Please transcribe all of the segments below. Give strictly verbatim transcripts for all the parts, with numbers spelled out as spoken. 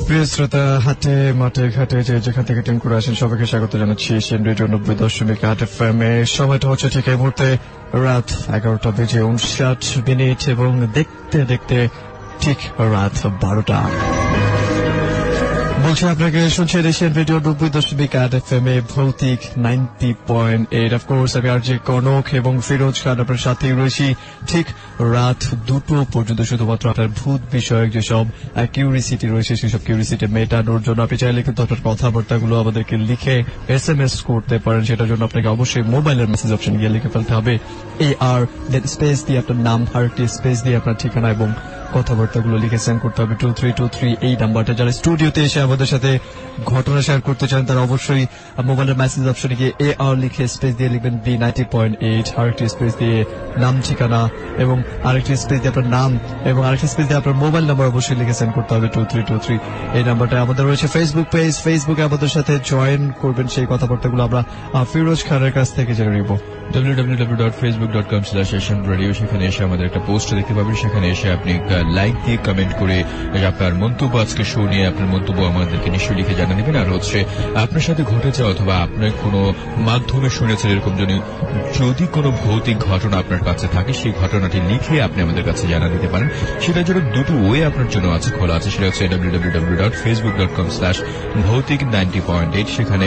প্রিয় শ্রোতা, হাটে মাঠে ঘাটে যে যেখান থেকে টিম করে আসেন সবাইকে স্বাগত জানাচ্ছি এশিয়ান রেডিও নব্বই দশমিক আট এফ এম এ। সময়টা হচ্ছে ঠিক এই মুহূর্তে রাত এগারোটা বেজে উনষাট মিনিট এবং দেখতে দেখতে ঠিক রাত বারোটা। বলছি আপনাকে শুনছেন এশিয়ান রেডিও নব্বই দশমিক আট এফ এম এ ভৌতিক নাইনটি পয়েন্ট এইট। অফকোর্স আমি আর যে কনক এবং ফিরোজ খান আপনার সাথেই রয়েছি ঠিক রাত দুটো পর্যন্ত, শুধুমাত্র আপনার ভূত বিষয়ক যেসব কিউরিসিটি রয়েছে সেসব কিউরিসিটি মেটানোর জন্য। আপনি চাইলে কিন্তু আপনার কথাবার্তাগুলো আমাদেরকে লিখে এস এম এস করতে পারেন। সেটার জন্য আপনাকে অবশ্যই মোবাইলের মেসেজ অপশন গিয়ে লিখে ফেলতে হবে এ আর দেন স্পেস দিয়ে আপনার নাম, হারটি স্পেস দিয়ে আপনার ঠিকানা এবং কথাবার্তাগুলো লিখে সেন্ড করতে হবে টু থ্রি টু থ্রি এই নাম্বারটা। যারা স্টুডিওতে এসে আমাদের সাথে ঘটনা শেয়ার করতে চান তারা অবশ্যই মোবাইলের মেসেজ অপশনে গিয়ে এ আর লিখে স্পেস দিয়ে লিখবেন বি নাইনটি পয়েন্ট এইট, আরেকটি স্পেস দিয়ে নাম, ঠিকানা এবং আরেকটি স্পেস দিয়ে আপনার নাম এবং আরেকটি স্পেস দিয়ে আপনার মোবাইল নাম্বার অবশ্যই লিখে সেন্ড করতে হবে টু থ্রি টু থ্রি এই নাম্বারটা। আমাদের রয়েছে ফেসবুক পেজ, ফেসবুকে আমাদের সাথে জয়েন করবেন। সেই কথাবার্তাগুলো আমরা ফিরোজ খানের কাছ থেকে জেনে নিব। W W W dot Facebook dot com slash Asian Radio. সেখানে এসে আমাদের একটা পোস্ট দেখতে পাবেন। সেখানে এসে আপনি লাইক দিয়ে কমেন্ট করে আপনার মন্তব্য আজকে শো নিয়ে আপনার মন্তব্য আমাদেরকে নিশ্চয়ই লিখে জানা দেবেন। আর হচ্ছে আপনার সাথে ঘটেছে অথবা আপনার কোনো মাধ্যমে শুনেছেন এরকম যদি যদি কোনো ভৌতিক ঘটনা আপনার কাছে থাকে সেই ঘটনাটি লিখে আপনি আমাদের কাছে জানা দিতে পারেন। সেটার জন্য দুটো ওয়ে আপনার জন্য আছে, খোলা আছে। সেটা হচ্ছে W W W dot Facebook dot com slash Bhoutik ninety point eight. সেখানে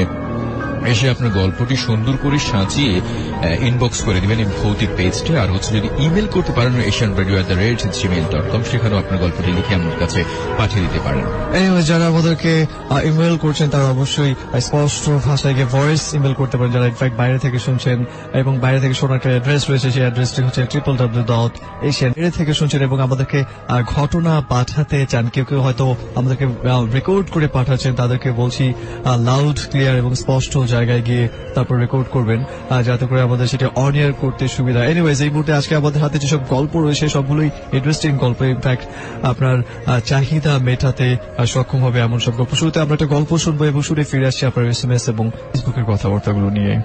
এসে আপনার গল্পটি সুন্দর করে সাজিয়ে ইনবক্স করে দিবেন এই ভৌতিক পেজটি। আর হচ্ছে যদি ইমেল করতে পারেন Asian Radio at the rate Gmail dot com, সেখানেও আপনার গল্পটি লিখে আমার কাছে পাঠিয়ে দিতে পারেন। যারা আমাদেরকে ইমেল করছেন তারা অবশ্যই স্পষ্ট ভাষায় গিয়ে ভয়েস ইমেল করতে পারেন। যারা ইনফ্যাক্ট বাইরে থেকে শুনছেন এবং বাইরে থেকে শোনার একটা অ্যাড্রেস রয়েছে, সেই অ্যাড্রেসটি হচ্ছে ট্রিপল ডাব্লিউ ডট এশিয়ান থেকে শুনছেন এবং আমাদেরকে ঘটনা পাঠাতে চান। কেউ কেউ হয়তো আমাদেরকে রেকর্ড করে পাঠাচ্ছেন, তাদেরকে বলছি লাউড ক্লিয়ার এবং স্পষ্ট জায়গায় গিয়ে তারপর রেকর্ড করবেন যাতে করে আমাদের সেটা অন এয়ার করতে সুবিধা। এনিওয়েজ, এই মুহূর্তে আজকে আমাদের হাতে যেসব গল্প রয়েছে সবগুলোই ইন্টারেস্টিং গল্প, ইনফ্যাক্ট আপনার চাহিদা মেটাতে সক্ষম হবে এমন সব গল্প। শুরুতে আমরা একটা গল্প শুনবো এবং শুনে ফিরে আসছি আপনার এস এম এস এবং ফেসবুকের কথাবার্তাগুলো নিয়ে।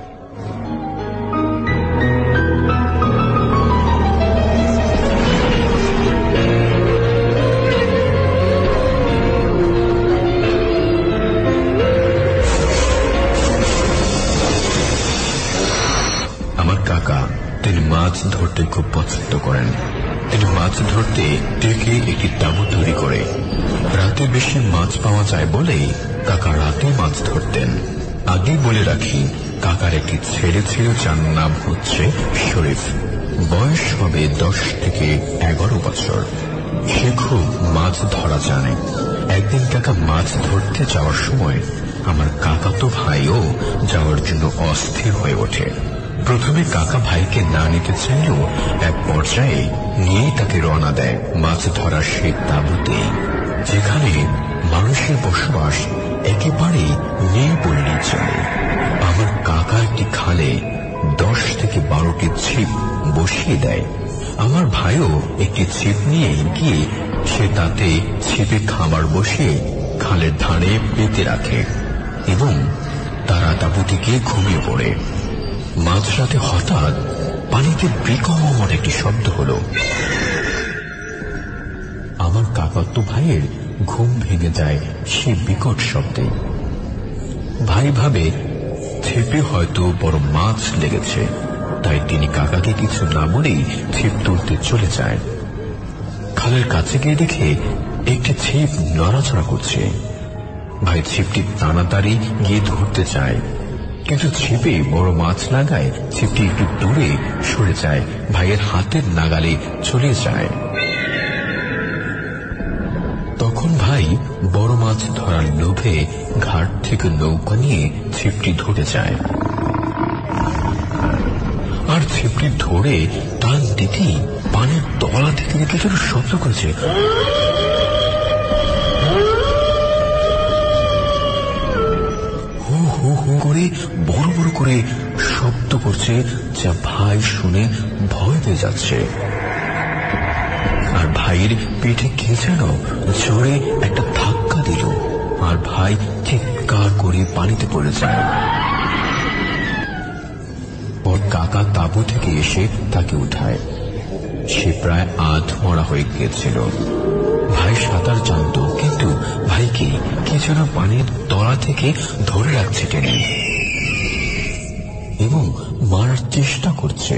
মাছ ধরতে খুব পছন্দ করেন। তিনি মাছ ধরতে ডেকে একটি তাঁবু তৈরি করে রাতে বেশি মাছ পাওয়া যায় বলেই কাকা রাতে মাছ ধরতেন। আগেই বলে রাখি, কাকার একটি ছেলে ছিল যার নাম হচ্ছে শরীফ। বয়স হবে দশ থেকে এগারো বছর। সে খুব মাছ ধরা জানে। একদিন কাকা মাছ ধরতে যাওয়ার সময় আমার কাকাতো ভাইও যাওয়ার জন্য অস্থির হয়ে ওঠে। প্রথমে কাকা ভাইকে না নিতে চাইলেও এক পর্যায়ে নিয়েই তাকে রওনা দেয় মাছ ধরার সেই তাঁবুতে, যেখানে মানুষের বসবাস একেবারে নেই বললেই চলে। আমার কাকা একটি খালে দশ থেকে বারোটি ছিপ বসিয়ে দেয়। আমার ভাইও একটি ছিপ নিয়ে গিয়ে সে তাতে ছিপে খাবার বসিয়ে খালের ধারে পেতে রাখে এবং তারা তাঁবুতে গিয়ে ঘুমিয়ে পড়ে। মাঝরাতে হঠাৎ পানিতে বিকট একটি শব্দ হলো। আমার কাকাতো ভাইয়ের ঘুম ভেঙে যায় সে বিকট শব্দে। ভাই ভাবে ছিপে হয়তো বড় মাছ লেগেছে, তাই তিনি কাকাকে কিছু না বলেই ছিপ তুলতে চলে যায়। খালের কাছে গিয়ে দেখে একটি ছিপ নড়াচড়া করছে। ভাই ছিপটি তাড়াতাড়ি গিয়ে ধরতে চায়, কিন্তু ছিপে বড় মাছ লাগায় ছিপটি একটু দূরে সরে যায়, ভাইয়ের হাতের নাগালে চলে যায়। তখন ভাই বড় মাছ ধরার লোভে ঘাট থেকে নৌকা নিয়ে ছিপটি ধরে যায়। আর ছিপটি ধরে টান দিতেই পানির তলা থেকে কিছু শব্দ করেছে। হু হু হু করে বড় বড় করে শব্দ করছে, যা ভাই শুনে ভয় পেয়ে যাচ্ছে। আর ভাইয়ের পেটে কে যেন জোরে একটা ধাক্কা দিল, আর ভাই চিৎকার করে পানিতে পড়ে যায়। ওর কাকা তাঁবু থেকে এসে তাকে উঠায়। সে প্রায় আধ মরা হয়ে গিয়েছিল। ভাই সাঁতার জানত, কিন্তু ভাইকে যেন পানির তলা থেকে ধরে রাখছে টেনে এবং মারার চেষ্টা করছে।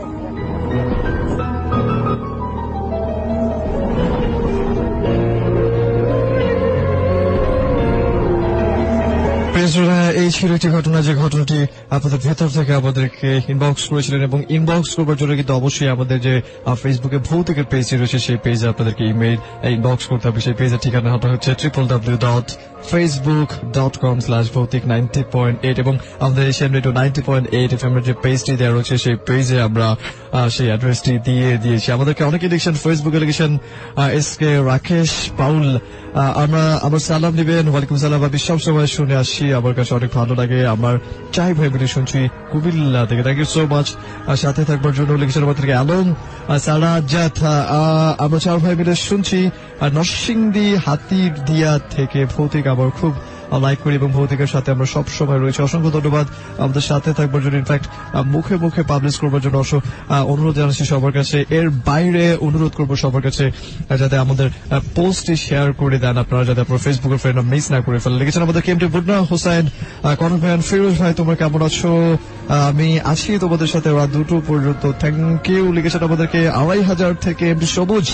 এই ছিল একটি ঘটনা, যে ঘটনাটি আপনাদের ভেতর থেকে আমাদেরকে ইনবক্স করেছিলেন, এবং ইনবক্স করবার জন্য কিন্তু অবশ্যই আমাদের যে ফেসবুকে ভৌতিকের পেজ রয়েছে সেই পেজে আপনাদেরকে ইমেইল ইনবক্স করতে হবে। সেই পেজের ঠিকানাটা হচ্ছে triple W dot Facebook dot com slash Bhoutik ninety point eight, এবং আমাদের Asian Radio ninety point eight F M এর যে পেজটি দেওয়া রয়েছে সেই পেজে আমরা সেই অ্যাড্রেসটি দিয়ে দিয়েছি। আমাদেরকে অনেকে লিখেছেন, ফেসবুকে লিখেছেন এস কে রাকেশ পাউল, আমরা আমার সালাম দিবেন। ওয়ালাইকুম সালাম, আমি সব সময় শুনে আসছি, আমার কাছে অনেক ভালো লাগে, আমার চাই ভাই বলে শুনছি কুমিল্লা থেকে। থ্যাংক ইউ সো মাচ সাথে থাকবার জন্য। লিখেছেন আমাদেরকে আলম সারা জাত, আমরা চার ভাই মিলে শুনছি নরসিংদী হাতির দিয়া থেকে। ভৌতিক আবার খুব লাইক করি এবং ভৌতিকের সাথে আমরা সব সময় রয়েছে। অসংখ্য ধন্যবাদ আমাদের সাথে থাকবার জন্য। ইনফ্যাক্ট মুখে মুখে পাবলিশ করবার জন্য অনুরোধ জানাচ্ছি সবার কাছে। এর বাইরে অনুরোধ করবো সবার কাছে যাতে আমাদের পোস্টটি শেয়ার করে দেন আপনারা, যাতে আপনার ফেসবুকের ফ্রেন্ড মিস না করে ফেলেন। লিখেছেন আমাদের কেমটি বুডনা হোসেন, কনক ভাই, ফিরোজ ভাই, তোমরা কেমন আছো? আমি আছি তোমাদের সাথে রাত দুটো পর্যন্ত। Thank you. লিখেছেন আমাদেরকে আড়াই হাজার থেকে এমডি সবুজ,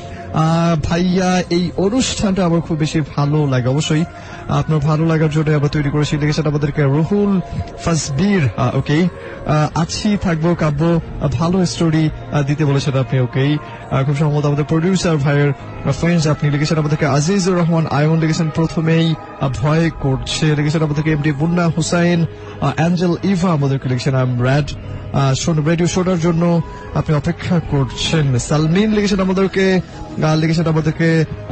ভাইয়া এই অনুষ্ঠানটা আমার খুব বেশি ভালো লাগে। অবশ্যই আপনার ভালো লাগার জন্য আমরা তৈরি করেছি। লিখেছেন আমাদেরকে রুহুল ফাসবির, ওকে আছি থাকবো কাব্য, ভালো স্টোরি দিতে বলেছেন আপনি, ওকে খুব সম্ভবত আমাদের প্রডিউসার ভাইয়ের ফ্রেন্ডস আপনি। লিখেছেন আমাদেরকে আজিজুর রহমান আয়ন, লিখেছেন প্রথমেই ভয় করছে। লিখেছেন আমাদেরকে MD Munna Hussain, Angel Eva আমাদেরকে লিখেছেন আই এম রেড, রেডিও শোনার জন্য আপনি অপেক্ষা করছেন। সালমিন লিখেছেন আমাদেরকে, লিখেছেন আমাদেরকে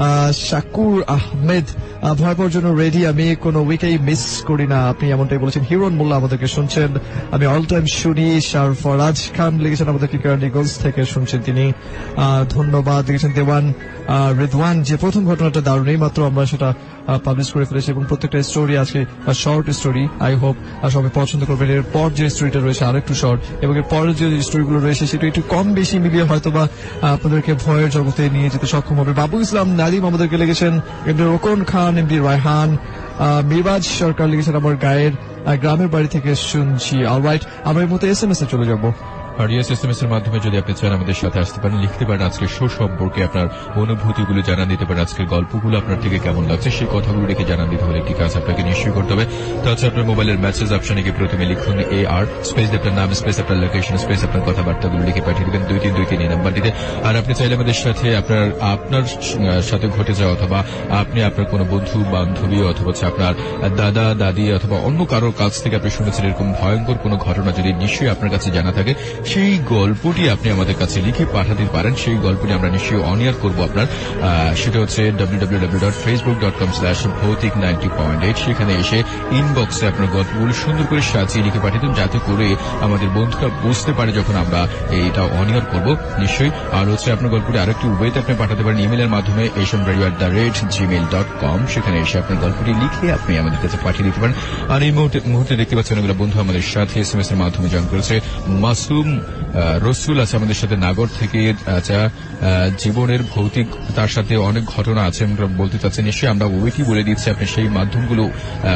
শাকুর আহমেদ, ভয় পাওয়ার জন্য রেডি, আমি কোনো উইকেই মিস করি না, আপনি এমনটাই বলেছেন। হিরন মোল্লা আমাদেরকে শুনছেন, আমি অল টাইম শুনি। শারফরাজ খান লিখেছেন আমাদেরকে কেরানীগঞ্জ থেকে শুনছেন তিনি, ধন্যবাদ। লিখেছেন দেওয়ান রিদওয়ান, যে প্রথম ঘটনাটা দারুণ, এই মাত্র আমরা সেটা পাবলিশ করে ফেলেছি এবং প্রত্যেকটা স্টোরি আজকে শর্ট স্টোরি, আই হোপ সবাই পছন্দ করবেন। এর পর যে স্টোরিটা রয়েছে আর একটু শর্ট, এবং এর পরের যে স্টোরিগুলো রয়েছে সেটা একটু কম বেশি মিলিয়ে হয়তো বা আপনাদেরকে ভয়ের জগতে নিয়ে যেতে সক্ষম হবে। বাবু ইসলাম নাদিম আমাদেরকে লিখেছেন, এমডি রোকন খান, এমডি রায়হান, মিরবাজ সরকার লিখেছেন আমার গায়ের গ্রামের বাড়ি থেকে শুনছি। অলরাইট, আমরা এই মুহূর্তে এস এম এস এ চলে যাবো। আর ইয়েস এস এম এস এর মাধ্যমে যদি আপনি চান আমাদের সাথে আসতে পারেন, লিখতে পারেন আজকের শো সম্পর্কে আপনার অনুভূতিগুলো জানান দিতে পারেন, আজকের গল্পগুলো আপনার থেকে কেমন লাগছে সেই কথাগুলো রেখে জানান দিতে হলে একটি কাজ আপনাকে নিশ্চয়ই করতে হবে। তা হচ্ছে আপনার মোবাইলের মেসেজ অপশনে গিয়ে প্রথমে লিখুন এ আর স্পেস আপনার নাম স্পেস আপনার লোকেশন স্পেস আপনার কথাবার্তাগুলো লিখে পাঠিয়ে দেবেন দুই তিন দুই তিন এই নাম্বারটিতে। আর আপনি চাইলে আমাদের সাথে আপনার আপনার সাথে ঘটে যাওয়া অথবা আপনি আপনার কোনো বন্ধু বান্ধবী অথবা আপনার দাদা দাদি অথবা অন্য কারোর কাছ থেকে আপনি শুনেছেন এরকম ভয়ঙ্কর কোনো ঘটনা যদি নিশ্চয়ই আপনার কাছে জানা থাকে, সেই গল্প গল্পটি আপনি আমাদের কাছে লিখে পাঠাতে পারেন। সেই গল্পটি আমরা নিশ্চয়ই অন এয়ার করবো আপনার, সেটা হচ্ছে W W W dot Facebook dot com slash Bhoutik ninety point eight. সেখানে এসে ইনবক্সে আপনার গল্পগুলো সুন্দর করে সাজিয়ে লিখে পাঠিয়ে দেন, যাতে করে আমাদের বন্ধুরা বুঝতে পারে যখন আমরা এইটা অন এয়ার করবো নিশ্চয়ই। আর হচ্ছে আপনার গল্পটি আরেকটি ওয়েতে আপনি পাঠাতে পারেন ইমেলের মাধ্যমে Asian Radio at the rate Gmail dot com. সেখানে এসে আপনার গল্পটি লিখে আপনি আমাদের কাছে পাঠিয়ে দিতে পারেন। আর এই মুহূর্তে মুহূর্তে দেখতে পাচ্ছেন অনেকগুলো বন্ধু আমাদের সাথে এস এম এস এর মাধ্যমে জয়েন করেছে। মাসুম রসুল আছে আমাদের সাথে নাগর থেকে, আচ্ছা জীবনের ভৌতিক তার সাথে অনেক ঘটনা আছে আমরা বলতে চাচ্ছি, নিশ্চয়ই আমরা ওইটি বলে দিচ্ছি, আপনি সেই মাধ্যমগুলো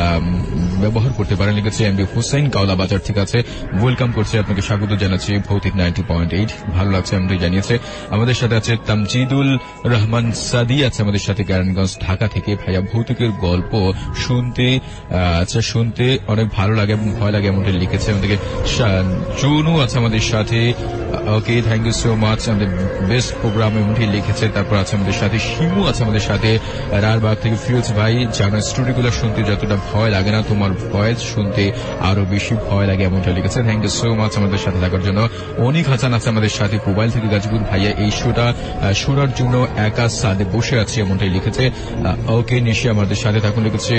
ব্যবহার করতে পারেন। লিখেছে এমডি হুসাইন কাওলা বাজার ঠিক আছে, ওয়েলকাম করছে, আপনাকে স্বাগত জানাচ্ছি ভৌতিক নাইনটি পয়েন্ট এইট, ভালো লাগছে এমডি জানিয়েছে। আমাদের সাথে আছে তামজিদুল রহমান সাদি আছে আমাদের সাথে কেরানীগঞ্জ ঢাকা থেকে, ভাইয়া ভৌতিকের গল্প শুনতে আচ্ছা শুনতে অনেক ভালো লাগে এবং ভয় লাগে এমনটা লিখেছে। আমাদেরকে জুনু আছে আমাদের সাথে, okay thank you so much, আমাদের বেস্ট প্রোগ্রাম এমনটি লিখেছে। তারপর আছে আমাদের সাথে শিমু আছে আমাদের সাথে রারবাগ থেকে, ফিরোজ ভাই জানো স্টোরিগুলো শুনতে যতটা ভয় লাগে না তোমার ভয়েস শুনতে আরো বেশি ভয় লাগে এমনটা লিখেছে। থ্যাংক ইউ সো মাচ আমাদের সাথে থাকার জন্য। অনিক হাসান আছে আমাদের সাথে মোবাইল থেকে গাজীপুর, ভাইয়া এই শোটা শোনার জন্য একা সাদে বসে আছে এমনটাই লিখেছে। ওকে নিশ্চয়ই আমাদের সাথে থাকুন। লিখেছে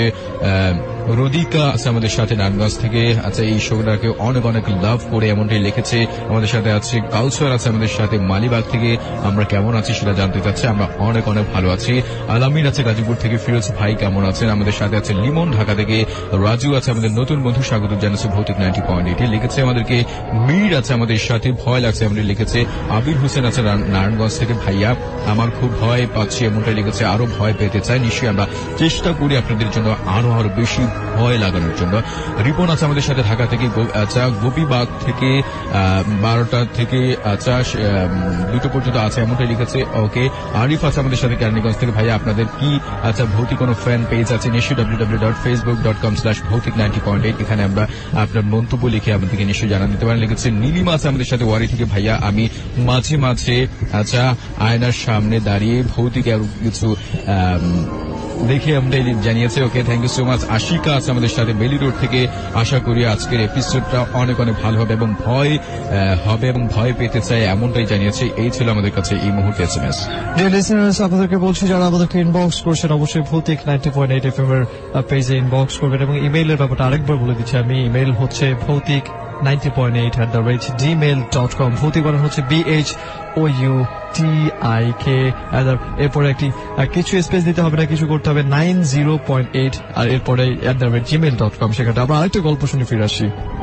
রদিকা আছে আমাদের সাথে নারায়ণগঞ্জ থেকে, আচ্ছা এই শোটাকে অনেক অনেক লাভ করে এমনটাই লিখেছে। আমাদের সাথে আছে কাউসার আছে আমাদের সাথে মালিবাগ থেকে। আমরা কেমন আছি সেটা জানতে চাচ্ছে। আমরা অনেক অনেক ভালো আছি। আলামিন আছে গাজীপুর থেকে। ফিরোজ ভাই কেমন আছেন? আমাদের সাথে আছে লিমন ঢাকা থেকে। রাজু আছে আমাদের নতুন বন্ধু, স্বাগত জানাচ্ছে ভৌতিক নাইনটি পয়েন্ট এইট লিখেছে আমাদেরকে। মীর আছে আমাদের সাথে, ভয় লাগছে আমাদের লিখেছে। আবির হোসেন আছে নারায়ণগঞ্জ থেকে। ভাইয়া আমার খুব ভয় পাচ্ছি এমনটা লিখেছে। আরো ভয় পেতে চাই, নিশ্চয়ই আমরা চেষ্টা করি আপনাদের জন্য আরো আরো বেশি ভয় লাগানোর জন্য। রিপন আছে আমাদের সাথে ঢাকা থেকে। আচ্ছা গোপীবাগ থেকে বারোটা থেকে আচ্ছা দুটো পর্যন্ত আছে এমনটাই লিখেছে। ওকে আরিফ আছে আমাদের সাথে কেরানীগঞ্জ থেকে। ভাইয়া আপনাদের কি আচ্ছা ভৌতিক কোনো ফ্যান পেজ আছে? নিশ্চয়ই W W W dot Facebook dot com slash Bhoutik ninety point eight এখানে আমরা আপনার মন্তব্য লিখে আমাদেরকে নিশ্চয়ই জানান দিতে পারেন লিখেছে। নীলিমা আছে আমাদের সাথে ওয়ারি থেকে। ভাইয়া আমি মাঝে মাঝে আচ্ছা আয়নার সামনে দাঁড়িয়ে ভৌতিক আর কিছু দেখে আমাদের জানিয়েছে। Okay thank you so much. Ashika আছে আমাদের সাথে বেলি রোড থেকে। আশা করি আজকের এপিসোডটা অনেক অনেক ভালো হবে এবং ভয় হবে এবং ভয় পেতে চাই এমনটাই জানিয়েছে। এই ছিল আমাদের কাছে এই মুহূর্তে S M S. Dear listeners, আপনাদেরকে বলছি যারা আমাদেরকে ইনবক্স করছেন অবশ্যই Bhoutik ninety point eight F M এর পেজে ইনবক্স করবেন এবং ইমেইলের ব্যাপারটা আরেকবার বলে দিচ্ছি আমি। ইমেইল হচ্ছে Bhoutik ninety point eight at the rate Gmail dot com. Bhoutik বানান হচ্ছে B H O U T I K. এরপরে একটি কিছু স্পেস দিতে হবে না, কিছু করতে হবে নাইন জিরো পয়েন্ট এইট আর এরপরে at the rate Gmail dot com. সেখানে আমরা আরেকটা গল্প শুনে ফিরে আসি।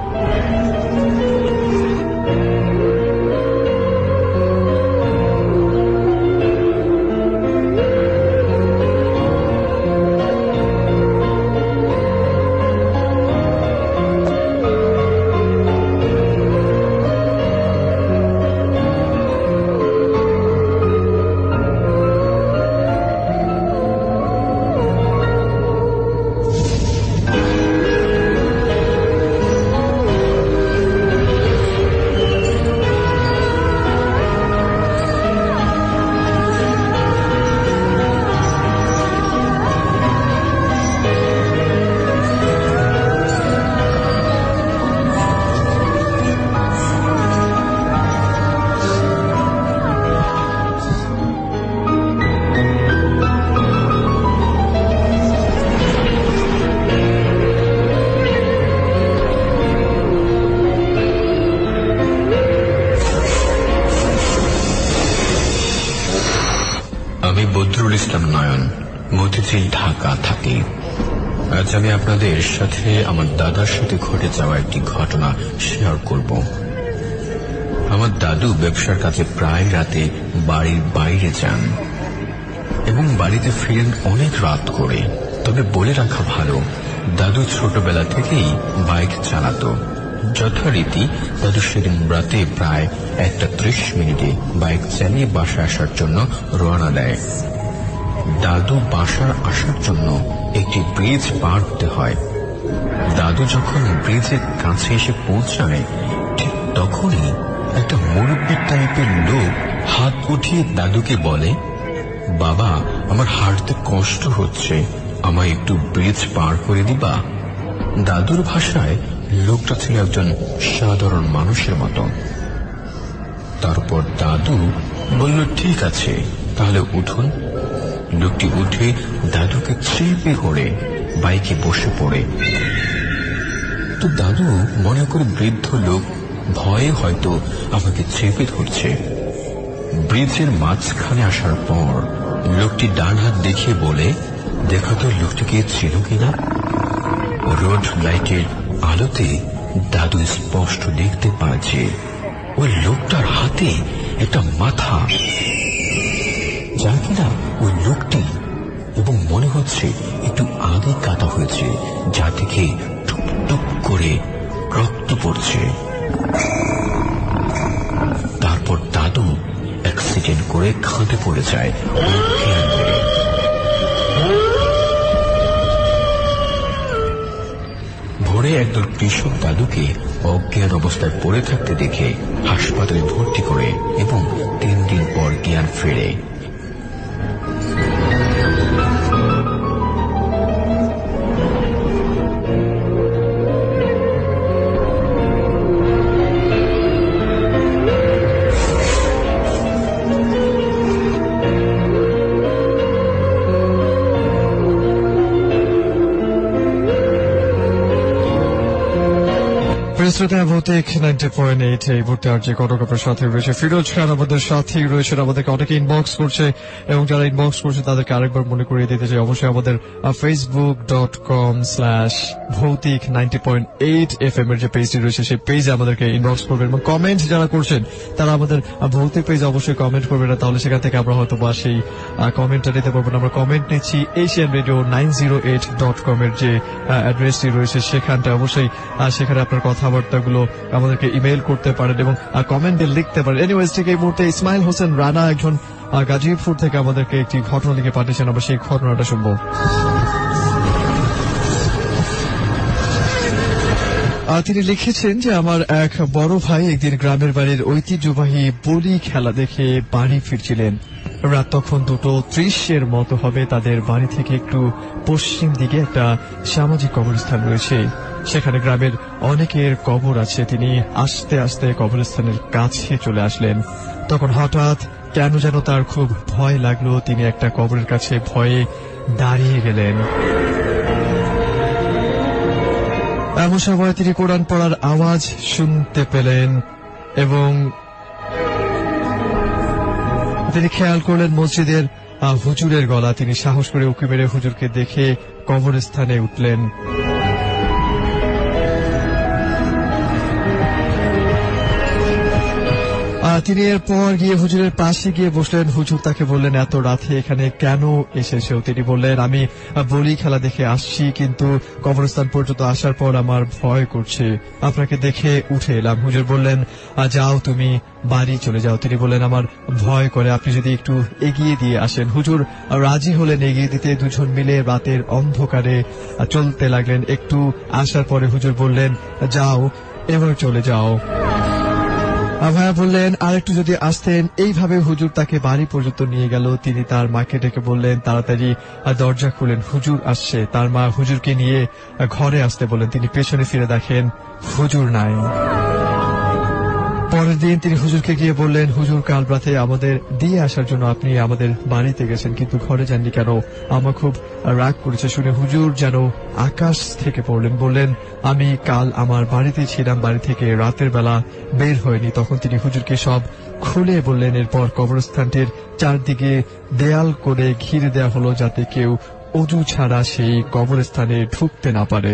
ঢাকা থাকি। আজ আমি আপনাদের সাথে আমার দাদার সাথে ঘটে যাওয়া একটি ঘটনা শেয়ার করব। আমার দাদু ব্যবসার কাজে প্রায় রাতে বাড়ির বাইরে যান এবং বাড়িতে ফিরেন অনেক রাত করে। তবে বলে রাখা ভালো, দাদু ছোটবেলা থেকেই বাইক চালাতো। যথারীতি দাদু সেদিন রাতে প্রায় একটা ত্রিশ মিনিটে বাইক চালিয়ে বাসায় আসার জন্য রওনা দেয়। দাদু বাসার আসার জন্য একটি ব্রিজ পার হতে হয়। দাদু যখন ব্রিজের কাছে এসে পৌঁছায় ঠিক তখনই একটা মুরব্বী টাইপের লোক হাত উঠিয়ে দাদুকে বলে, বাবা আমার হাঁটতে কষ্ট হচ্ছে, আমায় একটু ব্রিজ পার করে দিবা? দাদুর ভাষায় লোকটা ছিল একজন সাধারণ মানুষের মতো। তারপর দাদু বলল, ঠিক আছে তাহলে উঠুন। লোকটি উঠে দাদুকে চেপে ধরে বাইকে বসে পড়ে। তো দাদু মনে করে বৃদ্ধ লোক ভয়ে হয়তো আমাকে চেপে ধরছে। ব্রিজের মাঝখানে আসার পর লোকটি ডান হাত দেখিয়ে বলে, দেখা তো লোকটিকে ছিল কিনা। রোড লাইটের আলোতে দাদু স্পষ্ট দেখতে পায় যে ওই লোকটার হাতে একটা মাথা, যা কিনা ওই লোকটি, এবং মনে হচ্ছে একটু আগে কাটা হয়েছে, যা থেকে টুপ টুপ করে রক্ত পড়ছে। তারপর দাদু অ্যাক্সিডেন্ট করে খাটে পড়ে যায়। ভোরে একদল কৃষক দাদুকে অজ্ঞান অবস্থায় পড়ে থাকতে দেখে হাসপাতালে ভর্তি করে এবং তিন দিন পর জ্ঞান ফেরে। শ্রোতা ভৌতিক নাইনটি পয়েন্ট এইট এই মুহূর্তে আর যে কটকের সাথে রয়েছে ফিরোজ খান আমাদের সাথেই রয়েছেন। আমাদেরকে অনেকে ইনবক্স করছে এবং যারা ইনবক্স করছে তাদেরকে আরেকবার মনে করিয়ে দিতে চাই, অবশ্যই আমাদের Facebook dot com slash Bhoutik ninety point eight F M এর যে পেজটি রয়েছে সেই পেজে আমাদেরকে ইনবক্স করবেন এবং কমেন্ট যারা করছেন তারা আমাদের ভৌতিক পেজে অবশ্যই কমেন্ট করবেন না, তাহলে সেখান থেকে আমরা হয়তো বা সেই কমেন্টটা নিতে পারবো না। আমরা কমেন্ট নিচ্ছি Asian Radio nine zero eight dot com এর যে অ্যাড্রেসটি রয়েছে সেখানটা, অবশ্যই সেখানে আপনার কথাবার্তাগুলো আমাদেরকে ইমেইল করতে পারেন এবং কমেন্টে লিখতে পারেন। এনিওয়েজ ঠিক এই মুহূর্তে ইসমাইল হোসেন রানা একজন গাজীপুর থেকে আমাদেরকে একটি ঘটনা লিখে পাঠিয়েছেন, আমরা সেই ঘটনাটা শুনবো। তিনি লিখেছেন যে আমার এক বড় ভাই একদিন গ্রামের বাড়ির ঐতিহ্যবাহী বলি খেলা দেখে বাড়ি ফিরছিলেন। রাত তখন দুটো ত্রিশের মতো হবে। তাদের বাড়ি থেকে একটু পশ্চিম দিকে একটা সামাজিক কবরস্থান রয়েছে, সেখানে গ্রামের অনেকের কবর আছে। তিনি আস্তে আস্তে কবরস্থানের কাছে চলে আসলেন। তখন হঠাৎ কেন যেন তার খুব ভয় লাগলো। তিনি একটা কবরের কাছে ভয়ে দাঁড়িয়ে গেলেন। এমন সময় তিনি কোরআন পড়ার আওয়াজ শুনতে পেলেন এবং তিনি খেয়াল করলেন মসজিদের হুজুরের গলা। তিনি সাহস করে উঁকি মেরে হুজুরকে দেখে কবরস্থানে উঠলেন। তিনি এরপর গিয়ে হুজুরের পাশে গিয়ে বসলেন। হুজুর তাকে বললেন এত রাতে এখানে কেন এসেছো? তিনি বললেন আমি বলি খেলা দেখে আসছি, কিন্তু কবরস্থান পর্যন্ত আসার পর আমার ভয় করছে, আপনাকে দেখে উঠে এলাম। হুজুর বললেন যাও তুমি বাড়ি চলে যাও। তিনি বললেন আমার ভয় করে, আপনি যদি একটু এগিয়ে দিয়ে আসেন। হুজুর রাজি হলেন এগিয়ে দিতে। দুজন মিলে রাতের অন্ধকারে চলতে লাগলেন। একটু আসার পরে হুজুর বললেন যাও এবার চলে যাও। ভাইয়া বললেন আর একটু যদি আসতেন। এইভাবে হুজুর তাকে বাড়ি পর্যন্ত নিয়ে গেল। তিনি তার মাকে ডেকে বললেন তাড়াতাড়ি দরজা খুলেন, হুজুর আসছে। তার মা হুজুরকে নিয়ে ঘরে আসতে বলেন। তিনি পেছনে ফিরে দেখেন হুজুর নাই। পরের দিন তিনি হুজুরকে গিয়ে বললেন হুজুর কাল রাতে আমাদের দিয়ে আসার জন্য আপনি আমাদের বাড়িতে গেছেন, কিন্তু ঘরে যাননি কেন? আমার খুব রাগ করেছে। শুনে হুজুর যেন আকাশ থেকে পড়লেন। বললেন আমি কাল আমার বাড়িতে ছিলাম, বাড়ি থেকে রাতের বেলা বের হয়নি। তখন তিনি হুজুরকে সব খুলে বললেন। এরপর কবরস্থানটির চারদিকে দেয়াল করে ঘিরে দেওয়া হলো যাতে কেউ অজু ছাড়া সেই কবরস্থানে ঢুকতে না পারে।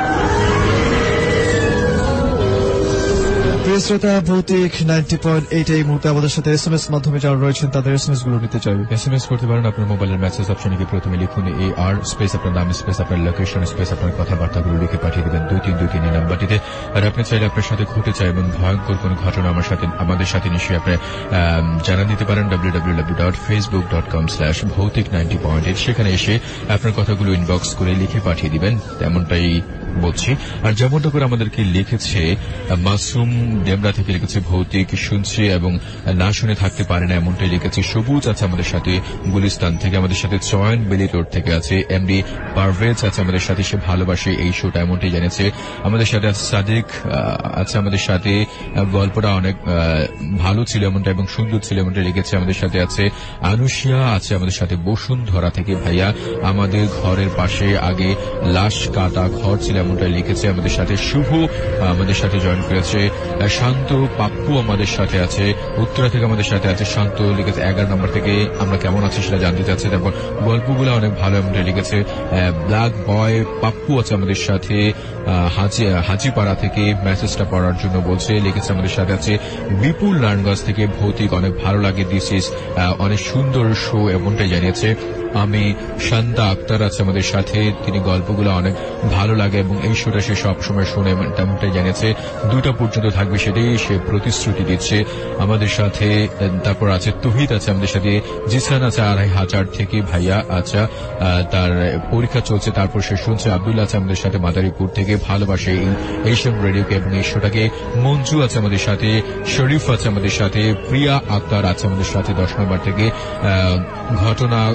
শ্রোতা ভৌতিক নাইনটি পয়েন্ট এইট এই মুহূর্তে আমাদের সাথে এস এম এস মাধ্যমে যারা রয়েছেন তাদের এস এম এস গুলো নিতে চাই। এস এম এস করতে পারেন আপনার মোবাইলের মেসেজ অপশনে গিয়ে প্রথমে লিখুন এ আর স্পেস আপনার নাম স্পেস আপনার লোকেশন স্পেস আপনার কথাবার্তাগুলো লিখে পাঠিয়ে দেবেন দুই তিন দুই তিন এই নাম্বারটিতে। আর আপনি চাইলে আপনার সাথে ঘটে চাই এবং ভয়ঙ্কর কোন ঘটনা আমার সাথে আমাদের সাথে নিশ্চয়ই আপনি জানান দিতে পারেন W W W dot Facebook dot com slash Bhoutik ninety point eight. সেখানে এসে আপনার কথাগুলো ইনবক্স করে লিখে পাঠিয়ে দিবেন, তেমনটাই বলছি। আর যেমনটা করে আমাদেরকে লিখেছে মাসুম ডেমরা থেকে লিখেছে ভৌতিক শুনছে এবং না শুনে থাকতে পারে না, এমনটাই লিখেছে। সবুজ আছে আমাদের সাথে গুলিস্তান থেকে, আমাদের সাথে চয়ন বেলি রোড থেকে আছে। এমডি পারভেজ আছে আমাদের সাথে, সে ভালোবাসে এই শোটা, এমনটাই জানিয়েছে। আমাদের সাথে আছে সাদিক আছে আমাদের সাথে, গল্পটা অনেক ভালো ছিল এমনটা এবং সুন্দর ছিল এমনটা লিখেছে। আমাদের সাথে আছে আনুশিয়া আছে আমাদের সাথে বসুন্ধরা থেকে, ভাইয়া আমাদের ঘরের পাশে আগে লাশ কাটা ঘর ছিল এমনটা লিখেছে। আমাদের সাথে শুভ আমাদের সাথে জয়েন করেছে। শান্ত পাপ্পু আমাদের সাথে আছে, উত্তরা থেকে আমাদের সাথে আছে। শান্ত লিখেছে এগারো নম্বর থেকে আমরা কেমন আছি সেটা জানতে চাচ্ছে। তারপর গল্পগুলো অনেক ভালো এমনটা লিখেছে। ব্ল্যাক বয় পাপ্পু আছে আমাদের সাথে হাজিপাড়া থেকে, মেসেজটা পড়ার জন্য বলছে। লিখেছে আমাদের সাথে আছে বিপুল নারায়ণগঞ্জ থেকে, ভৌতিক অনেক ভালো লাগে, দিস ইজ অনেক সুন্দর শো এমনটাই জানিয়েছে। আমি শান্তা আক্তার আছে আমাদের সাথে, তিনি গল্পগুলো অনেক ভালো লাগে এবং এই শোটা সে সবসময় শোনে তেমনটাই জানিয়েছে। দুটা পর্যন্ত থাকবে সেটাই সে প্রতিশ্রুতি দিচ্ছে আমাদের সাথে। তারপর আছে তহিদ আছে আমাদের সাথে, জিসান আছে আড়াই হাজার থেকে, ভাইয়া আচ্ছা তার পরীক্ষা চলছে তারপর সে শুনছে। আব্দুল্লাহ আছে আমাদের সাথে মাদারীপুর থেকে, ভালোবাসে এশিয়ান রেডিওকে এবং এই শোটাকে। মঞ্জু আছে আমাদের সাথে, শরীফ আছে আমাদের সাথে, প্রিয়া আক্তার আছে আমাদের সাথে দশ নম্বর থেকে। ঘটনাগুলো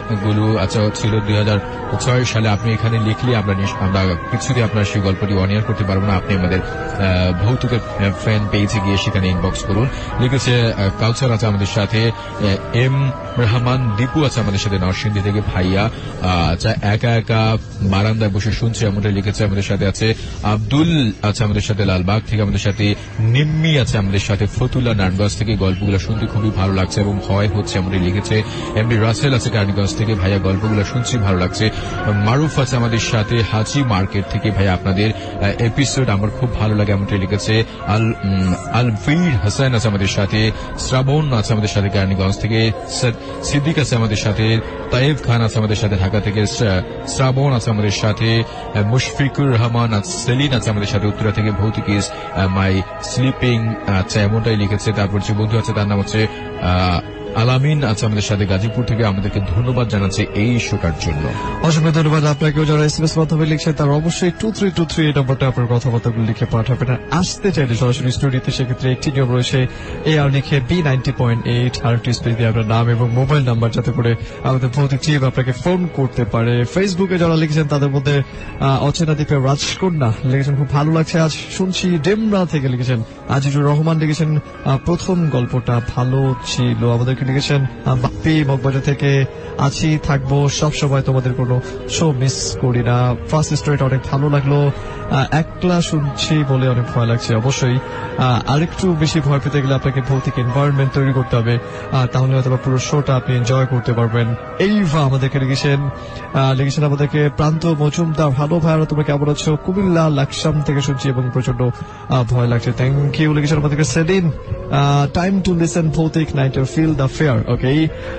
আচ্ছা ছিল দুই হাজার ছয় সালে। আপনি এখানে লিখলে আমরা আমরা কিছুতে আপনার সেই গল্পটি অন এয়ার করতে পারবো না। আপনি আমাদের ভৌতুকের ফ্যান পেজে গিয়ে সেখানে ইনবক্স করুন। লিখেছে কালচার আছে আমাদের সাথে, এম রহমান দীপু আছে আমাদের সাথে নরসিংদী থেকে, ভাইয়া আচ্ছা একা একা বারান্দায় বসে শুনছে এমনটা লিখেছে আমাদের সাথে আছে। আব্দুল আছে আমাদের সাথে লালবাগ থেকে, আমাদের সাথে নিম্মি আছে আমাদের সাথে ফতুল্লা নারায়ণগঞ্জ থেকে, গল্পগুলো শুনতে খুবই ভালো লাগছে এবং ভয় হচ্ছে এমনটি লিখেছে। এমডি রাসেল আছে কারণগঞ্জ থেকে, ভাইয়া গল্পগুলো শুনছি ভালো লাগছে। মারুফ আছে আমাদের সাথে হাজি মার্কেট থেকে, ভাইয়া আপনাদের এপিসোড আমার খুব ভালো লাগে এমনটি লিখেছে। আল আলফির হাসান আছে আমাদের সাথে, শ্রাবণ আছে আমাদের সাথে কারণগঞ্জ থেকে, সিদ্দিক আছে আমাদের সাথে, তাইব খান আছে আমাদের সাথে ঢাকা থেকে, শ্রাবণ আছে আমাদের সাথে, মুশফিকুর রহমান সেলিন আছে আমাদের সাথে উত্তরা থেকে, ভৌতিক ইজ মাই স্লিপিং আচ্ছা এমনটাই লিখেছে। তারপর যে বন্ধু আছে তার নাম হচ্ছে আলামিন আছে আমাদের সাথে গাজীপুর থেকে, আমাদেরকে ধন্যবাদ জানাচ্ছে এই শোটার জন্য। অসংখ্য ধন্যবাদ আপনাকেও। যারা এসএমএস মাধ্যমে লিখছে তার অবশ্যই টু থ্রি টু থ্রি এই নম্বরটা আপনার কথাবার্তাগুলো লিখে পাঠাবেন। আর আসতে চাইলে সরাসরি স্টুডিওতে সেক্ষেত্রে একটি নিয়ম রয়েছে, এ আর লিখে বি নাইনটি পয়েন্ট এইট আর একটি স্পেস দিয়ে আপনার নাম এবং মোবাইল নাম্বার, যাতে করে আমাদের ভৌতিক টিম আপনাকে ফোন করতে পারে। ফেসবুকে যারা লিখেছেন তাদের মধ্যে অচেনা দ্বীপে রাজকন্যা লিখেছেন খুব ভালো লাগছে আজ শুনছি। ডেমরা থেকে লিখেছেন আজিজুর রহমান লিখেছেন প্রথম গল্পটা ভালো ছিল। আমাদেরকে লিখেছেন বাপ্পি মগবাজার থেকে আছি থাকবো সব সময়, তোমাদের কোনো শো মিস করি না। ফার্স্ট স্টোরিটা অনেক ভালো লাগলো। একলা শুনছি বলে অনেক ভয় লাগছে। অবশ্যই আরেকটু বেশি ভয় পেতে গেলে আপনাকে ভৌতিক এনভায়রনমেন্ট তৈরি করতে হবে, তাহলে হয়তো পুরো শোটা আপনি এনজয় করতে পারবেন। এইভা আমাদেরকে লিখেছেন লিখেছেন আমাদেরকে প্রান্ত মজুমদার, ভালো ভাইরা তোমরা কেমন আছো, কুমিল্লা লাকসাম থেকে শুনছি এবং প্রচন্ড ভয় লাগছে। Thank you. লিখেছেন আমাদেরকে সেদিন time to listen Bhoutik night feel the fear. Okay.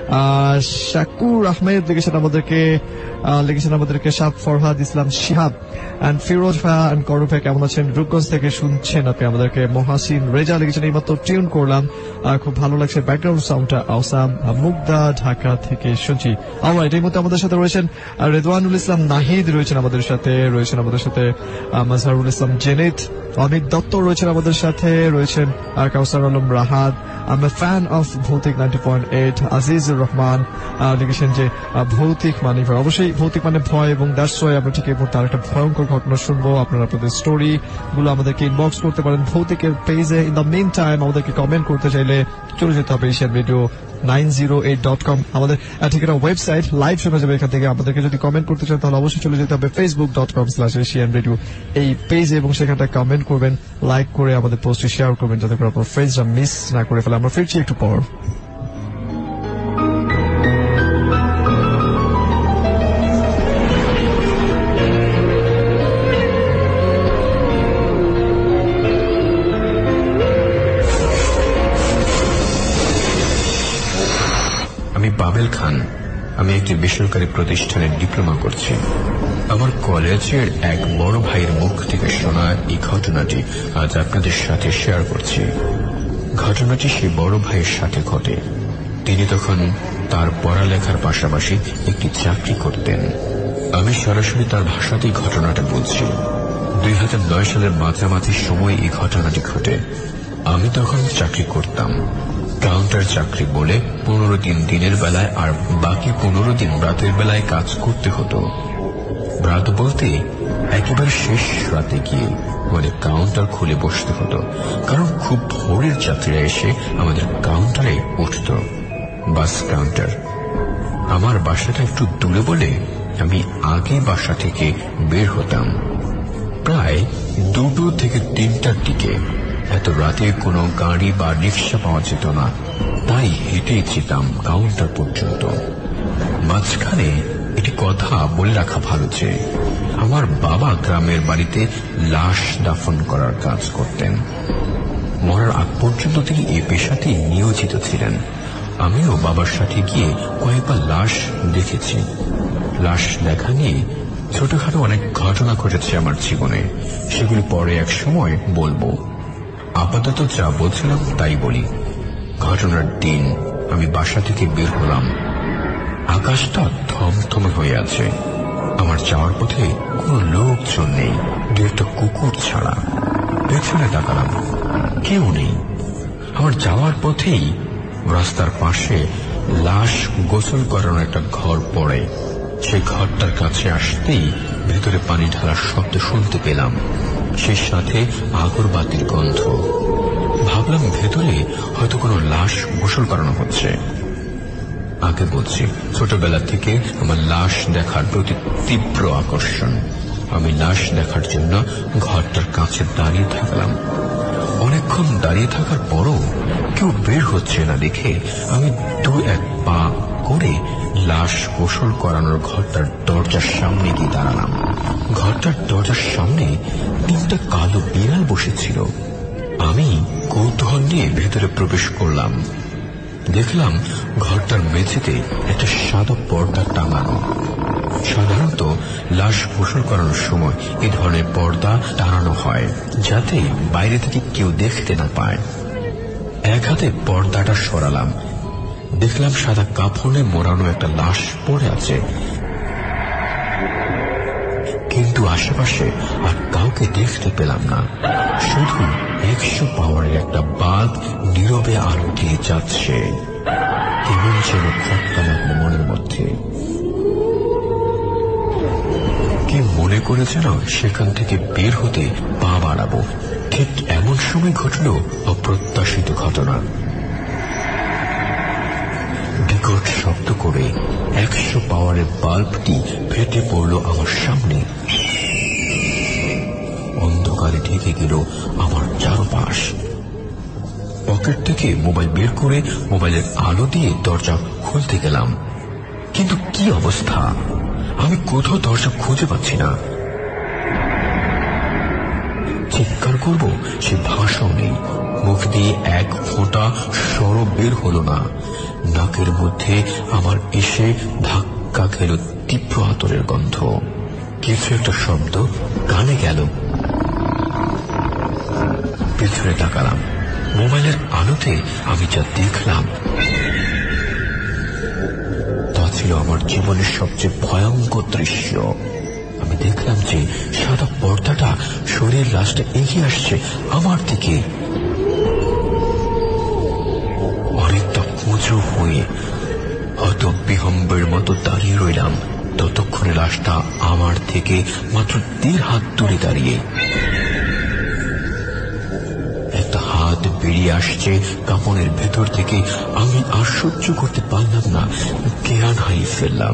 Shakur Ahmed লিখেছেন আমাদেরকে লিখেছেন আমাদেরকে সাব ফরহাদ ইসলাম শিহাব এন্ড ফিরোজ ভাই এন্ড করু ভাই কেমন আছেন, রূপগঞ্জ থেকে শুনছেন আপনি আমাদেরকে। মহাসিন রেজা লিখেছেন এইমাত্র টিউন করলাম, খুব ভালো লাগছে ব্যাকগ্রাউন্ড সাউন্ডটা আওসাম। মুগদা ঢাকা থেকে শুনছি। অলরাইট, এই মুহূর্তে আমাদের সাথে রয়েছেন রেদওয়ানুল ইসলাম নাহিদ, রয়েছেন আমাদের সাথে রয়েছেন আমাদের সাথে মাজহারুল ইসলাম জেনিত, অমিত দত্ত রয়েছেন আমাদের সাথে, রয়েছেন Kawsar Alam Rahat. I'm a fan of Bhoutik ninety point eight. Azizur Rahman লিখেছেন যে ভৌতিক মানে ভয়, অবশ্যই ভৌতিক মানে ভয় এবং দ্যাটস ওয়াই আমরা ঠিক এই মুহূর্তে আরেকটা ভয়ঙ্কর ঘটনা শুনবো। আপনারা আপনাদের স্টোরি গুলো আমাদেরকে ইনবক্স করতে পারেন ভৌতিকের পেজে। ইন দ্য মেইন টাইম আমাদেরকে কমেন্ট করতে চাইলে চলে যেতে হবে Asian Radio nine zero eight dot com আমাদের ঠিকানা ওয়েবসাইট, লাইভ শোনা যাবে এখান থেকে। আমাদেরকে যদি কমেন্ট করতে চান তাহলে অবশ্যই চলে যেতে হবে Facebook dot com slash Asian Radio এই পেজে এবং সেখানটা কমেন্ট করবেন, লাইক করে আমাদের পোস্টে শেয়ার করবেন যাতে করে আপনার ফ্রেন্ডসরা মিস না করে ফেলে। আমরা ফিরছি একটু পর। আমি বাবেল খান, আমি একটি বেসরকারি প্রতিষ্ঠানে ডিপ্লোমা করছি। আমার কলেজের এক বড় ভাইয়ের মুখ থেকে শোনা এই ঘটনাটি আজ আপনাদের সাথে শেয়ার করছি। ঘটনাটি সেই বড় ভাইয়ের সাথে ঘটে। তিনি তখন তার পড়ালেখার পাশাপাশি একটি চাকরি করতেন। আমি সরাসরি তার ভাষাতেই ঘটনাটা বলছি। দুই হাজার নয় সালের মাঝামাঝি সময় এই ঘটনাটি ঘটে। আমি তখন চাকরি করতাম, কাউন্টার চাকরি বলে পনেরো দিন দিনের বেলায় আর বাকি পনেরো দিন রাতের বেলায় কাজ করতে হতো। রাত বলতে একেবারে শেষ রাতে গিয়ে আমাদের কাউন্টার খুলে বসতে হতো, কারণ খুব ভোরের যাত্রীরা এসে আমাদের কাউন্টারে উঠত। Bus counter. আমার বাসাটা একটু দূরে বলে আমি আগে বাসা থেকে বের হতাম প্রায় দুটো থেকে তিনটার দিকে। এত রাতে কোনো গাড়ি বা রিক্সা পাওয়া যেত না, তাই হেঁটে যেতাম কাউন্টার পর্যন্ত। মাঝখানে একটি কথা বলে রাখা ভালো যে আমার বাবা গ্রামের বাড়িতে লাশ দাফন করার কাজ করতেন। মরার আগ পর্যন্ত তিনি এই পেশাতেই নিয়োজিত ছিলেন। আমিও বাবার সাথে গিয়ে কয়েকবার লাশ দেখেছি। লাশ দেখা নিয়ে ছোটখাটো অনেক ঘটনা ঘটেছে আমার জীবনে, সেগুলি পরে এক সময় বলবো। আপাতত যা বলছিলাম তাই বলি। ঘটনার দিন আমি বাসা থেকে বের হলাম। আকাশটা থমথমে হয়ে আছে। আমার যাওয়ার পথে কোনো লোকজন নেই, দু একটা কুকুর ছাড়া। পেছনে তাকালাম, কেউ নেই। আমার যাওয়ার পথেই রাস্তার পাশে লাশ গোসল করানোর একটা ঘর পড়ে। সেই ঘরটার কাছে আসতেই ভেতরে পানি ঢালার শব্দ শুনতে পেলাম, সেই সাথে আগরবাতির গন্ধ। ভাবলাম ভেতরে হয়তো কোনো লাশ গোসল করানো হচ্ছে। আগে বলছি, ছোটবেলা থেকে আমার লাশ দেখার প্রতি তীব্র আকর্ষণ। আমি লাশ দেখার জন্য ঘরটার কাছে দাঁড়িয়ে থাকলাম। অনেকক্ষণ দাঁড়িয়ে থাকার পরও কেউ বের হচ্ছে না দেখে আমি দু এক পা করে লাশ গোসল করানোর ঘরটার দরজার সামনে গিয়ে দাঁড়ালাম। ঘরটার দরজার সামনে তিনটা কালো বিড়াল বসেছিল। আমি কৌতূহল নিয়ে ভেতরে প্রবেশ করলাম। দেখলাম ঘরটার মেঝেতে একটা সাদা পর্দা টাঙানো। সাধারণত লাশ গোসল করানোর সময় এ ধরনের পর্দা টাঙানো হয় যাতে বাইরে থেকে কেউ দেখতে না পায়। এক হাতে পর্দাটা সরালাম, দেখলাম সাদা কাপড়ে মোড়ানো একটা লাশ পড়ে আছে, কিন্তু আশেপাশে আর কাউকে দেখতে পেলাম না। শুধু একশো পাওয়ারের একটা বাল্ব নীরবে আলো দিয়ে যাচ্ছে। কেমন যেন খটকা লাগলো মনের মধ্যে। কি মনে করে যেন সেখান থেকে বের হতে পা বাড়াবো, ঠিক এমন সময় ঘটল অপ্রত্যাশিত ঘটনা। বিকট শব্দ করে একশো পাওয়ারের বাল্বটি ফেটে পড়ল আমার সামনে। অন্ধকারে ঢেকে গেল আমার চারপাশ। পকেট থেকে মোবাইল বের করে মোবাইলের আলো দিয়ে দরজা খুলতে গেলাম, কিন্তু কি অবস্থা! আমি কোথাও দরজা খুঁজে পাচ্ছি না। চিৎকার করব সে ভাষাও নেই, মুখ দিয়ে এক ফোঁটা স্বর বের হলো না। নাকের মধ্যে আমার এসে ধাক্কা খেল তীব্র আতরের গন্ধ। কিছু একটা শব্দ কানে গেল। পিছনে তাকালাম। মোবাইলের আলোতে আমি যা দেখলাম তা ছিল আমার জীবনের সবচেয়ে ভয়ঙ্কর দৃশ্য। আমি দেখলাম যে সাদা পর্দাটা শরীর লাশটা এগিয়ে আসছে আমার দিকে। অনেকটা উঁচু হয়ে হয়তো বিহম্বের মতো দাঁড়িয়ে রইলাম। ততক্ষণে লাশটা আমার থেকে মাত্র দেড় হাত দূরে দাঁড়িয়ে। একটা হাত বেরিয়ে আসছে কাপড়ের ভেতর থেকে। আমি আর সহ্য করতে পারলাম না, জ্ঞান হারিয়ে ফেললাম।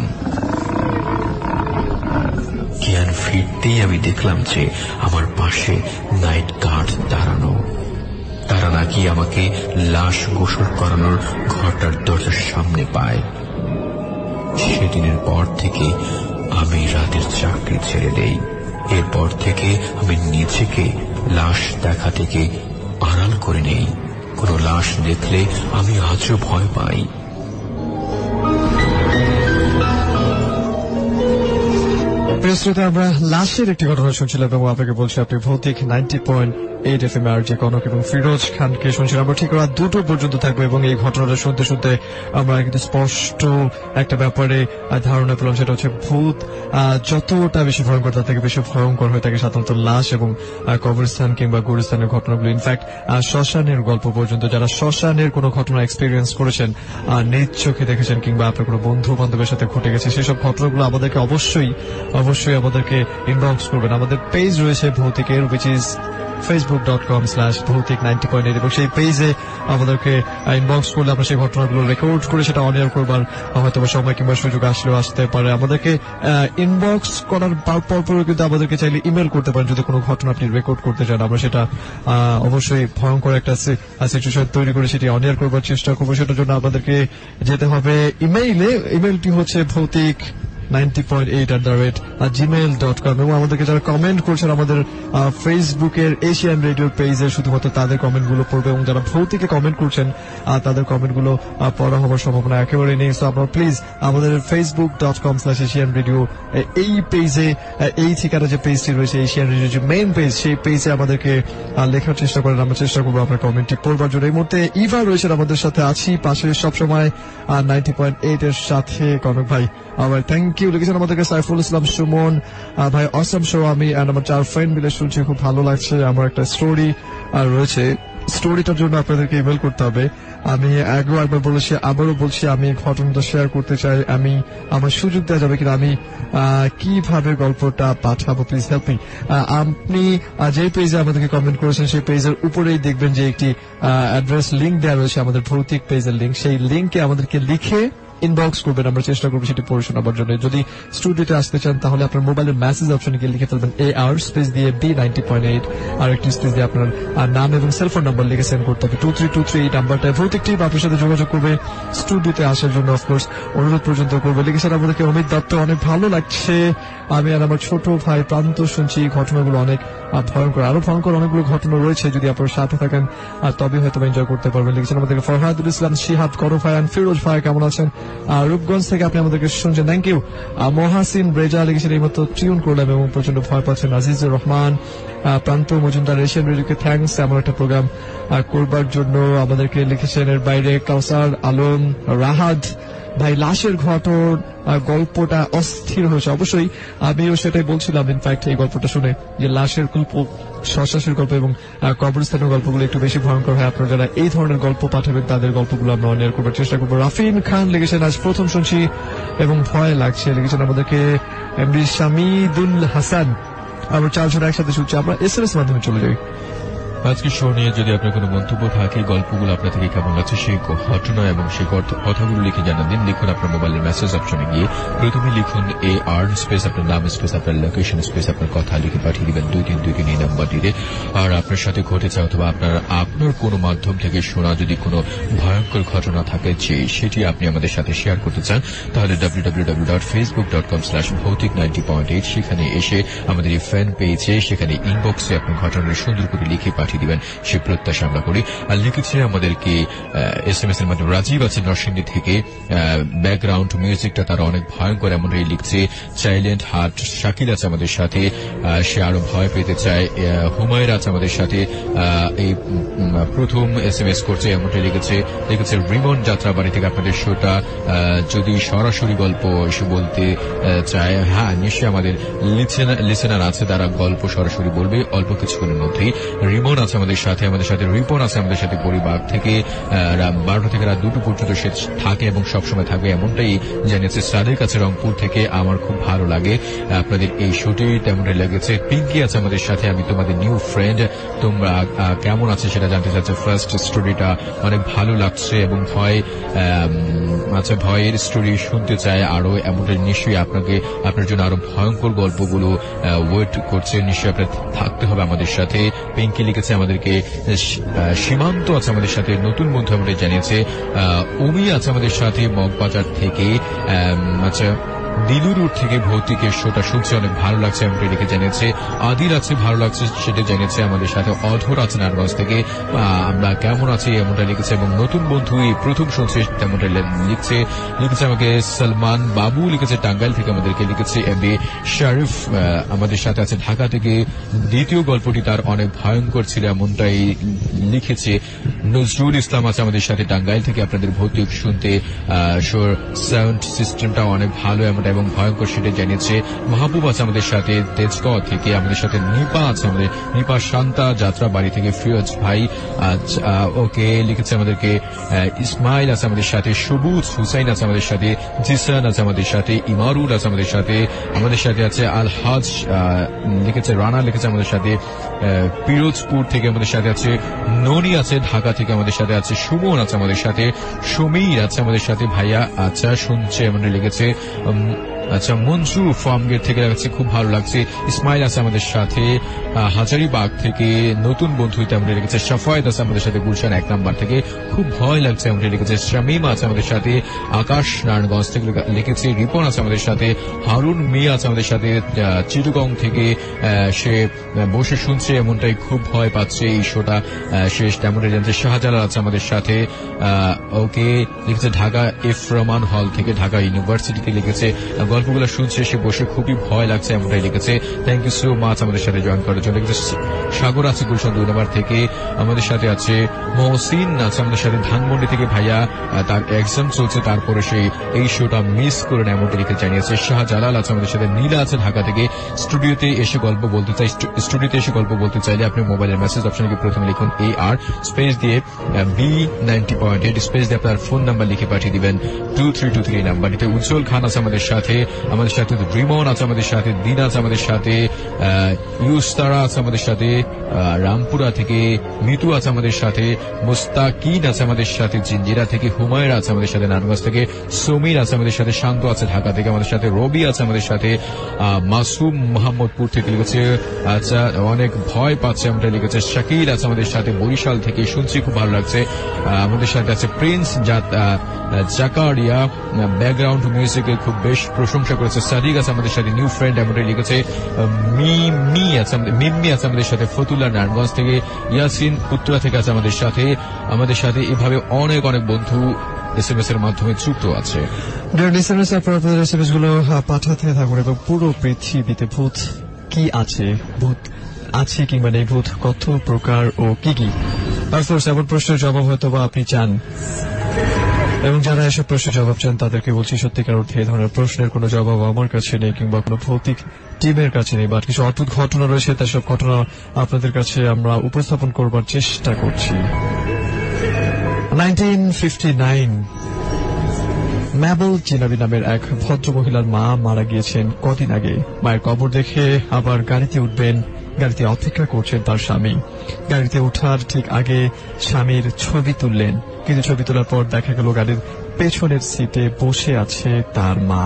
জ্ঞান ফিরতেই আমি দেখলাম যে আমার পাশে নাইট গার্ড দাঁড়ানো। তারা নাকি আমাকে লাশ গোসল করানোর ঘরটার দরজার সামনে পায়। সেদিনের পর থেকে আমি রাতের চাকরি ছেড়ে দেই। এরপর থেকে আমি নিজেকে লাশ দেখা থেকে আড়াল করে নেই। কোনো লাশ দেখলে আমি আজও ভয় পাই। প্রিয় শ্রোতা, আমরা লাশের একটি ঘটনা শুনছিলাম এবং আপনাকে বলছি আপনি Bhoutik ninety point eight F M আর যে কনক এবং ফিরোজ খানকে শুনছিলাম। আমরা ঠিক রাত দুটো পর্যন্ত থাকবো এবং এই ঘটনাটা শুনতে শুনতে আমরা কিন্তু স্পষ্ট একটা ব্যাপারে ধারণা পেলাম, সেটা হচ্ছে ভূত যতটা বেশি ভয়ঙ্কর তার থেকে বেশি ভয়ঙ্কর হয়ে থাকে সাধারণত লাশ এবং কবরস্থান কিংবা গুরুস্থানের ঘটনাগুলো। ইনফ্যাক্ট শ্মশানের গল্প পর্যন্ত, যারা শ্মশানের কোনো ঘটনা এক্সপিরিয়েন্স করেছেন, নিজ চোখে দেখেছেন কিংবা আপনার কোনো বন্ধু বান্ধবের সাথে ঘটে গেছে, সেসব ঘটনাগুলো আমাদেরকে অবশ্যই অবশ্যই আমাদেরকে ইনবক্স করবেন। আমাদের পেজ রয়েছে ভৌতিকের, which is Facebook dot com slash Bhoutik ninety point eight, এবং সেই পেজে আমাদেরকে ইনবক্স করলে আমরা সেই ঘটনাগুলো রেকর্ড করে সেটা অন এয়ার করবার হয়তো সময় কিংবা সুযোগ আসলেও আসতে পারে। আমাদেরকে ইনবক্স করার পরপরও কিন্তু আমাদেরকে চাইলে ইমেল করতে পারেন যদি কোনো ঘটনা আপনি রেকর্ড করতে চান। আমরা সেটা অবশ্যই ভয়ঙ্কর একটা সিচুয়েশন তৈরি করে সেটি অন এয়ার করবার চেষ্টা করবো। সেটার জন্য আমাদেরকে যেতে হবে ইমেইলে। ইমেইলটি হচ্ছে Bhoutik ninety point eight at the rate Gmail dot com, এবং আমাদেরকে যারা কমেন্ট করছেন আমাদের ফেসবুকের এশিয়ান রেডিও পেজে শুধুমাত্র তাদের কমেন্ট গুলো পড়বে, এবং যারা ভৌতিকে কমেন্ট করছেন তাদের কমেন্ট গুলো পড়া হওয়ার সম্ভাবনা একেবারে নেই। সো আপনারা প্লিজ আমাদের Facebook dot com slash Asian Radio এই পেজে, এই ঠিকানা যে পেজটি রয়েছে এশিয়ান রেডিও যে মেইন পেজ, সেই পেজে আমাদেরকে লেখার চেষ্টা করেন। আমরা চেষ্টা করবো আপনার কমেন্টটি পড়বার জন্য। এই মুহূর্তে ইভা রয়েছেন আমাদের সাথে, আছি পাশে সবসময় নাইনটি পয়েন্ট এইট এর সাথে কনক ভাই। আবার থ্যাংক ইউ লিখেছেন আমাদেরকে সাইফুল ইসলাম সুমন ভাই, অসম শো আমি আমার চার ফ্রেন্ড মিলে শুনছি, খুব ভালো লাগছে। আমার একটা স্টোরি রয়েছে স্টোরিটার জন্য আপনাদেরকে ইমেল করতে হবে। আমি আগেও একবার বলেছি, আবারও বলছি, আমি ঘটনাটা শেয়ার করতে চাই। আমি আমার সুযোগ দেওয়া যাবে কিনা, আমি কিভাবে গল্পটা পাঠাবো, প্লিজ হেল্প মি। আপনি যে পেজে আমাদেরকে কমেন্ট করেছেন সেই পেজের উপরেই দেখবেন যে একটি অ্যাড্রেস লিঙ্ক দেওয়া রয়েছে, আমাদের ভৌতিক পেজের লিঙ্ক। সেই লিঙ্কে আমাদেরকে লিখে ইনবক্স করবেন, আমরা চেষ্টা করবো সেটি পড়ে শোনাবার জন্য। যদি স্টুডিওতে আসতে চান তাহলে আপনার মোবাইলের মেসেজ অপশনে গিয়ে লিখে ফেলবেন এ আর স্পেস দিয়ে বি নাইনটি পয়েন্ট এইট, আর একটি স্পেস দিয়ে আপনার নাম এবং সেলফোন নাম্বার লিখে সেন্ড করতে হবে টু থ্রি টু থ্রি এই নাম্বারটায়। ভৌতিক টিম আপনার সাথে যোগাযোগ করবে স্টুডিওতে আসার জন্য, অফকোর্স অনুরোধ পর্যন্ত করবে। লিখেছেন আমাদেরকে অমিত দত্ত, অনেক ভালো লাগছে, আমি আর আমার ছোট ভাই প্রান্ত শুনছি, ঘটনাগুলো অনেক ভয়ঙ্কর, আরো ভয়ঙ্কর অনেকগুলো ঘটনা রয়েছে, যদি আপনার সাথে থাকেন তবে হয়তো এনজয় করতে পারবেন। লিখেছেন আমাদেরকে ফরহাদুল ইসলাম, শিহাব, করো ভাই, ফিরোজ ভাই কেমন আছেন, রূপগঞ্জ থেকে আপনি আমাদেরকে শুনছেন, থ্যাংক ইউ। মহাসিন ব্রেজা লিখেছেন এই মতো টিউন করলাম এবং প্রচন্ড ভয় পাচ্ছেন। আজিজুর রহমান, প্রান্ত মজুমদার, এশিয়ান রেডিওকে থ্যাংকস এমন একটা প্রোগ্রাম করবার জন্য আমাদেরকে লিখেছেন। এর বাইরে কাউসার আলম, রাহাত ভাই, লাশের ঘটন গল্পটা অস্থির হয়েছে। অবশ্যই আমিও সেটাই বলছিলাম ইনফ্যাক্ট এই গল্পটা শুনে, যে লাশের গল্প, শ্মশানের গল্প এবং কবরস্থানের গল্পগুলো একটু বেশি ভয়ঙ্কর হয়। আপনারা যারা এই ধরনের গল্প পাঠাবেন তাদের গল্পগুলো আমরা অনিয়ার করবার চেষ্টা করবো। রাফিন খান লিখেছেন আজ প্রথম শুনছি এবং ভয় লাগছে। লিখেছেন আমাদেরকে এমডি শামিদুল হাসান, আমরা চারজন একসাথে শুনছি। আমরা এস এম এস মাধ্যমে চলে যাই। আজকে শো নিয়ে যদি আপনার কোনো মন্তব্য থাকে, গল্পগুলো আপনার থেকে কেমন লাগছে, সেই ঘটনা এবং সেই কথাগুলো লিখে জানান দিন। লিখুন আপনার মোবাইলের মেসেজ অপশনে গিয়ে, প্রথমে লিখুন এ আর স্পেস আপনার নাম স্পেস আপনার লোকেশন স্পেস আপনার কথা লিখে পাঠিয়ে দিবেন দুই তিন দুই তিন এই নাম্বারটিতে। আর আপনার সাথে ঘটেছে অথবা আপনার আপনার কোনো মাধ্যম থেকে শোনা যদি কোনো ভয়ঙ্কর ঘটনা থাকে যে সেটি আপনি আমাদের সাথে শেয়ার করতে চান, তাহলে W W W dot Facebook dot com slash Bhoutik ninety point eight সেখানে এসে আমাদের এই ফ্যান পেজে, সেখানে ইনবক্সে আপনার ঘটনাটি সুন্দর করে লিখে পাঠিয়ে দিবেন, সে প্রত্যাশা আমরা করি। আর লিখেছে আমাদেরকে এস এম এস এর মাধ্যমে রাজীব আছে নরসিংদী থেকে, ব্যাকগ্রাউন্ড মিউজিকটা তারা অনেক ভয়ঙ্কর এমনটাই লিখছে। চাইল্ড হার্ট শাকিল আছে আমাদের সাথে, সে আরো ভয় পেতে চায়। হুমায়ুন আছে আমাদের সাথে, এই প্রথম এস এম এস করছে এমনটাই লিখেছে। লিখেছে রিমন যাত্রাবাড়ি থেকে, আপনাদের শোটা যদি সরাসরি গল্প এসে বলতে চায়, হ্যাঁ নিশ্চয়ই আমাদের লিসেনার আছে তারা গল্প সরাসরি বলবে অল্প কিছুক্ষণের মধ্যেই। রিমন আছে আমাদের সাথে, আমাদের সাথে রিপন আছে আমাদের সাথে পরিবার থেকে, বারোটা থেকে রাত দুটো পর্যন্ত সে থাকে এবং সবসময় থাকবে এমনটাই জানিয়েছে। সাদেক আছে রংপুর থেকে, আমার খুব ভালো লাগে আপনাদের এই শোটি, তেমনটাই লেগেছে। পিঙ্কি আছে আমাদের সাথে, আমি তোমাদের নিউ ফ্রেন্ড, তোমরা কেমন আছে সেটা জানতে চাচ্ছে। ফার্স্ট স্টোরিটা অনেক ভালো লাগছে এবং ভয়, আচ্ছা ভয়ের স্টোরি শুনতে চায় আরো, এমনটাই নিশ্চয়ই আপনাকে আপনার জন্য আরো ভয়ঙ্কর গল্পগুলো ওয়েট করছে, নিশ্চয়ই আপনার থাকতে হবে আমাদের সাথে। পিঙ্কি লিখেছে আমাদেরকে। সীমান্ত আছে আমাদের সাথে, নতুন বন্ধু আমাদের জানিয়েছে। ওমি আছে আমাদের সাথে মগবাজার থেকে, আচ্ছা দিলুরুর থেকে ভৌতিকের শোটা শুনছে, অনেক ভালো লাগছে এমনটা লিখে জানিয়েছে। আদির আছে ভালো লাগছে সেটা জানিয়েছে আমাদের সাথে। অধর আছে নারায়ণগঞ্জ থেকে, আমরা কেমন আছি এমনটা লিখেছে এবং নতুন বন্ধু প্রথম শুনছে তেমনটা লিখছে। লিখেছে আমাকে সালমান বাবু, লিখেছে টাঙ্গাইল থেকে আমাদেরকে লিখেছে। এম বি শরীফ আমাদের সাথে আছে ঢাকা থেকে, দ্বিতীয় গল্পটি তার অনেক ভয়ঙ্কর ছিল এমনটাই লিখেছে। নজরুল ইসলাম আছে আমাদের সাথে টাঙ্গাইল থেকে, আপনাদের ভৌতিক শুনতে শোর সাউন্ড সিস্টেমটা অনেক ভালো এমন এবং ভয়ঙ্কর সেটা জানিয়েছে। মাহবুব আছে আমাদের সাথে তেজগাঁও থেকে, আমাদের সাথে নিপা আছে আমাদের, নিপা শান্তা যাত্রা বাড়ি থেকে। ফিরোজ ভাই ওকে লিখেছে আমাদেরকে। ইসমাইল আছে আমাদের সাথে, সবুজ হুসাইন আছে আমাদের সাথে, জিসান আছে আমাদের সাথে, ইমারুল আছে আমাদের সাথে, আমাদের সাথে আছে আল হাজ লিখেছে, রানা লিখেছে আমাদের সাথে। পিরোজপুর থেকে আমাদের সাথে আছে ননি আছে, ঢাকা থেকে আমাদের সাথে আছে। সুমন আছে আমাদের সাথে, সমীর আছে আমাদের সাথে। ভাইয়া আচ্ছা শুনছে এমনটা লিখেছে। আচ্ছা মঞ্জু ফার্মগেট থেকে লাগছে, খুব ভালো লাগছে। ইসমাইল আছে আমাদের সাথে হাজারিবাগ থেকে, নতুন বন্ধু তেমন লিখেছে। সাফায়েত আছে আমাদের সাথে গুলশান এক নাম্বার থেকে, খুব ভয় লাগছে এমন লিখেছে। শামিমা আছে আমাদের সাথে আকাশ নারায়ণগঞ্জ থেকে লিখেছে। রিপন আছে আমাদের সাথে, হারুন মিয়া আছে আমাদের সাথে চিটগং থেকে, সে বসে শুনছে এমনটাই খুব ভয় পাচ্ছে এই শোটা শেষ তেমনটাই জানছে। শাহজালাল আছে আমাদের সাথে, ওকে লিখেছে ঢাকা এফ রহমান হল থেকে, ঢাকা ইউনিভার্সিটিতে লিখেছে। গল্পগুলো শুনছে সে বসে খুবই ভয় লাগছে এমনটাই লিখেছে। থ্যাংক ইউ সো মাচ আমাদের সাথে জয়েন করার জন্য। সাগর আছে গুলশান দুই নম্বর থেকে, আমাদের সাথে আছে মহসিন আছে আমাদের সাথে ধানমন্ডি থেকে। ভাইয়া তার এক্সাম চলছে, তারপরে সেই এই শোটা মিস করে এমনটা লিখে জানিয়েছে। শাহজালাল আছে আমাদের সাথে। নীলা আছে ঢাকা থেকে। স্টুডিওতে এসে গল্প বলতে চাই স্টুডিওতে এসে গল্প বলতে চাইলে আপনি মোবাইলের মেসেজ অপশনে প্রথমে লিখুন এ আর স্পেস দিয়ে B ninety point eight space দিয়ে আপনার ফোন নাম্বার লিখে পাঠিয়ে দিবেন টু থ্রি টু থ্রি নাম্বারটিতে। উজ্জ্বল খান আছে আমাদের সাথে, আমাদের সাথে রিমন আছে আমাদের সাথে, দিন আছে আমাদের সাথে, ইউস্তারা আছে আমাদের সাথে রামপুরা থেকে, মিতু আছে আমাদের সাথে, মুস্তাকিন আছে আমাদের সাথে জিঞ্জিরা থেকে, হুমায়রা আছে আমাদের সাথে নারায়ণগঞ্জ থেকে, সমীর আছে আমাদের সাথে, শান্ত আছে ঢাকা থেকে আমাদের সাথে, রবি আছে আমাদের সাথে, মাসুম মোহাম্মদপুর থেকে লিখেছে আচ্ছা অনেক ভয় পাচ্ছে আমরা লিখেছে। শাকিল আছে আমাদের সাথে বরিশাল থেকে, শুনছি খুব ভালো লাগছে। আমাদের সাথে আছে প্রিন্স জাকারিয়া, ব্যাকগ্রাউন্ড মিউজিকে খুব বেশ প্রশংসা করেছে। সাদিক আছে আমাদের সাথে, নিউ ফ্রেন্ড এমনটাই লিখেছে। মিমি আছে মিম্মি আছে আমাদের সাথে, ফতুল্লাহ নারায়ণগঞ্জ থেকে, ইয়াসিন উত্তরা থেকে আছে আমাদের সাথে আমাদের সাথে এভাবে অনেক অনেক বন্ধু এসএমএস এর মাধ্যমে যুক্ত আছে। আপনাদের এসএমএস গুলো পাঠাতে থাকুন এবং পুরো পৃথিবীতে ভূত কি আছে, ভূত আছে কিংবা নেই, ভূত কত প্রকার ও কি কি, এমন প্রশ্নের জবাব হয়তো বা আপনি চান। এবং যারা এসব প্রশ্নের জবাব চান তাদেরকে বলছি সত্যিকার অর্থে এই ধরনের প্রশ্নের কোনো জবাব আমার কাছে নেই কিংবা কোনো ভৌতিক টিমের কাছে নেই, বাট কিছু অদ্ভুত ঘটনা রয়েছে, তাই সব ঘটনা আপনাদের কাছে আমরা উপস্থাপন করবার চেষ্টা করছি। নাইনটিন ফিফটি নাইন ম্যাবল চিনাবি নামের এক ভদ্র মহিলার মা মারা গিয়েছেন কদিন আগে। মায়ের কবর দেখে আবার গাড়িতে উঠবেন, গাড়িতে অপেক্ষা করছেন তার স্বামী। গাড়িতে ওঠার ঠিক আগে স্বামীর ছবি তুললেন, কিন্তু ছবি তোলার পর দেখা গেল গাড়ির পেছনের সিটে বসে আছে তার মা।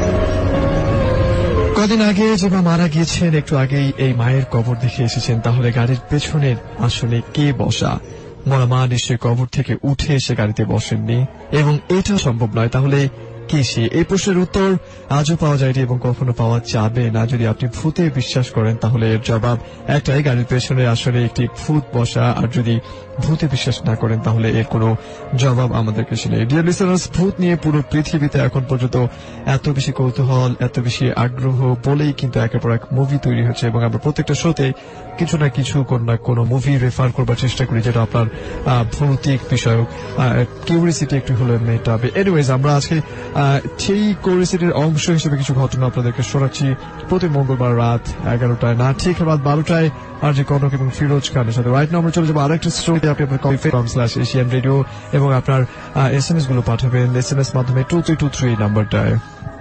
কদিন আগে যে মা মারা গিয়েছেন, একটু আগেই এই মায়ের কবর দেখে এসেছেন, তাহলে গাড়ির পেছনের আসলে কে বসা? মরা মা নিশ্চয়ই কবর থেকে উঠে এসে গাড়িতে বসেননি, এবং এটা সম্ভব নয়। তাহলে কি সে? এই প্রশ্নের উত্তর আজও পাওয়া যায়নি এবং কখনো পাওয়া যাবে না। যদি আপনি ভূতে বিশ্বাস করেন তাহলে এর জবাব একটাই, গাড়ির পেছনে আসলে একটি ভূত বসা। আর যদি ভূতে বিশ্বাস না করেন তাহলে এর কোনো জবাব আমাদের কাছে নেই। ডিয়ার লিসেনার্স, ভূত নিয়ে পুরো পৃথিবীতে এখন পর্যন্ত এত বেশি কৌতূহল, এত বেশি আগ্রহ বলেই কিন্তু একের পর এক মুভি তৈরি হচ্ছে, এবং আমরা প্রত্যেকটা শোতে কিছু না কিছু কোন না কোনো মুভি রেফার করবার চেষ্টা করি যেটা আপনার ভৌতিক বিষয়ক কিউরিসিটি একটু হলে মেটাবে। এনিওয়েজ, আমরা আজকে সেই কিউরিসিটির অংশ হিসেবে কিছু ঘটনা আপনাদেরকে শোনাচ্ছি প্রতি মঙ্গলবার রাত এগারোটায়, না ঠিক রাত বারোটায় আর যে কনক এবং ফিরোজ খানের সাথে। রাইট নাও আমরা চলে যাবো আরেকটা স্টোরিতে। আপনি আপনার কফি কম স্ল্যাশ এশিয়ান রেডিও এবং আপনার এস এম এস গুলো পাঠাবেন এস এম এস মাধ্যমে টু থ্রি টু থ্রি নাম্বারটায়।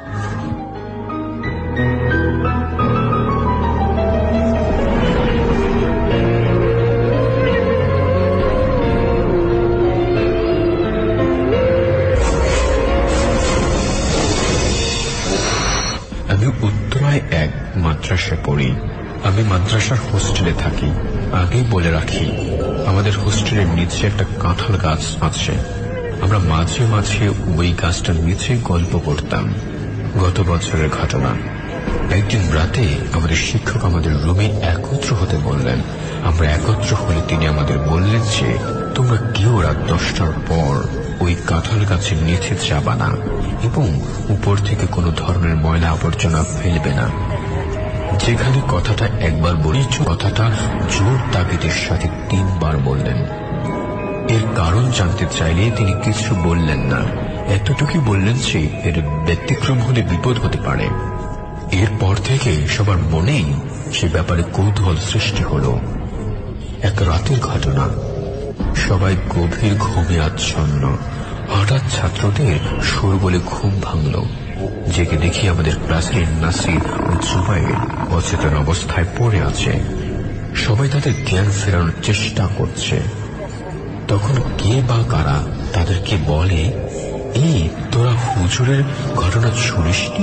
আমি উত্তরায় এক মাদ্রাসায় পড়ি। আমি মাদ্রাসার হোস্টেলে থাকি। আগেই বলে রাখি, আমাদের হোস্টেলের নিচে একটা কাঁঠাল গাছ আছে। আমরা মাঝে মাঝে ওই গাছটার নিচে গল্প করতাম। গত বছরের ঘটনা, একদিন রাতে আমাদের শিক্ষক আমাদের রুমে একত্র হতে বললেন। আমরা একত্র হলে তিনি আমাদের বললেন যে তোমরা কেউ রাত দশটার পর ওই কাঁঠাল গাছের নিচে যাবা না এবং উপর থেকে কোনো ধরনের ময়লা আবর্জনা ফেলবে না। যেখানে কথাটা একবার বলি, কথাটা জোর তাগিদের সাথে তিনবার বললেন। এর কারণ জানতে চাইলে তিনি কিছু বললেন না, এতটুকুই বললেন যে এর ব্যতিক্রম হলে বিপদ হতে পারে। এরপর থেকে সবার মনেই সে ব্যাপারে কৌতূহল সৃষ্টি হল। এক রাতের ঘটনা, সবাই গভীর ঘুমে আচ্ছন্ন। হঠাৎ ছাত্রদের সুর বলে ঘুম ভাঙল। জেগে দেখি আমাদের ক্লাসের নাসির ও জুবাইর অচেতন অবস্থায় পড়ে আছে। সবাই তাদের জ্ঞান ফেরানোর চেষ্টা করছে। তখন কে বা কারা তাদেরকে বলে, এই তোরা হুজুরের ঘটনা শুনিসনি?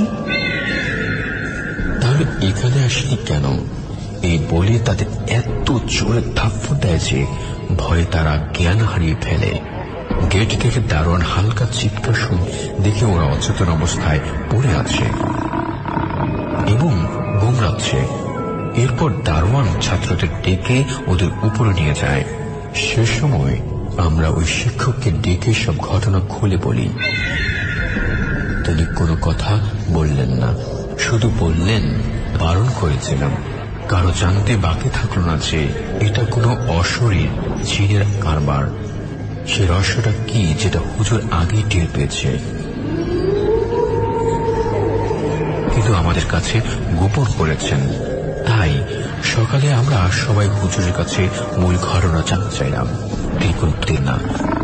তাহলে এখানে আসলি কেন? এই বলে তাদের এত জোরে থাপ্পড় দেয় যে ভয়ে তারা জ্ঞান হারিয়ে ফেলে। গেট থেকে দারোয়ান হালকা চিৎকার শুনে দেখে ওরা অচেতন অবস্থায় পড়ে আছে এবং গুমরাচ্ছে। এরপর দারোয়ান ছাত্রদের ডেকে ওদের উপরে নিয়ে যায়। সে সময় আমরা ওই শিক্ষককে ডেকে সব ঘটনা খুলে বলি। তিনি কোনো কথা বললেন না, শুধু বললেন, বারণ করেছিলাম। কারো জানতে বাকি থাকলো না যে এটা কোনো অশরীর জিনের কারবার। সে রহস্যটা কি যেটা হুজুর আগেই টের পেয়েছে, কিন্তু আমাদের কাছে গোপন করেছেন। তাই সকালে আমরা সবাই হুজুরের কাছে মূল ঘটনা জানতে চাইলাম। তিনি করতেন না,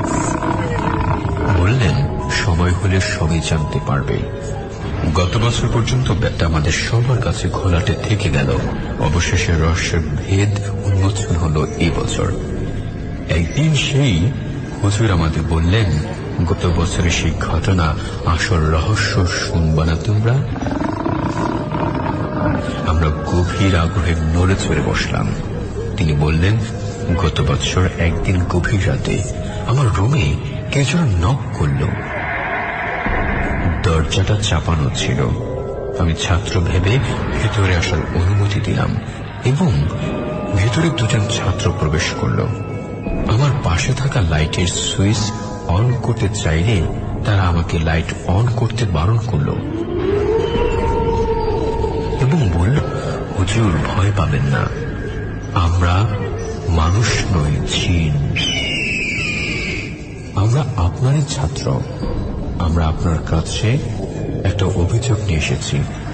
বললেন সময় হলে সবই জানতে পারবে। গত বছর পর্যন্ত ব্যাপারটা আমাদের সবার কাছে ঘোলাটে থেকে গেল। অবশেষে রহস্যের ভেদ উন্মোচন হলো এই বছর। একদিন সেই হুজুর আমাদের বললেন, গত বছরের সেই ঘটনা আসল রহস্য শুনবা না তোমরা? আমরা গভীর আগ্রহে নড়ে চড়ে বসলাম। তিনি বললেন, গত বছর একদিন গভীর রাতে আমার রুমে কে যেন নক করল। দরজাটা চাপানো ছিল। আমি ছাত্র ভেবে ভেতরে আসার অনুমতি দিলাম এবং ভেতরে দুজন ছাত্র প্রবেশ করল। আমার পাশে থাকা লাইটের সুইচ অন করতে চাইলে তারা আমাকে লাইট অন করতে বারণ করল এবং বলল, হুজুর ভয় পাবেন না, আমরা মানুষ নই, জিন। আমরা আপনারই ছাত্র। আমরা আপনার কাছে একটা অভিযোগ নিয়ে এসেছি।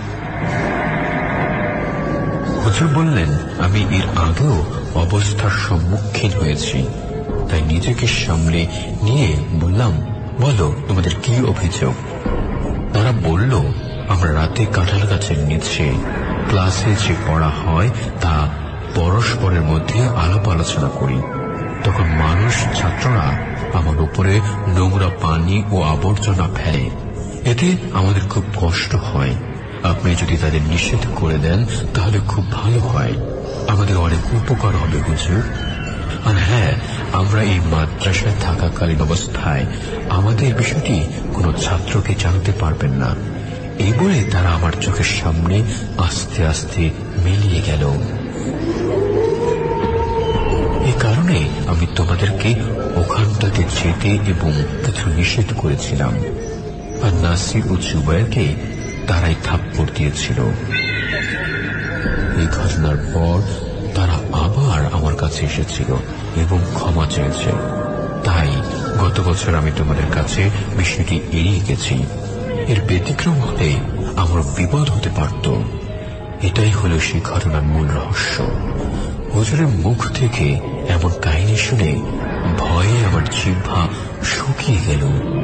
হুজুর বললেন, আমি এর আগেও অবস্থার সম্মুখীন হয়েছি, তাই নিজেকে সামলে নিয়ে বললাম, বলো তোমাদের কি অভিযোগ? তারা বলল, আমরা রাতে কাঁঠাল গাছের নিচে ক্লাসে যে পড়া হয় তা পরস্পরের মধ্যে আলাপ আলোচনা করি। তখন মানুষ ছাত্ররা আমার উপরে নোংরা পানি ও আবর্জনা ফেলে। এতে আমাদের খুব কষ্ট হয়। আপনি যদি তাদের নিষেধ করে দেন তাহলে খুব ভালো হয়, আমাদের অনেক উপকার হবে হুজুর। আর হ্যাঁ, আমরা এই মাদ্রাসায় থাকাকালীন অবস্থায় আমাদের বিষয়টি কোনো ছাত্রকে জানতে পারবেন না। এই বলে তারা আমার চোখের সামনে আস্তে আস্তে মিলিয়ে গেল। এই কারণে আমি তোমাদেরকে ওখানটাতে যেতে এবং কিছু নিষেধ করেছিলাম। আর নাসির ও জুবাইরকে তারাই থাপ্পড় দিয়েছিল। এই ঘটনার পর তারা আবার আমার কাছে এসেছিল এবং ক্ষমা চেয়েছে। তাই গত বছর আমি তোমাদের কাছে বিষয়টি এড়িয়ে গেছি। এর ব্যতিক্রম হলে আমার বিপদ হতে পারত। এটাই হলো সেই ঘটনার মূল রহস্য। হুজুরের মুখ থেকে এমন কাহিনী শুনে ভয়ে আমার জিহ্বা শুকিয়ে গেল।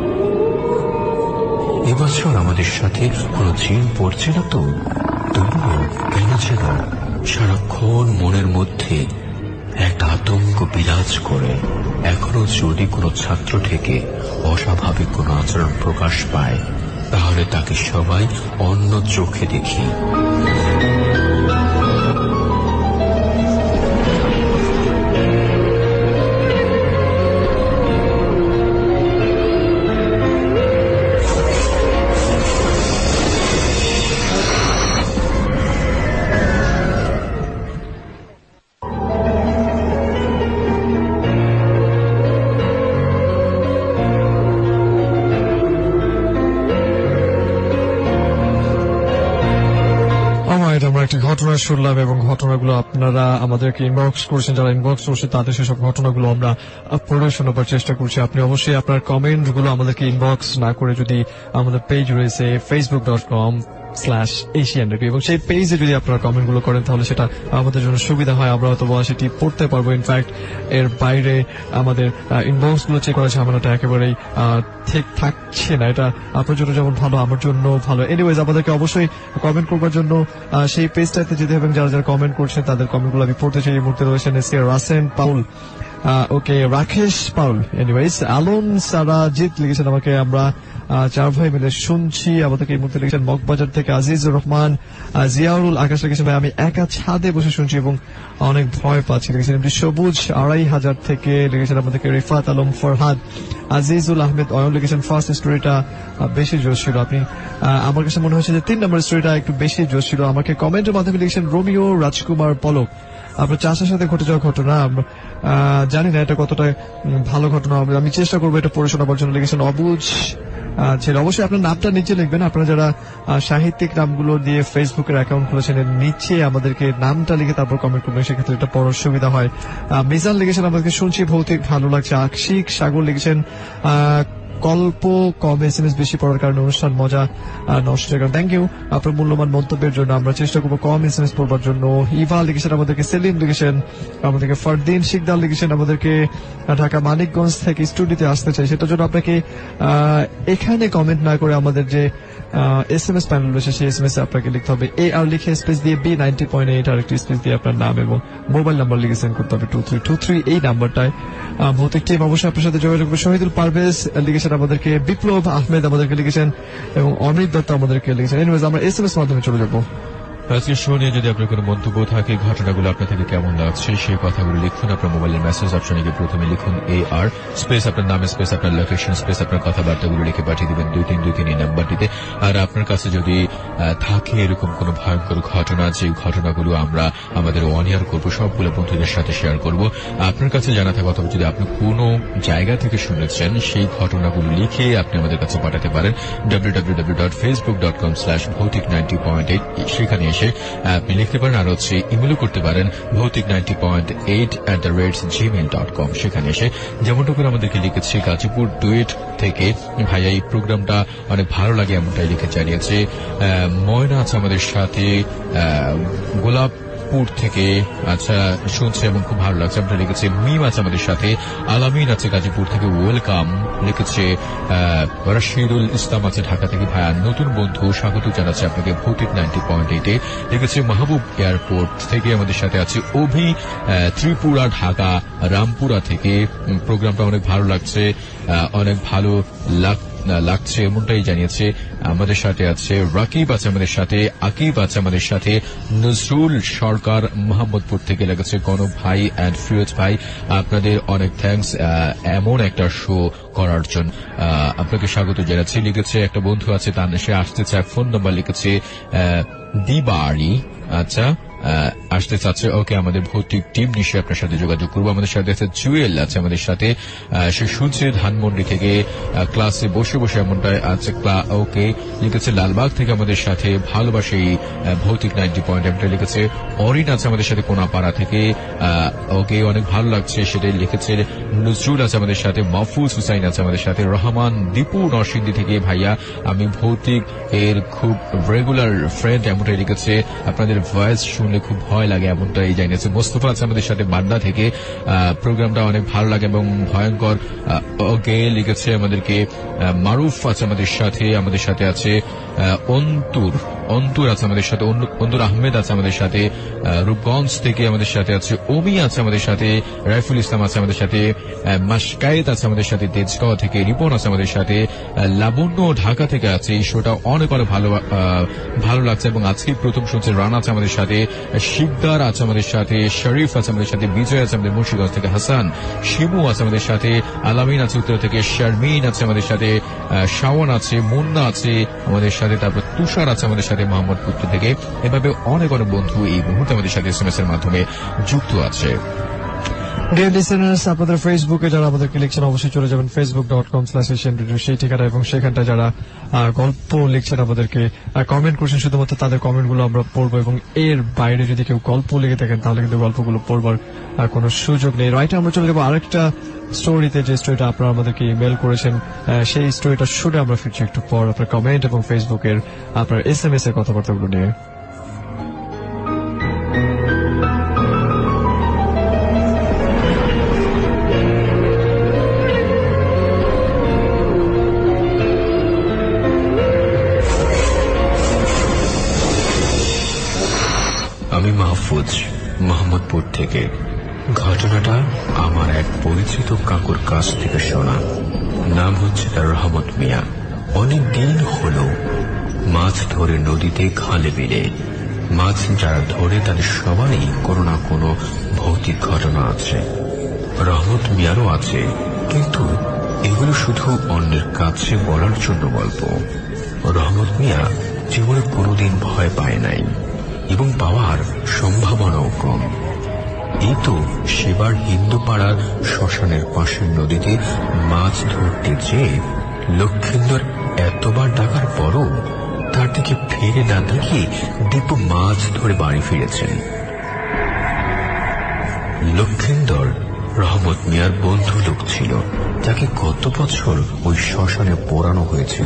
এবছর আমাদের সাথে কোনো জিন পড়ছে না তো, তবুও কেন যেন সারাক্ষণ মনের মধ্যে একটা আতঙ্ক বিরাজ করে। এখনো যদি কোনো ছাত্র থেকে অস্বাভাবিক কোনো আচরণ প্রকাশ পায় তাহলে তাকে সবাই অন্য চোখে দেখি। ঘটনা শুনলাম এবং ঘটনাগুলো আপনারা আমাদেরকে ইনবক্স করেছেন। যারা ইনবক্স করছে তাদের সেসব ঘটনাগুলো আমরা পড়ে শোনাবার চেষ্টা করছি। আপনি অবশ্যই আপনার কমেন্ট গুলো আমাদেরকে ইনবক্স না করে যদি আমাদের পেজ রয়েছে Facebook dot com slash Asian Radio, এবং সেই পেজে যদি আপনারা কমেন্ট গুলো করেন তাহলে সেটা আমাদের জন্য সুবিধা হয়, আমরা অথবা সেটি পড়তে পারবো। ইনফ্যাক্ট এর বাইরে আমাদের ইনবক্স গুলো চেক করার ঝামেলাটা একেবারেই ঠিক থাকছে না। এটা আপনার জন্য যেমন ভালো, আমার জন্য ভালো। এনিওয়েজ, আমাদেরকে অবশ্যই কমেন্ট করবার জন্য সেই পেজটাতে যেতে হবে। যারা যারা কমেন্ট করছেন তাদের কমেন্ট গুলো আমি পড়তে চাই। এই মুহূর্তে রয়েছেন S K Rasen Paul, okay Rakesh Paul, anyways Alon Sarajit লিখেছেন আমাকে, আমরা চার ভাই মিলে শুনছি। আমাদেরকে এই মুহূর্তে লিখেছেন মগবাজার থেকে আজিজুর রহমান। জিয়াউল আকাশ লিখেছেন ভাই আমি একা ছাদে বসে শুনছি এবং অনেক ভয় পাচ্ছি লিখেছেন। এমনি সবুজ আড়াই হাজার থেকে লিখেছেন আমাদেরকে রিফাত আলম ফরহাদ। আজিজুল আহমেদ অয়ন লিখেছেন ফার্স্ট স্টোরিটা বেশি জোশ ছিল। আপনি আমার কাছে মনে হয়েছে যে তিন নম্বর স্টোরিটা একটু বেশি জোশ ছিল। আমাকে কমেন্টের মাধ্যমে লিখেছেন রোমিও রাজকুমার পলক। আপনার চাষের সাথে ঘটে যাওয়া ঘটনা, জানি না এটা কতটা ভালো ঘটনা হবে, আমি চেষ্টা করবো এটা পড়ে শোনাবার জন্য লিখেছেন অবুজ ছিল। অবশ্যই আপনার নামটা নিচে লিখবেন। আপনারা যারা সাহিত্যিক নামগুলো দিয়ে ফেসবুকের অ্যাকাউন্ট খুলেছেন নিচে আমাদেরকে নামটা লিখে তারপর কমেন্ট করবেন, সেক্ষেত্রে এটা পড়ার সুবিধা হয়। মিজান লিখেছেন আমাদেরকে শুনছি ভৌতিক ভালো লাগছে। আক্ষিক সাগর লিখেছেন গল্প কম এস এম এস বেশি পড়ার কারণে অনুষ্ঠান মজা নষ্ট হয়ে গেল। থ্যাংক ইউ আপনার মূল্যবান মন্তব্যের জন্য। আমরা চেষ্টা করবো কম এস এম এস পড়বার জন্য। ইভা লিখেছেন আমাদেরকে, সেলিম লিখেছেন আমাদেরকে, ফারদিন শিকদার লিখেছেন আমাদেরকে ঢাকা মানিকগঞ্জ থেকে স্টুডিওতে আসতে চাই, সেটার জন্য আপনাকে এখানে কমেন্ট না করে আমাদের যে এস এম এস প্যানেল রয়েছে সেই এস এম এস আপনাকে লিখতে হবে এ আর লিখে স্পেস দিয়ে বি নাইনটি পয়েন্ট এইট আর একটি স্পেস দিয়ে আপনার নাম এবং মোবাইল নাম্বার লিখে সেন্ড করতে হবে টু থ্রি টু থ্রি এই নাম্বারটায়। ভৌতিক টিম অবশ্যই আপনার সাথে যোগাযোগ করবে। শহীদুল পারভেজ লিখেছেন আমাদেরকে, বিপ্লব আহমেদ আমাদেরকে লিখেছেন এবং অমৃত দত্ত আমাদেরকে লিখেছেন। এনিওয়েজ আমরা এস এম এস মাধ্যমে চলে যাবো। আজকের শো নিয়ে যদি আপনার কোনো মন্তব্য থাকে, ঘটনাগুলো আপনার থেকে কেমন লাগছে সেই কথাগুলো লিখুন। আপনার মোবাইলের মেসেজ অপশনে গিয়ে প্রথমে লিখুন এ আর স্পেস আপনার নাম স্পেস আপনার লোকেশন স্পেস আপনার কথাবার্তাগুলো লিখে পাঠিয়ে দিবেন দুই তিন দুই তিন এই নাম্বারটিতে। আর আপনার কাছে যদি থাকে এরকম কোন ভয়ঙ্কর ঘটনা, যে ঘটনাগুলো আমরা আমাদের ওয়ান ইয়ার করবো, সবগুলো বন্ধুদের সাথে শেয়ার করব। আপনার কাছে জানা থাকা অথবা যদি আপনি কোনো জায়গা থেকে শুনেছেন সেই ঘটনাগুলো লিখে আপনি আমাদের কাছে পাঠাতে পারেন W W W dot Facebook dot com slash Bhoutik ninety point eight সেখানে এসে আপনি লিখতে পারেন। আর হচ্ছে ইমেলও করতে পারেন Bhoutik ninety point eight at the rate Gmail dot com সেখানে এসে। যেমনটা করে আমাদেরকে লিখেছে গাজীপুর ডুয়েট থেকে, ভাইয়া এই প্রোগ্রামটা অনেক ভালো লাগে এমনটাই লিখে জানিয়েছে। ময়না আছে আমাদের সাথে গোলাপ থেকে, আচ্ছা শুনছে এবং খুব ভালো লাগছে আপনারা লিখেছে। মিম আছে আমাদের সাথে, আলামিন আছে গাজীপুর থেকে, ওয়েলকাম লিখেছে। রশিদুল ইসলাম আছে ঢাকা থেকে, ভাইয়া নতুন বন্ধু স্বাগত জানাচ্ছে আপনাকে ভৌতিক নাইনটি পয়েন্ট এইটে লিখেছে। মাহবুব এয়ারপোর্ট থেকে আমাদের সাথে আছে অভি, ত্রিপুরা ঢাকা রামপুরা থেকে, প্রোগ্রামটা অনেক ভালো লাগছে, অনেক ভালো লাগ লাগছে এমনটাই জানিয়েছে। আমাদের সাথে আছে রাকিব আছে আমাদের সাথে, আকিব আছে আমাদের সাথে, নজরুল সরকার মোহাম্মদপুর থেকে লেগেছে। কনক ভাই অ্যান্ড ফিরোজ ভাই আপনাদের অনেক থ্যাঙ্কস এমন একটা শো করার জন্য, আপনাকে স্বাগত জানাচ্ছি লিখেছে। একটা বন্ধু আছে তার সে আসতে চায়, ফোন নাম্বার লিখেছে দিবাড়ি, আচ্ছা আসতে চাচ্ছে। ওকে, আমাদের ভৌতিক টিম নিশ্চয়ই আপনার সাথে যোগাযোগ করবো। আমাদের সাথে আছে জুয়েল আছে আমাদের সাথে, সে শুনছে ধানমন্ডি থেকে, ক্লাসে বসে বসে এমনটা আছে। ওকে লিখেছে লালবাগ থেকে আমাদের সাথে, ভালোবাসে ভৌতিক নাইনটি পয়েন্ট এমটা লিখেছে। অরিন আছে আমাদের সাথে কোনাপাড়া থেকে, ওকে অনেক ভালো লাগছে সেটাই লিখেছে। নজরুল আছে আমাদের সাথে, মাহফুজ হুসাইন আছে আমাদের সাথে, রহমান দীপু নরসিংদী থেকে, ভাইয়া আমি ভৌতিক এর খুব রেগুলার ফ্রেন্ড এমনটাই লিখেছে। আপনাদের ভয়েস শুনে খুব ভয় লাগে এমনটাই জানিয়েছে। মোস্তফা আছে আমাদের সাথে বাড্ডা থেকে, প্রোগ্রামটা অনেক ভালো লাগে এবং ভয়ঙ্কর ওকে লিখেছে আমাদেরকে। মারুফ আছে আমাদের সাথে, আমাদের সাথে আছে অন্তুর অন্তুর আছে আমাদের সাথে, অন্তুর আহমেদ আছে আমাদের সাথে, রূপগঞ্জ থেকে আমাদের সাথে আছে ওমি আছে আমাদের সাথে, রাইফুল ইসলাম আছে আমাদের সাথে, মাসকায়েত আছে আমাদের সাথে তেজগাঁও থেকে, রিপন আছে আমাদের সাথে, লাবণ্য ঢাকা থেকে আছে। এই শোটা অনেক অনেক ভালো ভালো লাগছে এবং আজকেই প্রথম শুনছে। রান আছে আমাদের সাথে, শিকদার আছে আমাদের সাথে, শরীফ আছে আমাদের সাথে, বিজয় আছে আমাদের মুন্সিগঞ্জ থেকে, হাসান শিমু আছে আমাদের সাথে, আলামিন আছে উত্তর থেকে, শারমিন আছে আমাদের সাথে, শাওন আছে, মুন্না আছে আমাদের সাথে, তারপর তুষার আছে আমাদের সাথে মোহাম্মদপুর থেকে। এভাবে অনেক অনেক বন্ধু এই মুহূর্তে আমাদের সাথে এস এম এস এর মাধ্যমে যুক্ত আছে। ডিয়ার লিসেনার্স, আপনাদের ফেসবুকে যারা আমাদেরকে লিখছেন অবশ্যই চলে যাবেন Facebook dot com slash Asian Radio সেই ঠিকানা, এবং সেখানটা যারা গল্প লিখছেন আমাদেরকে কমেন্ট করছেন শুধুমাত্র তাদের কমেন্টগুলো আমরা পড়বো, এবং এর বাইরে যদি কেউ গল্প লিখে থাকেন তাহলে কিন্তু গল্পগুলো পড়বার কোনো সুযোগ নেই। রাইটে আমরা চলে যাবো আরেকটা স্টোরিতে, যে স্টোরিটা আপনারা আমাদেরকে ইমেল করেছেন সেই স্টোরিটা শুনে আমরা ফিরছি একটু পর আপনার কমেন্ট এবং ফেসবুকের আপনার এস এম এস এর কথাবার্তাগুলো নিয়ে। আমি মাহফুজ মোহাম্মদপুর থেকে। ঘটনাটা আমার এক পরিচিত কাকুর কাছ থেকে শোনা। নাম হচ্ছে তার রহমত মিয়া। অনেক দিন হল মাছ ধরে নদীতে খালে বিলে। মাছ যারা ধরে তাদের সবারই কোনো না কোনো ভৌতিক ঘটনা আছে। রহমত মিয়ারও আছে, কিন্তু এগুলো শুধু অন্যের কাছে বলার জন্য গল্প। রহমত মিয়া জীবনে কোনোদিন ভয় পায় নাই এবং পাওয়ার সম্ভাবনাও কম। এই তো সেবার হিন্দু পাড়ার শ্মশানের পাশের নদীতে মাছ ধরতে যেয়ে লক্ষিন্দর এতবার ডাকার পরও তার দিকে ফিরে না তাকিয়ে দীপু মাছ ধরে বাড়ি ফিরেছেন। লক্ষিন্দর রহমত মিয়ার বন্ধু লোক ছিল, যাকে গত বছর ওই শ্মশানে পোড়ানো হয়েছিল।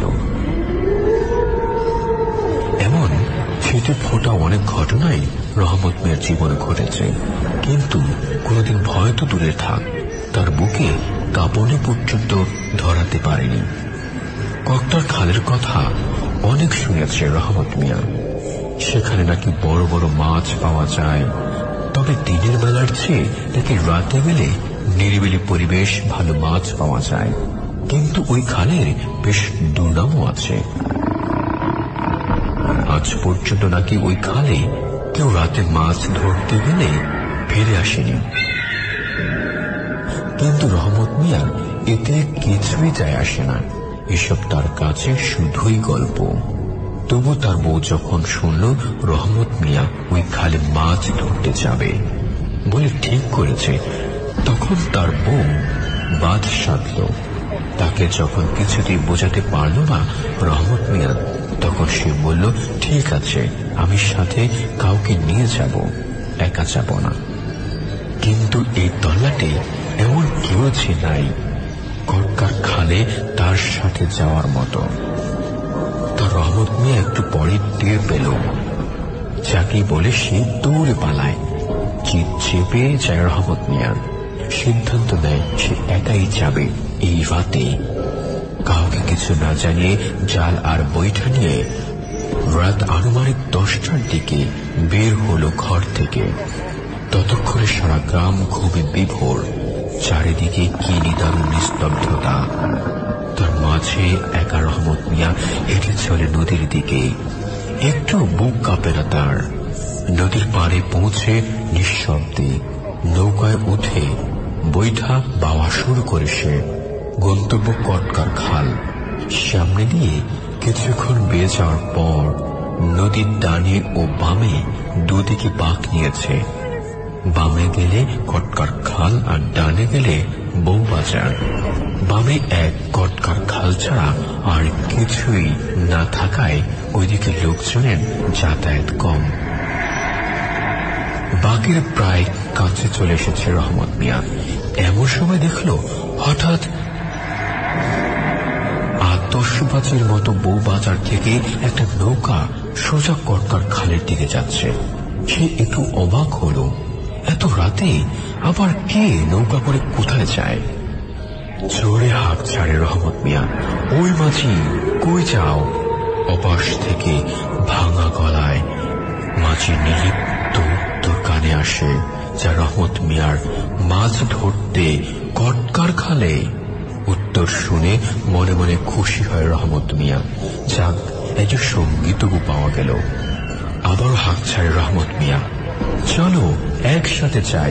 এমন ছিটে ফোটা অনেক ঘটনাই রহমত মিয়ার জীবনে ঘটেছে, কিন্তু কোনদিন ভয় তো দূরে থাক, তার বুকে কাঁপনে পর্যন্ত ধরাতে পারেনি। কক্তার খালের কথা অনেক শুনেছে রহমত মিয়া। সেখানে নাকি বড় বড় মাছ পাওয়া যায়, তবে দিনের বেলার চেয়ে নাকি রাতে গেলে নিরিবিলি পরিবেশ, ভালো মাছ পাওয়া যায়। কিন্তু ওই খালের বেশ দুর্নামও আছে। আজ পর্যন্ত নাকি ওই খালে কেউ রাতে মাছ ধরতে গেলে ফিরে আসেনি। কিন্তু রহমত মিয়ার এতে কিছুই যায় আসে না, এসব তার কাছে শুধুই গল্প। তবু তার বউ যখন শুনল রহমত মিয়া ওই খালে মাছ ধরতে যাবে বলে ঠিক করেছে, তখন তার বউ বাদ সাধল। তাকে যখন কিছুতেই বোঝাতে পারল না রহমত মিয়া, তখন সে বলল, ঠিক আছে, আমি সাথে কাউকে নিয়ে যাব, একা যাব না। কিন্তু এই তল্লাটে এমন কেউ যে নাই কটকার খালে তার সাথে যাওয়ার মতো। তার রহমত মিয়া একটু পরে টের পেল, যাকে বলে সে দৌড়ে পালায়। চিৎ চেপে যায় রহমত মিয়া। সিদ্ধান্ত নেয় সে একাই যাবে এই রাতে। কাউকে কিছু না জানিয়ে জাল আর বৈঠা নিয়ে রাত আনুমানিক দশটার দিকে বের হলো ঘর থেকে। ততক্ষণে সারা গ্রাম ঘুমে বিভোর, চারিদিকে কি নিদারুণ নিস্তব্ধতা। তার মাঝে একা রহমত মিয়া হেঁটে চলে নদীর দিকে। একটু বুক কাঁপে না তার। নদীর পাড়ে পৌঁছে নিঃশব্দে নৌকায় উঠে বৈঠা বাওয়া শুরু করে সে। গন্তব্য কটকার খাল। সামনে দিয়ে কিছুক্ষণ বেয়ে যাওয়ার পর নদীর ডানে ও বামে দুদিকে বাঁক নিয়েছে। বামে গেলে কটকার খাল আর ডানে গেলে বউবাজার। বামে এক কটকার খাল ছাড়া আর কিছুই না থাকায় ওইদিকে লোকজনের যাতায়াত কম। বাঁকের প্রায় কাছে চলে এসেছে রহমত মিয়া। এমন সময় দেখল হঠাৎ আতশবাজির মতো বউবাজার থেকে একটা নৌকা সোজা কটকার খালের দিকে যাচ্ছে। সে একটু অবাক হল, এত রাতে আবার কে নৌকা করে কোথায় যায়? জোরে হাঁক ছাড়ে রহমত মিয়া, ওই মাঝি, কই যাও? অপাশ থেকে ভাঙা গলায় মাঝির নিলিপ্ত উত্তর কানে আসে, যা রহমত মিয়ার মাছ ধরতে কটকার খালে। উত্তর শুনে মনে মনে খুশি হয় রহমত মিয়া, যাক, একজন সঙ্গীতবু পাওয়া গেল। আবারও হাঁক ছাড়ে রহমত মিয়া, চলো একসাথে যাই।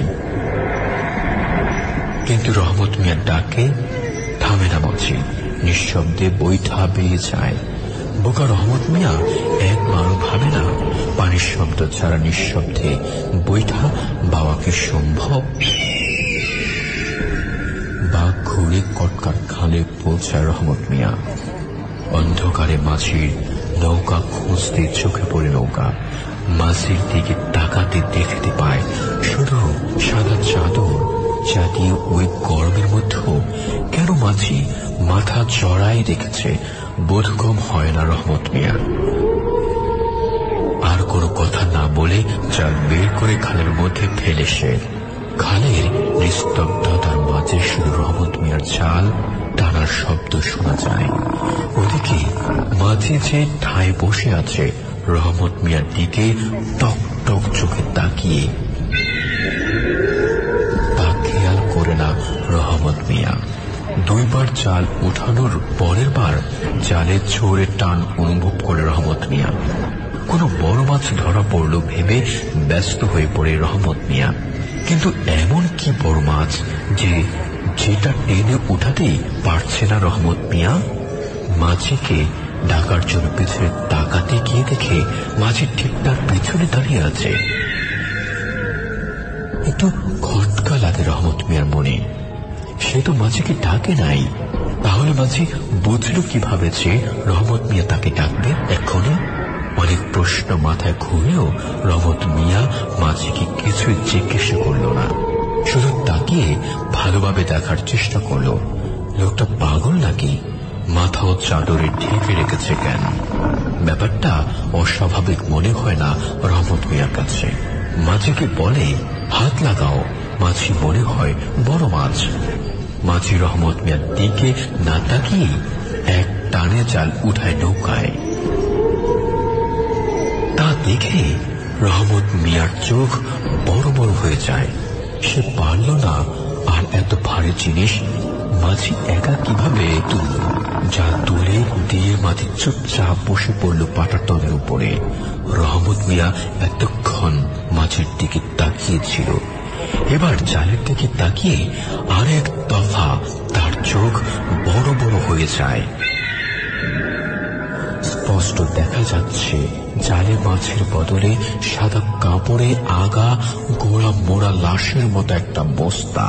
কিন্তু রহমত মিয়ার ডাকে থামে না মাঝি, নিঃশব্দে বৈঠা বেয়ে যায়। বোকা রহমত মিয়া একবারও ভাবে না পানির শব্দ ছাড়া নিঃশব্দে বৈঠা বাওয়া কি সম্ভব। বাঘ ঘুরে কটকার খালে পৌঁছায় রহমত মিয়া। অন্ধকারে মাঝির নৌকা খুঁজতে চোখে পড়ে নৌকা। মাঝির দিকে তাকাতে দেখতে পায় শুধু সাদা চাদর, যা দিয়ে ওই গরমের মধ্যেও কেন মাঝি মাথা জড়াই রেখেছে বোধগম হয় না রহমত মিয়া। আর কোনো কথা না বলে জাল বের করে খালের মধ্যে ফেলে সে। খালের নিস্তব্ধতার মাঝে শুধু রহমত মিয়ার জাল টানার শব্দ শোনা যায়। ওদিকে মাঝে যে ঠায় বসে আছে রহমত মিয়ার দিকে টক টক চোখে তাকিয়ে, তা খেয়াল করে না রহমত মিয়া। দুইবার জাল উঠানোর পরের বার জালের ছোড়ে টান অনুভব করে রহমত মিয়া। কোনো বড় মাছ ধরা পড়ল ভেবে ব্যস্ত হয়ে পড়ে রহমত মিয়া। কিন্তু এমন কি বড় মাছ যে যেটা টেনে উঠাতেই পারছে না রহমত মিয়া। মাঝিকে ডাকার জন্য পিছনে তাকাতে গিয়ে দেখে মাঝি ঠিক তার পিছনে দাঁড়িয়ে আছে। একটু খটকা লাগে রহমত মিয়ার মনে। সে তো মাঝিকে ডাকে নাই, তাহলে তাহলে মাঝি বুঝল কিভাবে যে রহমত মিয়া তাকে ডাকবে এক্ষুনি? অনেক প্রশ্ন মাথায় ঘুরেও রহমত মিয়া মাঝিকে কিছুই জিজ্ঞাসা করল না, শুধু তাকিয়ে ভালোভাবে দেখার চেষ্টা করল লোকটা পাগল নাকি, মাথা ও চাদরে ঢেকে রেখেছে কেন। ব্যাপারটা অস্বাভাবিক মনে হয় না রহমত মিয়ার কাছে। মাঝিকে বলে হাত লাগাও, মাঝি মনে হয় বড় মাছ। মাঝি রহমত মিয়ার দিকে না তাকিয়ে এক টানে জাল উঠায় নৌকায়। তা দেখে রহমত মিয়ার চোখ বড় বড় হয়ে যায়। সে পারল না আর এত ভারী জিনিস মাঝি একা কিভাবে তুলল। যা তুলে দিয়ে মাঝি চুপচাপ বসে পড়ল পাটাতনের উপরে। রহমত মিয়া এতক্ষণ মাঝির দিকে তাকিয়েছিল, এবার জালের দিকে তাকিয়ে আরেক দফা তার চোখ বড় বড় হয়ে যায়। স্পষ্ট দেখা যাচ্ছে জালে মাছের বদলে সাদা কাপড়ে আগা গোড়া মোড়া লাশের মতো একটা বস্তা।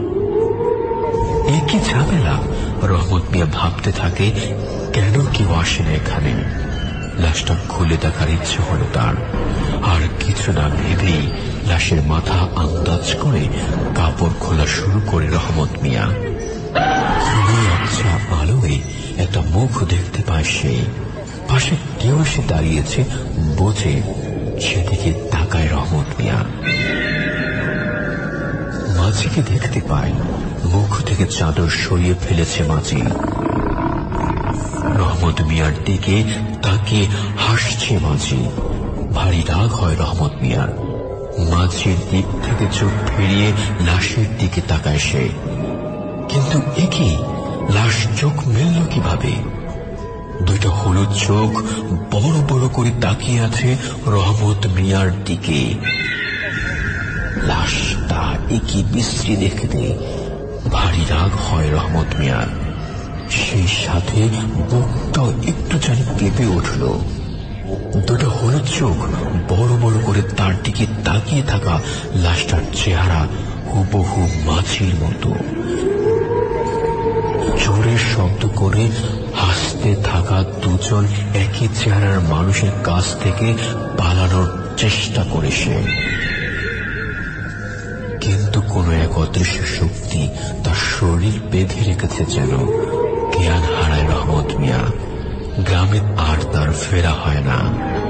একই ঝামেলা, রহমত মিয়া ভাবতে থাকে কেন কেউ আসে না এখানে। লাশটা খুলে দেখার ইচ্ছে হল তার, আর কিছু না ভেবেই লাশের মাথা আন্দাজ করে কাপড় খোলা শুরু করে রহমত মিয়া। আচ্ছা আলোয় একটা মুখ দেখতে পায় সে, পাশে কেউ এসে দাঁড়িয়েছে বোঝে, সেদিকে তাকায় রহমত মিয়া। মাঝিকে দেখতে পায়, মুখ থেকে চাদর সরিয়ে ফেলেছে মাঝি। রহমত মিয়ার দিকে তাকিয়ে হাসছে মাঝি। ভারী রাগ হয় রহমত মিয়ার। মাঝির দিক থেকে চোখ ফিরিয়ে লাশের দিকে তাকায় সে, কিন্তু একই লাশ চোখ মেলল কিভাবে? দুইটা হলুদ চোখ বড় বড় করে তাকিয়ে আছে রহমত মিয়ার দিকে। লাশটা একই বিশ্রী দেখতে। ভারী রাগ হয় রহমত মিয়ার, সেই সাথে বুকটাও একটু জানি কেঁপে উঠল। দুটো হলুদ চোখ বড় বড় করে তার দিকে তাকিয়ে থাকা লাশটার চেহারা হুবহু মাছির মতো। জোরে শব্দ করে হাসতে থাকা দুজন একই চেহারার মানুষের কাছ থেকে পালানোর চেষ্টা করে সে, কিন্তু কোন এক অদৃশ্য শক্তি তার শরীর বেঁধে রেখেছে যেন। জ্ঞান হারায় রহমত মিয়া। গ্রামে আর তার ফেরা হয় না।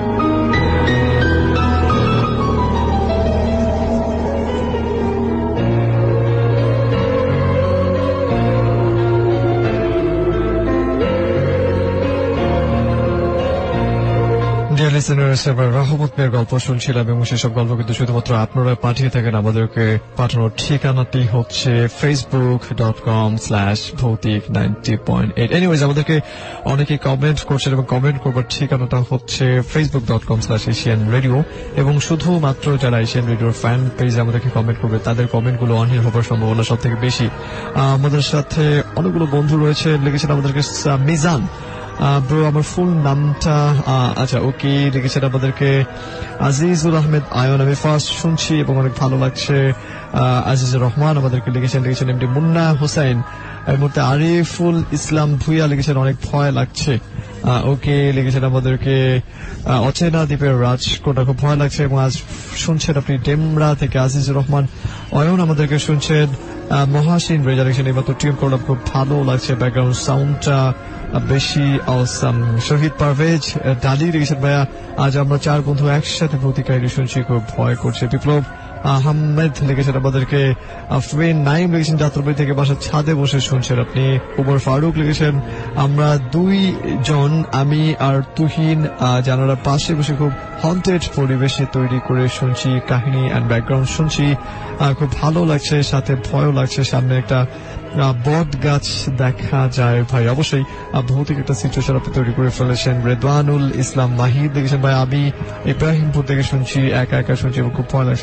ডিয়ার লিসেনার্স, এবার রহমত মিয়ার গল্প শুনছিলাম এবং সেসব গল্প কিন্তু শুধুমাত্র আপনারা পাঠিয়ে থাকেন। আমাদেরকে পাঠানোর ঠিকানাটি হচ্ছে Facebook dot com slash Bhoutik ninety point eight. Anyways, আমাদেরকে অনেকে কমেন্ট করছেন এবং কমেন্ট করবার ঠিকানাটা হচ্ছে Facebook dot com slash Asian Radio. এবং শুধুমাত্র যারা এশিয়ান রেডিওর ফ্যান পেজে আমাদেরকে কমেন্ট করবে তাদের কমেন্টগুলো অনিল হবার সম্ভাবনা সব থেকে বেশি। আমাদের সাথে অনেকগুলো বন্ধু রয়েছে, লিখেছেন আমাদেরকে মিজান ব্রো, আমার ফুল নামটা আচ্ছা ওকে লিখেছেন আমাদেরকে আজিজুল আহমেদ আয়ন, আমি ফার্স্ট শুনছি এবং অনেক ভালো লাগছে। আজিজুর রহমান আমাদেরকে লিখেছেন লিখেছেন এমডি মুন্না হোসেন, এই মুহূর্তে আরিফুল ইসলাম ভুইয়া লিখেছেন অনেক ভয় লাগছে। ওকে লিখেছেন আমাদেরকে অচেনা দ্বীপের রাজকোটা, খুব ভয় লাগছে। এবং আজ শুনছেন আপনি ডেমরা থেকে আজিজুর রহমান অয়ন আমাদেরকে শুনছেন। মহাসিন রেজা লিখেছেন এইমাত্র টিউন করলাম, খুব ভালো লাগছে, ব্যাকগ্রাউন্ড সাউন্ডটা বেশি অসাম। শহীদ পারভেজ ডালি লিখেছেন ভাইয়া আজ আমরা চার বন্ধু একসাথে ভৌতিক কাহিনী শুনছি, খুব ভয় করছে। বিপ্লব আহমেদ লিখেছেন আমাদেরকে। আফরিন নাইম লিখেছেন যাত্রাবাড়ি থেকে বাসার ছাদে বসে শুনছেন আপনি। উমর ফারুক লিখেছেন আমরা দুই জন, আমি আর তুহিন জানালার পাশে বসে খুব হন্টেড পরিবেশে তৈরি করে শুনছি কাহিনী অ্যান্ড ব্যাকগ্রাউন্ড শুনছি, খুব ভালো লাগছে, সাথে ভয়ও লাগছে। সামনে একটা বট গাছ দেখা যায় ভাই, অবশ্যই ভৌতিক একটা সিচুয়েশন আপনি তৈরি করে ফেলেছেন। রেদওয়ানুল ইসলাম মাহিদ লিখেছেন ভাই আমি ইব্রাহিমপুর থেকে শুনছি, একা একা শুনছি এবং খুব ভয় লাগছে। এখান থেকে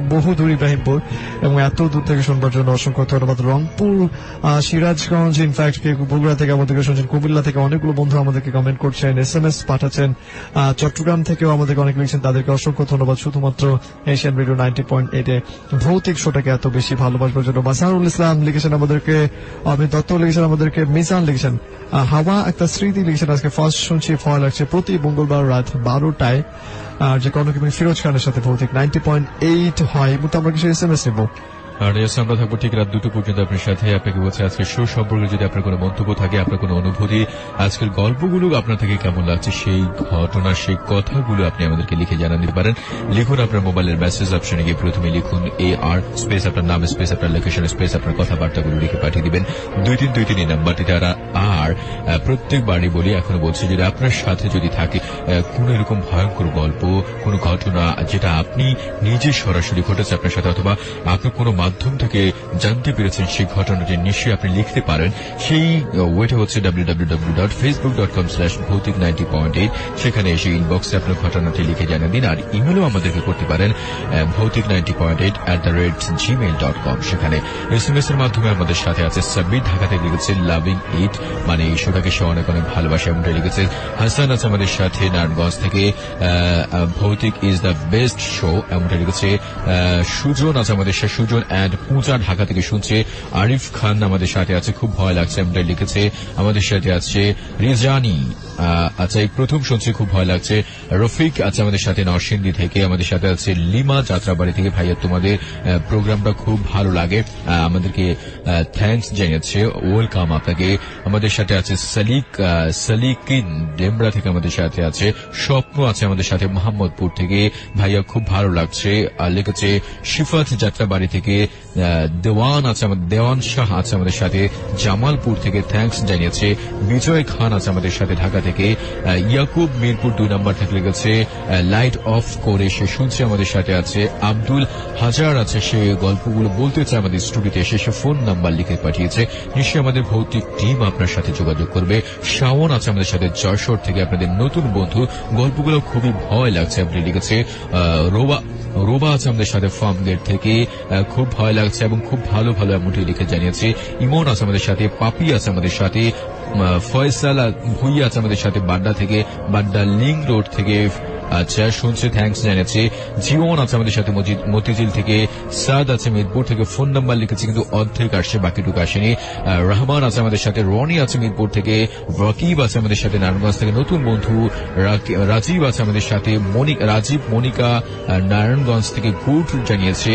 বহুদূর ইব্রাহিমপুর, এবং এত দূর থেকে শুনবার জন্য অসংখ্য ধন্যবাদ। রংপুর, সিরাজগঞ্জ, ইনফ্যাক্ট বগুড়া থেকে আমাদেরকে শুনছেন, কুমিল্লা থেকে অনেকগুলো বন্ধু আমাদেরকে কমেন্ট করছেন, এস এম এস পাঠাচ্ছেন, চট্টগ্রাম থেকেও আমাদেরকে অনেক লিখছেন, তাদেরকে অসংখ্য ধন্যবাদ। শুধুমাত্র Asian Radio ninety point eight এ ভৌতিক শোটাকে এত বেশি ভালোবাসবার জন্য। মাসারুল ইসলাম লিখেছেন আমাদেরকে, অমিত দত্ত লিখেছেন আমাদেরকে, মিজান লিখেছেন, হাওয়া একটা স্মৃতি লিখেছেন আজকে ফার্স্ট শুনছি, ভয় লাগছে প্রতি মঙ্গলবার রাত বারোটায় আর যে কনক এবং ফিরোজ খানের সাথে ভৌতিক নাইনটি পয়েন্ট এইট হয়। মুহূর্তে আমরা কিছু এস এম এস নেব। আর এস আমরা থাকবো ঠিক রাত দুটো পর্যন্ত আপনার সাথে। আপনাকে বলছে আজকের শো সম্পর্কে যদি আপনার কোনো মন্তব্য থাকে, আপনার কোনো অনুভূতি, আজকের গল্পগুলো আপনার থেকে কেমন লাগছে, সেই ঘটনা, সেই কথাগুলো আপনি আমাদেরকে লিখে জানান দিতে পারেন। লিখুন আপনার মোবাইলের মেসেজ অপশনে গিয়ে প্রথমে লিখুন এ আর স্পেস আপনার নাম স্পেস আপনার লোকেশন স্পেস আপনার কথাবার্তাগুলো লিখে পাঠিয়ে দিবেন দুই তিন দুই তিন এই নাম্বারটিতে। আর প্রত্যেকবারই বলি, এখনো বলছি, যদি আপনার সাথে যদি থাকে কোন এরকম ভয়ঙ্কর গল্প, কোন ঘটনা যেটা আপনি নিজে সরাসরি ঘটেছে আপনার সাথে, অথবা আপনার কোনো মাধ্যম থেকে জানতে পেরেছেন, সেই ঘটনাটি নিশ্চয়ই আপনি লিখতে পারেন। সেই ওয়েটা হচ্ছে W W W dot Facebook dot com slash Bhoutik ninety point eight. সেখানে এসে ইনবক্সে আপনার ঘটনাটি লিখে জানিয়ে দিন। আর ইমেলও আমাদেরকে করতে পারেন Bhoutik ninety point eight at the rate Gmail dot com. সেখানে এস এম এস এর মাধ্যমে আমাদের সাথে আছে সাব্বির, ঢাকা থেকে লিখেছে লাভিং ইট, মানে এই শোটাকে সে অনেক অনেক ভালোবাসে এমনটা লিখেছে। হাসান আছে আমাদের সাথে নারায়ণগঞ্জ থেকে, ভৌতিক ইজ দ্য বেস্ট শো এমনটা লিখেছে। সুজন আছে আমাদের সাথে, সুজন অ্যান্ড পূজা ঢাকা থেকে শুনছে। আরিফ খান আমাদের সাথে আছে, খুব ভয় লাগছে এমনটা লিখেছে। আমাদের সাথে আছে রিজানি, আচ্ছা এই প্রথম শুনছি, খুব ভয় লাগছে। রফিক আছে আমাদের সাথে নরসিংদী থেকে। আমাদের সাথে আছে লিমা যাত্রাবাড়ি থেকে, ভাইয়া তোমাদের প্রোগ্রামটা খুব ভালো লাগে, আমাদেরকে থ্যাঙ্কস জানিয়েছে, ওয়েলকাম আপনাকে। আমাদের সাথে আছে সালিক সালিকিন ডেমরা থেকে আমাদের সাথে আছে। স্বপ্ন আছে আমাদের সাথে মোহাম্মদপুর থেকে, ভাইয়া খুব ভালো লাগছে লিখেছে। শিফাত যাত্রাবাড়ি থেকে। দেওয়ান আছে আমাদের, দেওয়ান শাহ আছে আমাদের সাথে জামালপুর থেকে, থ্যাঙ্কস জানিয়েছে। বিজয় খান আছে আমাদের সাথে ঢাকা থেকে। ইয়াকুব মিরপুর দুই নম্বর থেকে লিখেছে লাইট অফ করে সে শুনছে আমাদের সাথে আছে। আব্দুল হাজার আছে, সে গল্পগুলো বলতে চায় আমাদের স্টুডিওতে এসে, সে ফোন নাম্বার লিখে পাঠিয়েছে। নিশ্চয়ই আমাদের ভৌতিক টিম আপনার সাথে যোগাযোগ করবে। শাওন আছে আমাদের সাথে যশোর থেকে, আপনাদের নতুন বন্ধু, গল্পগুলো খুবই ভয় লাগছে আপনি লিখেছে। রোবা রোবা আছে আমাদের সাথে ফার্ম গেট থেকে, খুব ভয় লাগছে এবং খুব ভালো ভালো এমনটি লিখে জানিয়েছে। ইমন আছে আমাদের সাথে, পাপি আছে আমাদের সাথে, ফয়সাল ভুইয়া আছে আমাদের সাথে বাড্ডা থেকে, বাড্ডা লিঙ্ক রোড থেকে, আচ্ছা শুনছে, থ্যাঙ্কস জানাচ্ছি। জীবন আছে আমাদের সাথে মতিঝিল থেকে। সাদ আছে মিরপুর থেকে, ফোন নাম্বার লিখেছে কিন্তু অর্ধেক আসছে, বাকিটুকু আসেনি। রহমান আছে আমাদের সাথে, রনি আছে মিরপুর থেকে, রকিব আছে আমাদের সাথে নারায়ণগঞ্জ থেকে, নতুন বন্ধু রাজীব আছে আমাদের সাথে, রাজীব মনিকা নারায়ণগঞ্জ থেকে গুড জানিয়েছে।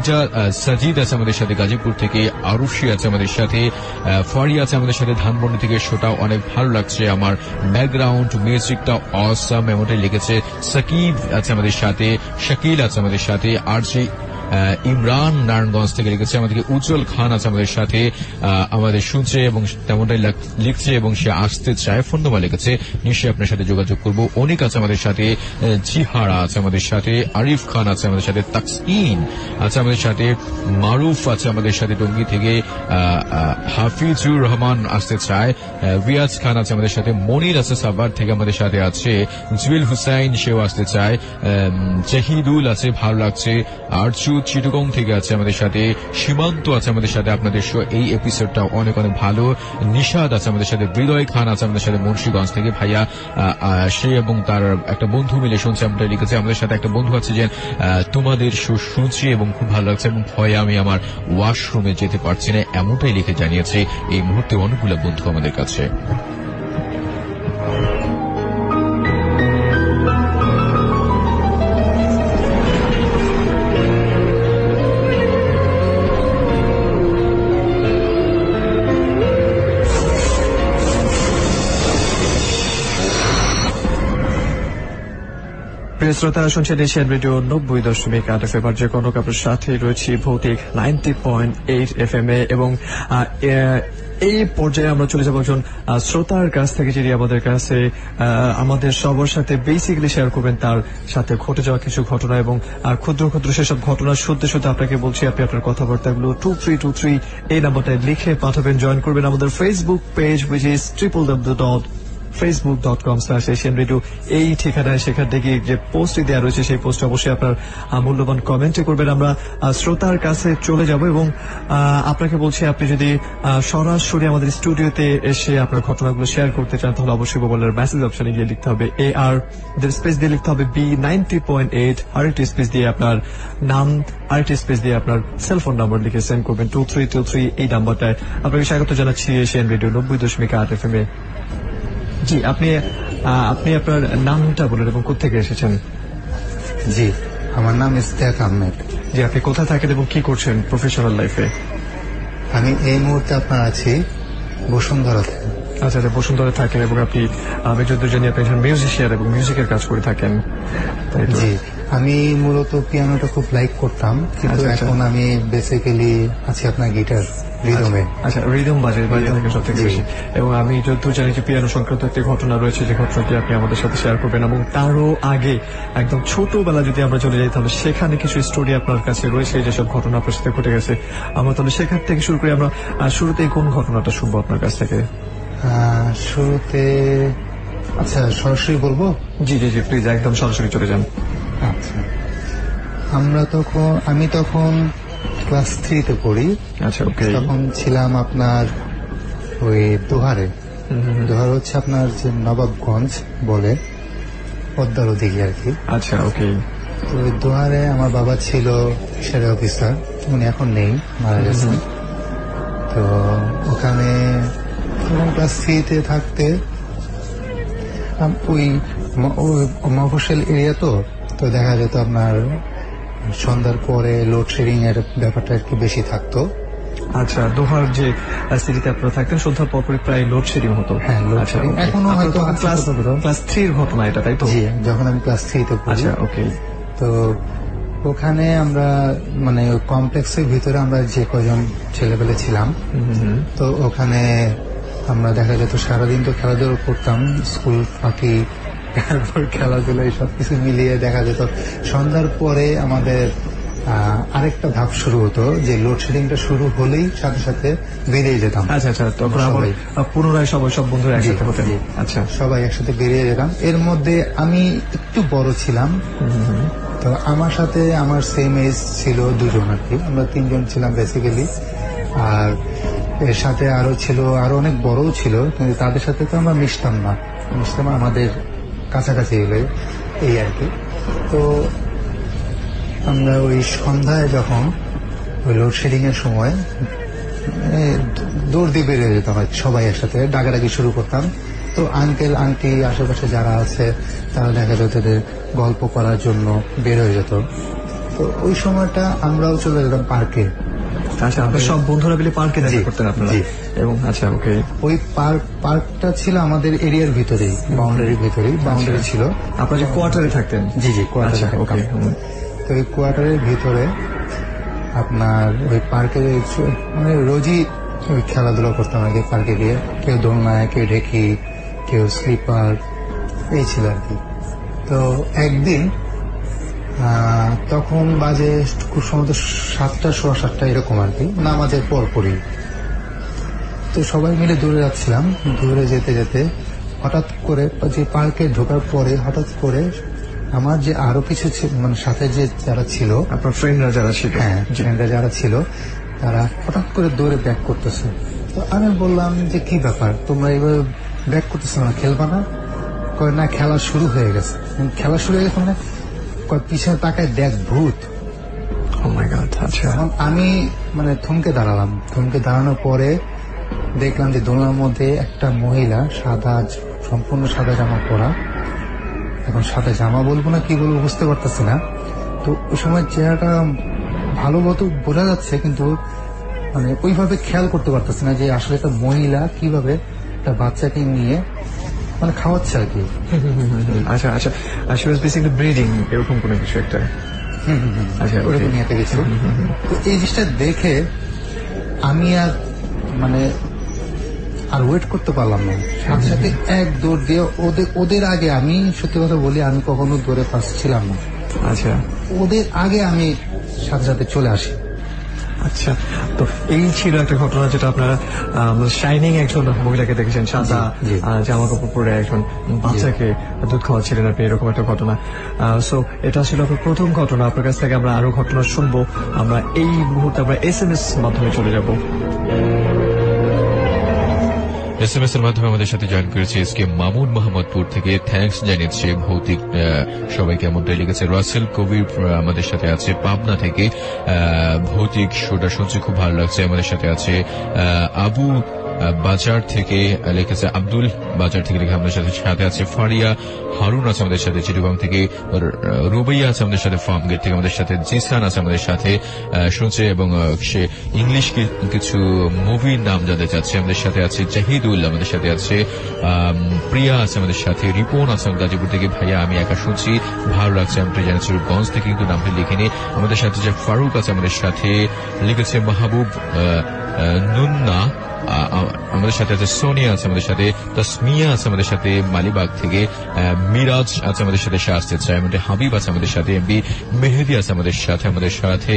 সাজিদ আছে আমাদের সাথে গাজীপুর থেকে, আরুষি আছে আমাদের সাথে, ফারি আছে আমাদের সাথে ধানমন্ডি থেকে, শোটা অনেক ভালো লাগছে আমার, ব্যাকগ্রাউন্ড মিউজিকটা অসাম এমনটাই লিখেছে। সাকিব আছে আমাদের সাথে, শাকিল আছে আমাদের সাথে, আর যে ইমরান নারায়ণগঞ্জ থেকে লিখেছে আমাদেরকে। উজ্জ্বল খান আছে আমাদের সাথে, আমাদের শুনছে এবং তেমনটাই লিখছে এবং সে আসতে চায়, ফোন নাম্বার লিখেছে। নিশ্চয়ই আপনার সাথে যোগাযোগ করবো। অনেক আছে আমাদের সাথে, জিহারা আছে আমাদের সাথে, আরিফ খান আছে আমাদের সাথে, তাকসিন আছে আমাদের সাথে, মারুফ আছে আমাদের সাথে টঙ্গী থেকে, হাফিজুর রহমান আসতে চায়, রিয়াজ খান আছে আমাদের সাথে, মনির আছে সাভার থেকে আমাদের সাথে আছে, জুয়েল হুসাইন সেও আসতে চায়, জাহিদুল আছে ভালো লাগছে, আরচু চিটগং থেকে আছে আমাদের সাথে, সীমান্ত আছে আমাদের সাথে। আপনাদের এই এপিসোডটা অনেক অনেক ভালো। নিশাদ আছে আমাদের সাথে, হৃদয় খান আছে আমাদের সাথে মুন্সিগঞ্জ থেকে, ভাইয়া সে এবং তার একটা বন্ধু মিলে শুনছে আমরা লিখেছে। আমাদের সাথে একটা বন্ধু আছে যে তোমাদের শুনছি এবং খুব ভালো লাগছে এবং ভয়ে আমি আমার ওয়াশরুমে যেতে পারছি না এমনটাই লিখে জানিয়েছে। এই মুহূর্তে অনেকগুলো বন্ধু আমাদের কাছে। শ্রোতারা শুনছেন এশিয়ান রেডিও নব্বই দশমিক আট এফ এম, আর যে কোনো আপনার সাথে রয়েছে Bhoutik ninety point eight F M এ। এবং এই পর্যায়ে আমরা চলে যাবো একজন শ্রোতার কাছ থেকে, যিনি আমাদের কাছে আমাদের সবার সাথে বেসিক্যালি শেয়ার করবেন তার সাথে ঘটে যাওয়া কিছু ঘটনা এবং ক্ষুদ্র ক্ষুদ্র সেসব ঘটনা শুনতে শুনতে আপনাকে বলছি আপনি আপনার কথাবার্তাগুলো টু থ্রি টু থ্রি এই নাম্বারটায় লিখে পাঠাবেন। জয়েন করবেন আমাদের Facebook page, which is triple W dot Facebook dot com slash Asian Radio এই ঠিকানায় সেখান থেকে যে পোস্টটি দেওয়া রয়েছে সেই পোস্টে অবশ্যই আপনার আহ, মূল্যবান কমেন্টে করবেন। আমরা আহ, শ্রোতার কাছে চলে যাব এবং আহ, আপনাকে বলছি আপনি যদি আহ, সরাসরি আমাদের স্টুডিওতে এসে আপনার ঘটনাগুলো শেয়ার করতে চান তাহলে অবশ্যই মোবাইলের মেসেজ অপশনে গিয়ে লিখতে হবে এ আর স্পেস দিয়ে লিখতে হবে বি নাইনটি পয়েন্ট এইট আরেকটি স্পেস দিয়ে আপনার নাম আরেকটি স্পেস দিয়ে আপনার সেলফোন নাম্বার লিখে সেন্ড করবেন টু থ্রি টু থ্রি এই নাম্বারটায়। আপনাকে স্বাগত জানাচ্ছি এশিয়ান রেডিও নব্বই দশমিক আট এফ এম এ। জি আপনি আহ, আপনি আপনার নামটা বলেন এবং কোথেকে এসেছেন? জি আমার নাম ইস্তেক আহমেদ। জি আপনি কোথায় থাকেন এবং কি করছেন প্রফেশনাল লাইফে? আমি এই মুহূর্তে আপনার আছি বসুন্ধরাতে। আচ্ছা আচ্ছা বসুন্ধরা থাকেন এবং আপনি মেজর জানি আপনি একজন মিউজিশিয়ান এবং মিউজিকের কাজ করে থাকেন তাই তো? জি আমি মূলত পিয়ানোটা খুব লাইক করতাম কিন্তু আচ্ছা, আচ্ছা। এখন আমি বেসিক্যালি আছি আপনার গিটার রিদমে। আচ্ছা রিদম বাজে বাজে থাকেন সব থেকে জি। বেশি। এবং আমি যতদূর জানি যে পিয়ানো সংক্রান্ত একটি ঘটনা রয়েছে যে ঘটনাটি আপনি আমাদের সাথে শেয়ার করবেন এবং তারও আগে একদম ছোটবেলা যদি আমরা চলে যাই তাহলে সেখানে কিছু স্টোরি আপনার কাছে রয়েছে যেসব ঘটনা আপনার সাথে ঘটে গেছে। আমরা তাহলে সেখান থেকে শুরু করি। আমরা আহ, শুরুতেই কোন ঘটনাটা শুনবো আপনার কাছ থেকে? আহ, শুরুতে আচ্ছা সরাসরি বলবো। জি জি জি প্লিজ একদম সরাসরি চলে যান। আচ্ছা আমরা তখন আমি তখন ক্লাস থ্রিতে পড়ি। আচ্ছা ওকে। তখন ছিলাম আপনার ওই দোহারে। দোহার হচ্ছে আপনার যে নবাবগঞ্জ বলে পদ্মার ওদিকে আর কি। আচ্ছা ওকে। তো ওই দোহারে আমার বাবা ছিল ফিশারি অফিসার, উনি এখন নেই, মারা গেছেন। তো ওখানে ক্লাস থ্রিতে থাকতে আম- ওই ম- ওই মফস্বল এরিয়া তো তো দেখা যেত আপনার সন্ধ্যার পরে লোডশেডিং এর ব্যাপারটা একটু বেশি থাকতো। আচ্ছা দোহার যে সিটিতে আপনারা থাকতেন সন্ধ্যার পর পরই প্রায় লোডশেডিং হতো। হ্যাঁ, load আচ্ছা shedding। okay। এখনো আপনার হয়তো তখন আছে ক্লাস কোথাও কোথাও। ক্লাস থ্রির ঘটনা এটা তাই তো? জি যখন আমি ক্লাস থ্রিতে পড়ি। আচ্ছা ওকে। তো ওখানে আমরা মানে কমপ্লেক্সের ভিতরে আমরা যে কজন ছেলেবেলে ছিলাম তো ওখানে আমরা দেখা যেত সারাদিন তো খেলাধুলা করতাম, স্কুল ফাঁকি তারপর খেলাধুলা সব কিছু মিলিয়ে দেখা যেত সন্ধ্যার পরে আমাদের আহ, আরেকটা ধাপ শুরু হতো যে লোডশেডিংটা শুরু হলেই সাথে সাথে বেরিয়ে যেতাম। আচ্ছা আচ্ছা তখন আবার সবাই। আহ, পুনরায় সবাই সব বন্ধুরা একসাথে জি, হতেন। জি। আচ্ছা সবাই একসাথে বেরিয়ে যেতাম। এর মধ্যে আমি একটু বড় ছিলাম, তো আমার সাথে আমার সেম এজ ছিল দুজন আর কি, আমরা তিনজন ছিলাম বেসিক্যালি। আর এর সাথে আরো ছিল আরো অনেক বড়ও ছিল কিন্তু তাদের সাথে তো আমরা মিশতাম না, মিশতাম আমাদের কাছাকাছি এলে এই আর কি। তো আমরা ওই সন্ধ্যায় যখন ওই লোডশেডিং এর সময় এ, দৌড় দিয়ে বেরিয়ে যেতাম আর কি, সবাই একসাথে ডাকাডাকি শুরু করতাম। তো আঙ্কেল আন্টি আশেপাশে যারা আছে তারা দেখা যেত যে গল্প করার জন্য বের হয়ে যেত। তো ওই সময়টা আমরাও চলে যেতাম পার্কে। আচ্ছা আপনার সব বন্ধুরা মিলে পার্কে দেখা জি, করতেন আপনারা? জি। এবং আচ্ছা ওকে। ওই পার্ক পার্কটা ছিল আমাদের এরিয়ার ভিতরেই, বাউন্ডারির ভিতরেই বাউন্ডারি ছিল। আপনারা যে কোয়ার্টারে থাকতেন? জি জি কোয়ার্টারে আচ্ছা ওকে। থাকতাম। তো ওই কোয়ার্টারের ভিতরে আপনার ওই পার্কে মানে রোজই ওই খেলাধুলা করতাম আগে পার্কে গিয়ে, কেউ দোলনায়, কেউ ঢেকি, কেউ স্লিপার, এই ছিল আর কি। তো একদিন আহ, তখন বাজে খুব সম্ভবত সাতটা সোয়া সাতটা এরকম আর কি, নামাজের পর পরই। তো সবাই মিলে দৌড়ে যাচ্ছিলাম, দৌড়ে যেতে যেতে হঠাৎ করে যে পার্কে ঢোকার পরে হঠাৎ করে আমার যে আরো কিছু ছিল, মানে সাথে যে যারা ছিল আপনার ফ্রেন্ডরা যারা ছিল? হ্যাঁ ফ্রেন্ডরা যারা ছিল তারা হঠাৎ করে দৌড়ে ব্যাক করতেছে। তো আমি বললাম যে কি ব্যাপার তোমরা এইভাবে ব্যাক করতেছো না, খেলবা না? কয় না খেলা শুরু হয়ে গেছে। খেলা শুরু হয়ে গেছে মানে কয় পিছনে তাকায় দেখ ভূত। Oh my God, আচ্ছা তখন আমি মানে থমকে দাঁড়ালাম, থমকে দাঁড়ানোর পরে দেখলাম যে দোলনার মধ্যে একটা মহিলা সাদা, সম্পূর্ণ সাদা জামা পরা, এখন সাদা জামা বলবো না কি বলবো বুঝতে পারতেছি না। তো ওই সময় চেহারাটা ভালো মতো বোঝা যাচ্ছে কিন্তু মানে ওইভাবে খেয়াল করতে পারতেছি না যে আসলে একটা মহিলা কিভাবে একটা বাচ্চাকে নিয়ে মানে খাওয়াচ্ছে আর কি। আচ্ছা আচ্ছা শি ওয়াজ বেসিক্যালি ব্রিডিং এরকম কোনো কিছু একটা? হুম হুম হুম, আচ্ছা ওরকম নিয়ে কিছু। তো এই জিনিসটা দেখে আমি আর মানে আর ওয়েট করতে পারলাম না, সাথে সাথে এক দৌড় দিয়ে ওদের ওদের আগে, আমি সত্যি কথা বলি আমি কখনো দৌড়ে ফার্স্ট ছিলাম না, আচ্ছা ওদের আগে আমি সাথে সাথে চলে আসি। আচ্ছা, তো এই ছিল একটা ঘটনা যেটা আপনারা শাইনিং একজন মহিলাকে দেখেছেন সাদা জামা কাপড় পরে একজন বাচ্চাকে দুধ খাওয়াচ্ছিলেন আপনি, এরকম একটা ঘটনা। সো এটা ছিল আপনার প্রথম ঘটনা। আপনার কাছ থেকে আমরা আরো ঘটনা শুনবো। আমরা এই মুহূর্তে আমরা এস এম এস মাধ্যমে চলে যাব। এস এম এস এর মাধ্যমে আমাদের সাথে জয়েন করেছে এস কে মামুন মোহাম্মদপুর থেকে। থ্যাঙ্কস জানিয়েছে ভৌতিক সবাইকে এমনটাই লিখেছে। রাসেল কবির আমাদের সাথে আছে পাবনা থেকে। ভৌতিক শোটা শুনছে, খুব ভালো লাগছে। আমাদের সাথে আছে আবু বাজার থেকে লিখেছে, আব্দুল বাজার থেকে লিখে আমাদের সাথে সাথে আছে ফারিয়া হারুন আছে আমাদের সাথে চিটগাং থেকে। রুবাইয়া আছে আমাদের সাথে ফার্মগেট থেকে। আমাদের সাথে জিসান আছে আমাদের সাথে শুনছে এবং সে ইংলিশ কিছু মুভির নাম জানতে চাচ্ছে। আমাদের সাথে আছে জাহিদুল, আমাদের সাথে আছে প্রিয়া আছে আমাদের সাথে, রিপন আছে গাজীপুর থেকে। ভাইয়া আমি একা শুনছি, ভালো লাগছে। আমরা জানাচ্ছি গঞ্জ থেকে, কিন্তু নামটা লিখিনি। আমাদের সাথে যে ফারুক আছে আমাদের সাথে লিখেছে মাহবুব নুন্না। আমাদের সাথে আছে সোনিয়া আছে আমাদের সাথে, তাসমিয়া আছে আমাদের সাথে মালিবাগ থেকে, মিরাজ আছে আমাদের সাথে, সে আসতে চায়। আমাদের হাবিব আছে আমাদের সাথে, এমবি মেহেদি আছে আমাদের সাথে। আমাদের সাথে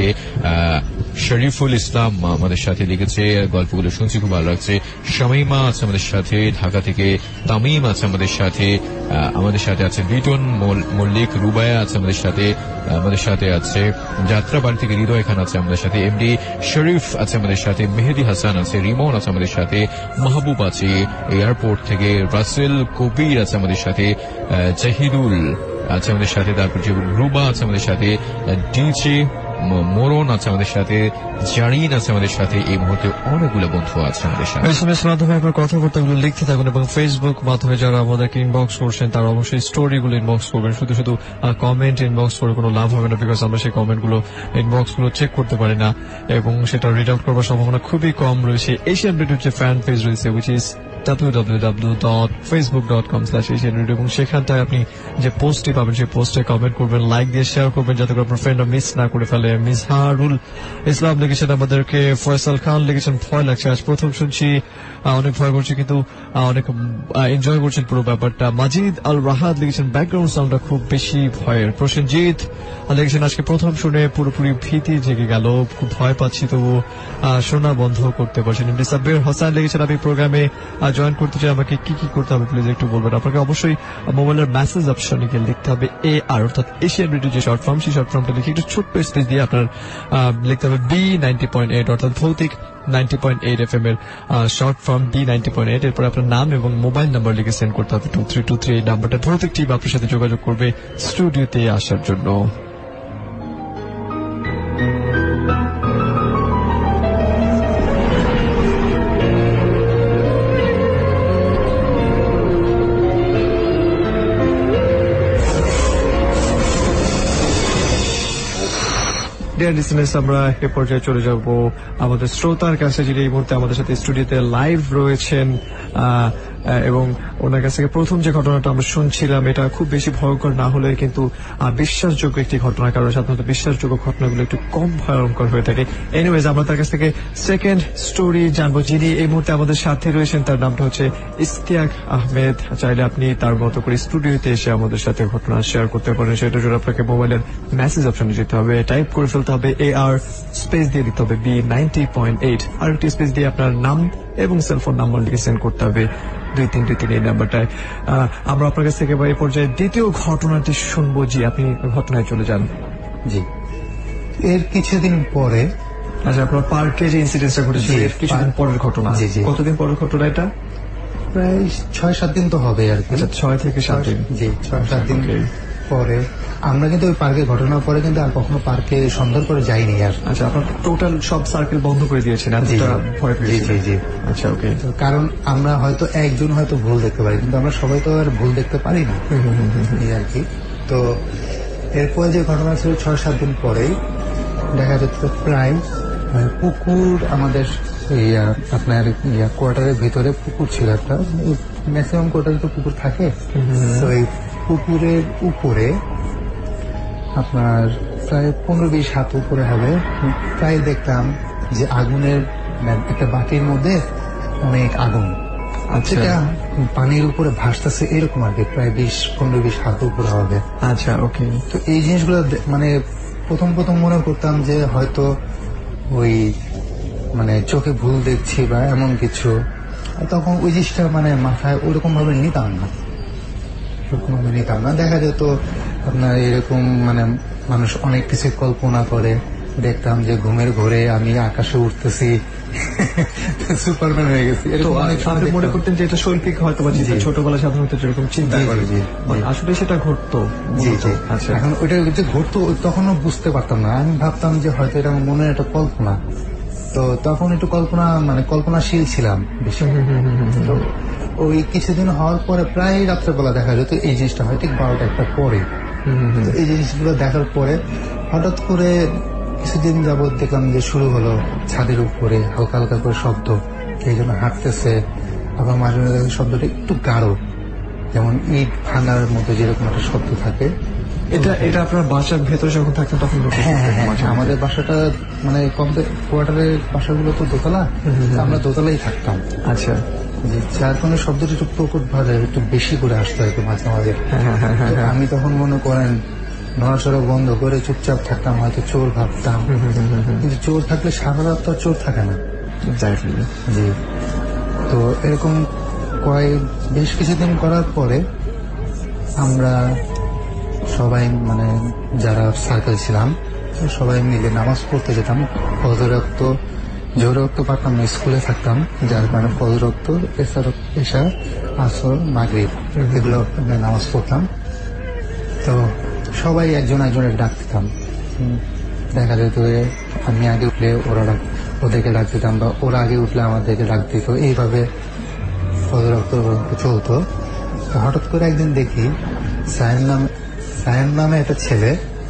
শরীফুল ইসলাম আমাদের সাথে লিখেছে, গল্পগুলো শুনছি, খুব ভালো লাগছে। শামিমা আছে আমাদের সাথে ঢাকা থেকে, তামিম আছে আমাদের সাথে। আমাদের সাথে আছে লিটন মল্লিক, রুবায়া আছে আমাদের সাথে। আমাদের সাথে আছে যাত্রাবাড়ি থেকে হৃদয় খান আছে আমাদের সাথে, এমডি শরীফ আছে আমাদের সাথে, মেহেদি হাসান আছে, রিমন আছে আমাদের সাথে, মাহবুব আছে এয়ারপোর্ট থেকে, রাসেল কবির আছে আমাদের সাথে, জাহিদুল আছে আমাদের সাথে, তারপর যে রুবা আছে আমাদের সাথে, ডিজে মোরন আছে আমাদের সাথে, জারিন আছে আমাদের সাথে। এই মুহূর্তে অনেকগুলো বন্ধু আছে আমাদের সাথে। এসএমএস মাধ্যমে আপনার কথাবার্তাগুলো লিখতে থাকুন এবং ফেসবুক মাধ্যমে যারা আমাদেরকে ইনবক্স করছেন তারা অবশ্যই স্টোরিগুলো ইনবক্স করবেন। শুধু শুধু কমেন্ট ইনবক্স করে কোনো লাভ হবে না, বিকজ আমরা সেই কমেন্টগুলো ইনবক্স গুলো চেক করতে পারি না এবং সেটা রিড আউট করবার সম্ভাবনা খুবই কম রয়েছে। এশিয়ান রেডিওর যে ফ্যান পেজ রয়েছে which is W W W dot Facebook dot com slash Asian Radio, এবং সেখানটায় আপনি যে পোস্টটি পাবেন সেই পোস্টে কমেন্ট করবেন, লাইক দিয়ে শেয়ার করবেন যাতে করে আপনার ফ্রেন্ডরা মিস না করে ফেলে। মিজহারুল ইসলাম লিখেছেন আমাদেরকে, ফয়সাল খান লিখেছেন ভয় লাগছে, আজ প্রথম শুনছি, অনেক ভয় করছে কিন্তু অনেক এনজয় করছেন পুরো ব্যাপারটা। মাজিদ আল রাহাত লিখেছেন ব্যাকগ্রাউন্ড সাউন্ডটা খুব বেশি ভয়ের। প্রসেনজিৎ লিখেছেন আজকে প্রথম শুনে পুরোপুরি ভীতি জেগে গেল, খুব ভয় পাচ্ছি তবু শোনা বন্ধ করতে পারছেন। সাব্বির হোসেন লিখেছেন আমি প্রোগ্রামে জয়েন করতে চাই, আমাকে কি কি করতে হবে প্লিজ একটু বলবেন। আপনাকে অবশ্যই মোবাইলের মেসেজ অপশনে গিয়ে লিখতে হবে এ আর, অর্থাৎ এশিয়ান রেডিও যে শর্ট ফর্ম, সেই শর্ট ফর্মটা লিখে একটু ছোট্ট স্পেস দিয়ে আপনার লিখতে হবে বি নাইনটি পয়েন্ট এইট, অর্থাৎ Bhoutik ninety point eight F M এর short form B ninety point eight. এরপর আপনার নাম এবং মোবাইল নাম্বার লিখে সেন্ড করতে হবে টু থ্রি টু থ্রি। এই নাম্বারটা ভৌতিক টিম আপনার সাথে যোগাযোগ করবে স্টুডিওতে আসার জন্য। আমরা এ পর্যায়ে চলে যাব আমাদের শ্রোতার কাছে, যিনি এই মুহূর্তে আমাদের সাথে স্টুডিওতে লাইভ রয়েছেন এবং ওনার কাছ থেকে প্রথম যে ঘটনাটা আমরা শুনছিলাম এটা খুব বেশি ভয়ঙ্কর না হলে কিন্তু বিশ্বাসযোগ্য একটি ঘটনা, কারণ সাধারণত বিশ্বাসযোগ্য ঘটনাগুলো একটু কম ভয়ঙ্কর হয়ে থাকে। এনিওয়েজ আমরা তার কাছ থেকে সেকেন্ড স্টোরি জানবো। যিনি এই মুহূর্তে আমাদের সাথে রয়েছেন তার নামটা হচ্ছে ইশতিয়াক আহমেদ। চাইলে আপনি তার মতো করে স্টুডিওতে এসে আমাদের সাথে ঘটনা শেয়ার করতে পারেন। সেটার জন্য আপনাকে মোবাইলের মেসেজ অপশনে যেতে হবে, টাইপ করে ফেলতে হবে এ আর, স্পেস দিয়ে দিতে হবে বি নাইনটি পয়েন্ট এইট, আর একটি স্পেস দিয়ে আপনার নাম এবং সেলফোন নাম্বার লিখে সেন্ড করতে হবে দুই তিন দুই তিন এই নাম্বারটায়। আমরা আপনার কাছ থেকে এই পর্যায়ে দ্বিতীয় ঘটনাটি শুনবো। জি, আপনি ঘটনায় চলে যান। জি, এর কিছুদিন পরে, আচ্ছা, আপনার পার্কে যে ইনসিডেন্টটা ঘটেছিল এর কিছুদিন পরের ঘটনা। জি জি। কতদিন পরের ঘটনা এটা? প্রায় ছয় সাত দিন তো হবে আর কি। আচ্ছা, ছয় থেকে সাত দিন। জি, ছয় সাত দিন পরে আমরা কিন্তু ওই পার্কে ঘটনার পরে কিন্তু আর কখনো পার্কে সন্ধ্যার পরে যাইনি আর। আচ্ছা, আপনার টোটাল সব সার্কেল বন্ধ করে দিয়েছেন? জি জি জি। আচ্ছা, ওকে। কারণ আমরা হয়তো একজন হয়তো ভুল দেখতে পারি, কিন্তু আমরা সবাই তো আর ভুল দেখতে পারি না আর কি। তো এরপরে যে ঘটনা ছিল ছয় সাত দিন পরেই দেখা যাচ্ছে প্রায় পুকুর, আমাদের আপনার কোয়ার্টারের ভিতরে পুকুর ছিল একটা, ম্যাক্সিমাম কোয়ার্টারে তো পুকুর থাকে। তো এই পুকুরের উপরে আপনার প্রায় পনেরো বিশ হাত উপরে হবে, প্রায় দেখতাম যে আগুনের একটা বাটির মধ্যে অনেক আগুন, সেটা পানির উপরে ভাসতেছে এরকম আর কি, প্রায় বিশ পনেরো বিশ হাত উপরে হবে। আচ্ছা, ওকে। তো এই জিনিসগুলো মানে প্রথম প্রথম মনে করতাম যে হয়তো ওই মানে চোখে ভুল দেখছি বা এমন কিছু, তখন ওই জিনিসটা মানে মাথায় ওরকম ভাবে নিতাম না, ওরকম ভাবে নিতাম না। দেখা যেত আপনার এরকম মানে মানুষ অনেক কিছু কল্পনা করে, দেখতাম যে ঘুমের ঘোরে আমি আকাশে উঠতেছি, সুপারম্যান হয়ে গেছি। আপনি মনে করতেন যে এটা শৈল্পিক হয়তো বা ছোটবেলায় সাধারণত যেরকম চিন্তা করে, আসলে সেটা ঘটতো। আচ্ছা, এখন ওইটা যে ঘটতো তখনও বুঝতে পারতাম না, আমি ভাবতাম যে হয়তো এটা আমার মনের একটা কল্পনা। তো তখন একটু কল্পনা মানে কল্পনাশীল ছিলাম বেশি। তো ওই কিছুদিন হওয়ার পরে প্রায় রাত্রেবেলা দেখা যেত এই জিনিসটা হয় ঠিক বারোটা একটা পরে। এই জিনিসগুলো দেখার পরে হঠাৎ করে কিছুদিন যাবৎ দেখলাম যে শুরু হলো ছাদের উপরে হালকা হালকা করে শব্দ, এই জন্য হাঁটতেছে। আবার মাঝে মাঝে শব্দটা একটু গাঢ়, যেমন ইট ভাঙার মতো যেরকম একটা শব্দ থাকে। এটা এটা আপনার বাসার ভেতরে যখন থাকতেন তখন? হ্যাঁ হ্যাঁ, আমাদের বাসাটা মানে কোয়ার্টারের বাসাগুলো তো দোতলা, আমরা দোতলাই থাকতাম। আচ্ছা, যার কারণে শব্দটা একটু প্রকট ভাবে একটু বেশি করে আসতে হয় মাঝে মাঝে। আমি তখন মনে করেন নড়াচড়া বন্ধ করে চুপচাপ থাকতাম, হয়তো চোর ভাবতাম। কিন্তু চোর থাকলে সারা রাত তো চোর থাকে না। জি, তো এরকম কয়েক বেশ কিছুদিন করার পরে আমরা সবাই মানে যারা সার্কেল ছিলাম সবাই মিলে নামাজ পড়তে যেতাম। ফজরক্ত জোরক্ত পারতাম না, স্কুলে থাকতাম, যার কারণে ফজরক্ত এশা আসর মাগরিব এগুলো নামাজ পড়তাম। তো সবাই একজন একজনের ডাক দিতাম। দেখা যেত আমি আগে উঠলে ওরা ওদেরকে ডাক দিতাম, বা ওরা আগে উঠলে আমাদেরকে ডাক দিত, এইভাবে ফজরক্ত চলতো। হঠাৎ করে একদিন দেখি সায়েম নামে সায়েম নামে একটা ছেলে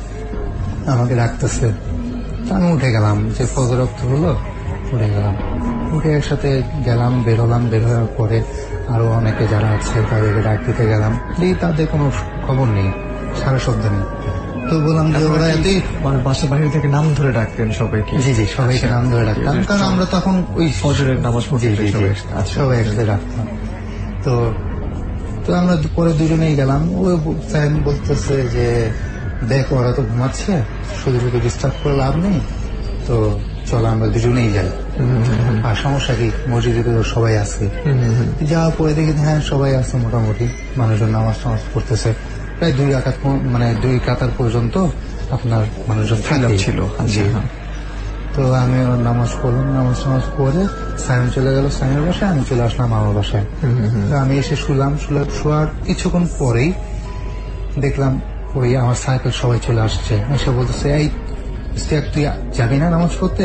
আমাকে ডাকতেছে। আমি উঠে গেলাম, যে ফজরক্ত হলো উঠে গেলাম। উঠে একসাথে গেলাম, বের হলাম। বের হওয়ার পরে আরো অনেকে যারা আছে তাদেরকে ডাক দিতে গেলাম, তাদের কোনো খবর নেই, সারা শব্দ নেই। তো বললাম যে ওরা এতই মানে বাসা বাইরে থেকে নাম ধরে ডাকতেন সবাইকে? জি জি, সবাইকে নাম ধরে ডাকতাম, কারণ আমরা তখন ওই ফজরের নামাজ পড়তে সবাই একসাথে ডাকতাম। তো তো আমরা পরে দুজনেই গেলাম। ও বলতেছে যে দেখ ওরা তো ঘুমাচ্ছে, শুধু শুধু ডিস্টার্ব করে লাভ নেই, তো চলো আমরা দুজনেই যাই। আর সমস্যা কি, মসজিদে তো সবাই আছে। যাওয়ার পরে দেখি হ্যাঁ সবাই আছে, মোটামুটি মানুষজন নামাজ টামাজ পড়তেছে। প্রায় দুই কাতার মানে দুই কাতার পর্যন্ত আপনার মানুষজন ছিল। তো আমি নামাজ পড়লাম, নামাজ টামাজ পড়ে সাইম চলে গেল সাইমের বাসায়, আমি চলে আসলাম আমার বাসায়। তো আমি এসে শুলাম, শুলাম শোয়ার কিছুক্ষণ পরেই দেখলাম ওই আমার সাইকেল সবাই চলে আসছে, এসে বলতেছে এই তুই যাবি না নামাজ পড়তে?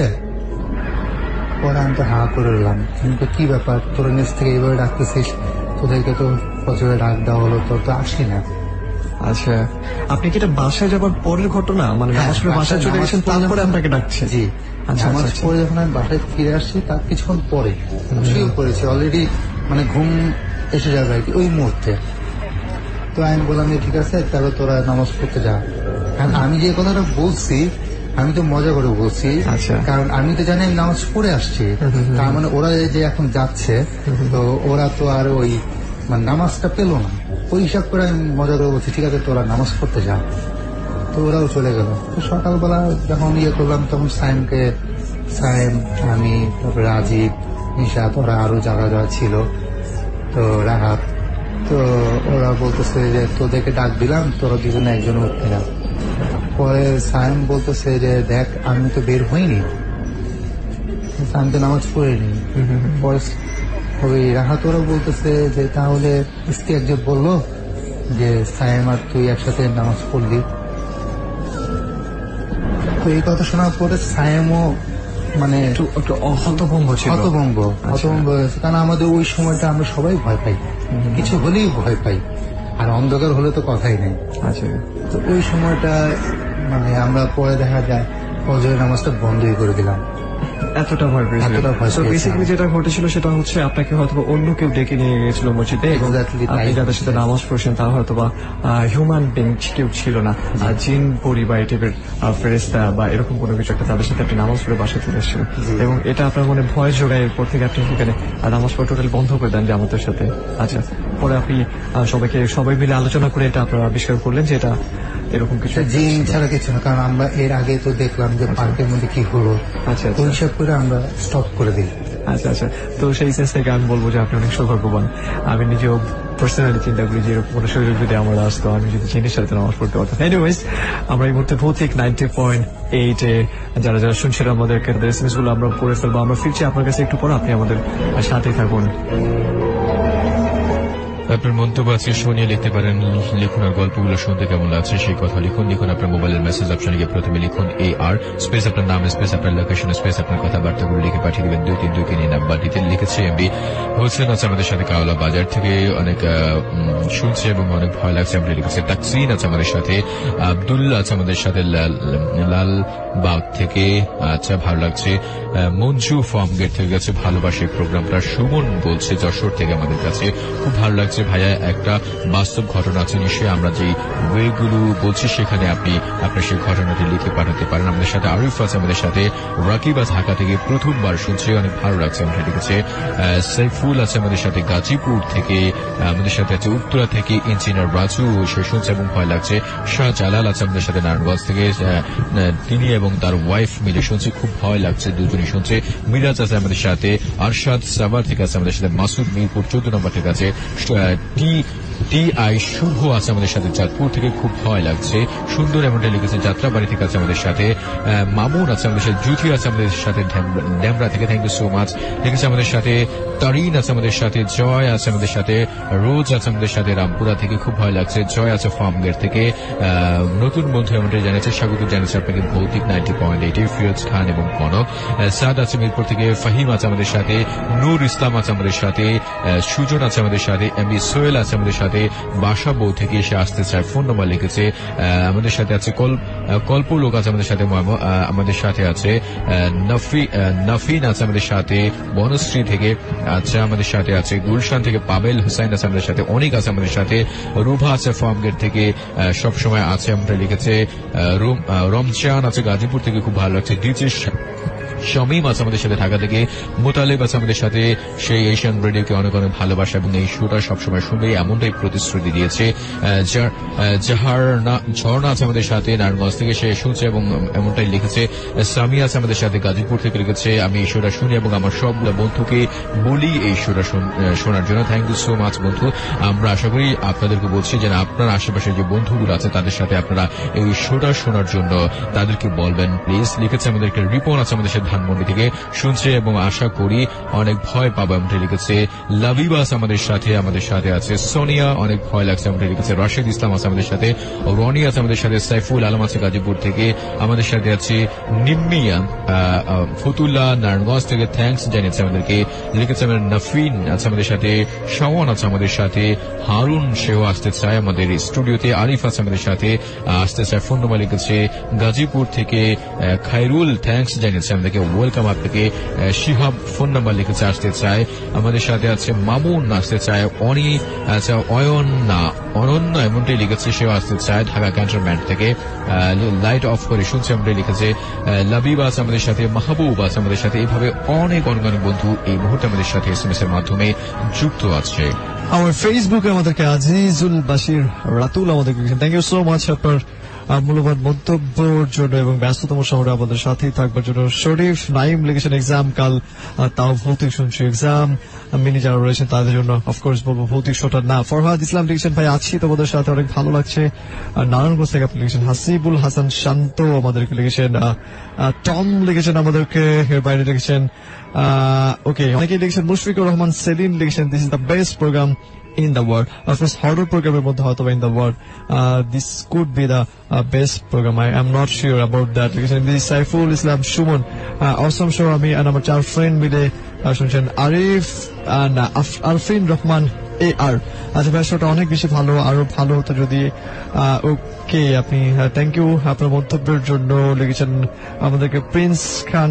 পরে আমি তো হা করে রইলাম, কিন্তু কি ব্যাপার তোর নিচ থেকে এইভাবে ডাকতেছিস, তোদেরকে তো ফজরে ডাক দেওয়া হলো, তোর তো আসলি না। আচ্ছা, আপনি কি এটা বাসায় যাবার পরের ঘটনা? মানে নামাজ পড়ে বাসায় চলে গেছেন, তারপরে আপনাকে ডাকছে? জি, নামাজ পড়ে যখন আমি বাসায় ফিরে আসছি তার কিছুক্ষণ পরে শুয়ে পড়েছি, অলরেডি মানে ঘুম এসে যাবে আর কি ওই মুহূর্তে। তো আমি বললাম যে ঠিক আছে তাহলে তোরা নামাজ পড়তে যা। কারণ আমি যে কথাটা বলছি আমি তো মজা করে বলছি, কারণ আমি তো জানি আমি নামাজ পড়ে আসছি, তার মানে ওরা যে এখন যাচ্ছে তো ওরা তো আর ওই মানে নামাজটা পেল না, ওই হিসাব করে আমি মজা করে বলছি ঠিক আছে তোরা নামাজ পড়তে যা। তো ওরাও চলে গেল। তো সকালবেলা যখন ইয়ে করলাম তখন সাইমকে সাইম আমি তারপরে রাজীব নিশাত ওরা আরো যারা যারা ছিল তো রাহাত, তো ওরা বলতেছে যে তোদেরকে ডাক দিলাম, তোরা দুজনে একজন উঠতে না। পরে সাইম বলতেছে যে দেখ আমি তো বের হইনি, আমি তো নামাজ পড়িনি। পরে ওই রাহাত ওরা বলতেছে যে তাহলে ইস্তিয়াক যে বললো যে সাইম আর তুই একসাথে নামাজ পড়লি। তো এই কথা শোনার পরে সাইমও মানে হতভম্ব ছিল, হতভম্ব হতভম্ব হয়েছে, কারণ আমাদের ওই সময়টা আমরা সবাই ভয় পাই, কিছু হলেই ভয় পাই, আর অন্ধকার হলে তো কথাই নেই। আচ্ছা, তো ওই সময়টা মানে আমরা পরে দেখা যায় ফজরের নামাজটা বন্ধই করে দিলাম, এতটা ভয় পেয়েছিল। বেসিক্যালি যেটা ঘটেছিল সেটা হচ্ছে আপনাকে হয়তো অন্য কেউ ডেকে নিয়ে গিয়েছিল মসজিদে, এবং আপনি যাদের সাথে নামাজ পড়ছেন তারা হয়তো বা হিউম্যান বিং কেউ ছিল না, জিন পরি বা এই টাইপের ফেরেশতা বা এরকম কোনো কিছু একটা, তাদের সাথে আপনি নামাজ পড়ে বাসায় চলে এসেছিলেন, এবং এটা আপনার মনে ভয় জোগায়। এরপর থেকে আপনি সেখানে নামাজ পড়া টোটাল বন্ধ করে দেন জামাতের সাথে। আচ্ছা, পরে আপনি সবাইকে সবাই মিলে আলোচনা করে এটা আপনারা আবিষ্কার করলেন যে এটা এরকম কিছু জিন ছাড়া কিছু না, কারণ আমরা এর আগে তো দেখলাম যে পার্কের মধ্যে কি হলো, আচ্ছা ওইসব করে আমরা স্টপ করে দিই। আচ্ছা আচ্ছা তো সেই সেন্স থেকে আমি বলবো যে আপনি অনেক সৌভাগ্যবান। আমি নিজেও পার্সোনালি চিন্তা করি যে এরকম কোনো শরীর যদি আমার আসতো, আমি যদি জিনের সাথে নামাজ পড়তে পারতাম। এনিওয়েজ, আমরা এই মুহূর্তে ভৌতিক নাইনটি পয়েন্ট এইট এ যারা যারা শুনছেন আমাদেরকে এস এম এস গুলো আমরা পড়ে ফেলবো। আমরা ফিরছি আপনার কাছে একটু পর, আপনি আমাদের সাথেই থাকুন। আপনার মন্তব্য আজকে শুনিয়ে লিখতে পারেন, লিখুন আর গল্পগুলো শুনতে কেমন লাগছে সেই কথা লিখুন। লিখুন আপনার মোবাইলের মেসেজ অপশনে গিয়ে প্রথমে লিখুন এ আর স্পেস আপনার নাম স্পেস আপনার লোকেশন স্পেস আপনার কথাবার্তাগুলো লিখে পাঠিয়ে দেবেন দুই তিন দুই তিন এই নাম্বারটিতে। লিখেছে এমবি হোসেন আছে আমাদের সাথে কাওলা বাজার থেকে, অনেক শুনছে এবং অনেক ভয় লাগছে। আমরা লিখেছে তাকসিন আছে আমাদের সাথে, আব্দুল্লাহ আছে আমাদের সাথে লালবাগ থেকে, আচ্ছা ভালো লাগছে। মঞ্জু ফার্ম গেট থেকে গেছে ভালোবাসে প্রোগ্রামটা। সুমন বলছে যশোর থেকে আমাদের কাছে খুব ভালো লাগছে ভাইয়া, একটা বাস্তব ঘটনা আছে নিশ্চয়ই আমরা যে ওয়েগুলো বলছি সেখানে আপনি আপনার সেই ঘটনাটি লিখে পাঠাতে পারেন। আমাদের সাথে আরিফ আছে আমাদের সাথে, রাকিব আছে ঢাকা থেকে প্রথমবার শুনছে, অনেক ভালো লাগছে। আমরা লিখেছে সাইফুল আছে আমাদের সাথে গাজীপুর থেকে, আমাদের সাথে আছে উত্তরা থেকে ইঞ্জিনিয়ার রাজু, সে শুনছে এবং ভয় লাগছে। শাহজালাল আছে আমাদের সাথে নারায়ণগঞ্জ থেকে, তিনি এবং তার ওয়াইফ মিলে শুনছে, খুব ভয় লাগছে, দুজনই শুনছে। মিরাজ আছে আমাদের সাথে, আরশাদ সাভার থেকে আছে আমাদের সাথে, মাসুদ মিরপুর চোদ্দ নম্বর থেকে আছে, টি টি আই শুভ আছে আমাদের সাথে চাঁদপুর থেকে, খুব ভয় লাগছে। সুন্দর এমনটা লিখেছে যাত্রাবাড়ি থেকে আছে আমাদের সাথে, মামুন আছে আমাদের সাথে, জুথি আছে আমাদের সাথে ড্যামরা থেকে, থ্যাংক ইউ সো মাচ। লিখেছে আমাদের সাথে তারিন আছে আমাদের সাথে, জয় আছে আমাদের সাথে, রোজ আছে আমাদের সাথে রামপুরা থেকে, খুব ভয় লাগছে। জয় আছে ফার্মগেট থেকে, নতুন বন্ধু এমনটা জানিয়েছে, স্বাগত জানিয়েছে আপনাকে Bhoutik ninety point eight. Firoz Khan এবং কনক। সাদ আছে মিরপুর থেকে, ফাহিম আছে আমাদের সাথে, নূর ইসলাম আছে আমাদের সাথে, সুজন আছে আমাদের সাথে, এম বি সোহেল আছে আমাদের সাথে, বাসা বউ থেকে এসে আসতে চায়, ফোন নাম্বার লিখেছে। আমাদের সাথে আছে কল্প লোক আছে আমাদের সাথে, আমাদের সাথে আছে নাফিন আছে আমাদের সাথে বনশ্রী থেকে, আচ্ছা আমাদের সাথে আছে গুলশান থেকে পাবেল হুসাইন আছে আমাদের সাথে, অনেক আছে আমাদের সাথে, রুভা আছে ফার্মগেট থেকে সবসময় আছে আমরা লিখেছে, রমজান আছে গাজীপুর থেকে, খুব ভালো লাগছে। ডিজে শামীম আছে আমাদের সাথে ঢাকা থেকে, মোতালেব আছে আমাদের সাথে, সেই এশিয়ান রেডিওকে অনেক অনেক ভালোবাসা এবং এই শোটা সবসময় শুনবে এমনটাই প্রতিশ্রুতি দিয়েছে। ঝর্ণা আছে আমাদের সাথে নারায়ণগঞ্জ থেকে, সে শুনছে এবং এমনটাই লিখেছে। সামিয়া আছে আমাদের সাথে গাজীপুর থেকে, লিখেছে আমি এই শোটা শুনি এবং আমার সবগুলো বন্ধুকে বলি এই শোটা শোনার জন্য। থ্যাংক ইউ সো মাচ বন্ধু। আমরা আশা করি আপনাদেরকে বলছি যে আপনার আশেপাশে যে বন্ধুগুলো আছে তাদের সাথে আপনারা এই শোটা শোনার জন্য তাদেরকে বলবেন প্লিজ। লিখেছে আমাদেরকে রিপন আছে আমাদের সাথে ধানমন্ডি থেকে, শুনছে এবং আশা করি অনেক ভয় পাবো এমনটা লিখেছে। লাবিবাস আমাদের সাথে, আমাদের সাথে আছে সোনিয়া, অনেক ভয় লাগছে এমনটা লিখেছে। রাশেদ ইসলাম আছে আমাদের সাথে, রনি আছে আমাদের সাথে, সাইফুল আলম আছে গাজীপুর থেকে, আমাদের সাথে আছে নিম্মিয়া, ফতুল্লাহ নারায়ণগঞ্জ থেকে থ্যাংকস জানিয়েছে আমাদেরকে। লিখেছে আমাদের নফিন আছে আমাদের সাথে, শাওন আছে আমাদের সাথে, হারুন সেও আসতে চায় আমাদের স্টুডিওতে, আরিফ আছে আমাদের সাথে আসতে চায়, ফোন নম্বর লিখেছে। গাজীপুর থেকে খায়রুল থ্যাংকস জানিয়েছে আমাদেরকে, ওয়েলকাম আপনাকে। শিহাব ফোন নাম্বার লিখেছে আসতে চায়, আমাদের সাথে আছে মামুন আসতে চায়, অনি আচ্ছা অয়ন না অনন্য এমনটাই লিখেছে, সেও আসতে চায় ঢাকা ক্যান্টনমেন্ট থেকে। লাইট অফ করে শুনছে এমনটাই লিখেছে। লাবিব আছে আমাদের সাথে, মাহবুব আছে আমাদের সাথে, এইভাবে অনেক অনেক অনেক বন্ধু এই মুহূর্তে আমাদের সাথে এস এম এস এর মাধ্যমে যুক্ত আছে। আমার ফেসবুকে আমাদেরকে আজিজুল বাশির রাতুল আমাদেরকে থ্যাংক ইউ সো মাচ আপনার মূল্যবান মন্তব্যের জন্য এবং ব্যস্ততম শহরে আমাদের সাথেই থাকবার জন্য। শরীফ নাইম লিখেছেন এক্সাম কাল, তাও ভৌতিক শুনছি এক্সাম মিনি যারা রয়েছেন তাদের জন্য অফকোর্স বলবো ভৌতিক শোটা না। ফরহাদ ইসলাম লিখেছেন ভাই আছি তোমাদের সাথে, অনেক ভালো লাগছে। নারায়ণগঞ্জ থেকে আপনি লিখেছেন। হাসিবুল হাসান শান্ত আমাদেরকে লিখেছেন। টম লিখেছেন আমাদেরকে, এর বাইরে লিখেছেন ওকে অনেকেই লিখেছেন। মুশফিকুর রহমান সেলিম লিখেছেন this is the best program in the world. Of course, horror program মধ্যে হয়তো in the world. Uh, this could be the uh, best program. I am not sure about that. This Saiful Islam Shumon. Uh, awesome show. আমি and আমার চার friend মিলে শুনছেন। Arif and Arfin Rahman এ আর। আচ্ছা ভাই শোটা অনেক বেশি ভালো, আরো ভালো হতো যদি। ওকে আপনি থ্যাংক ইউ আপনার মন্তব্যের জন্য। লিখেছেন আমাদেরকে প্রিন্স খান,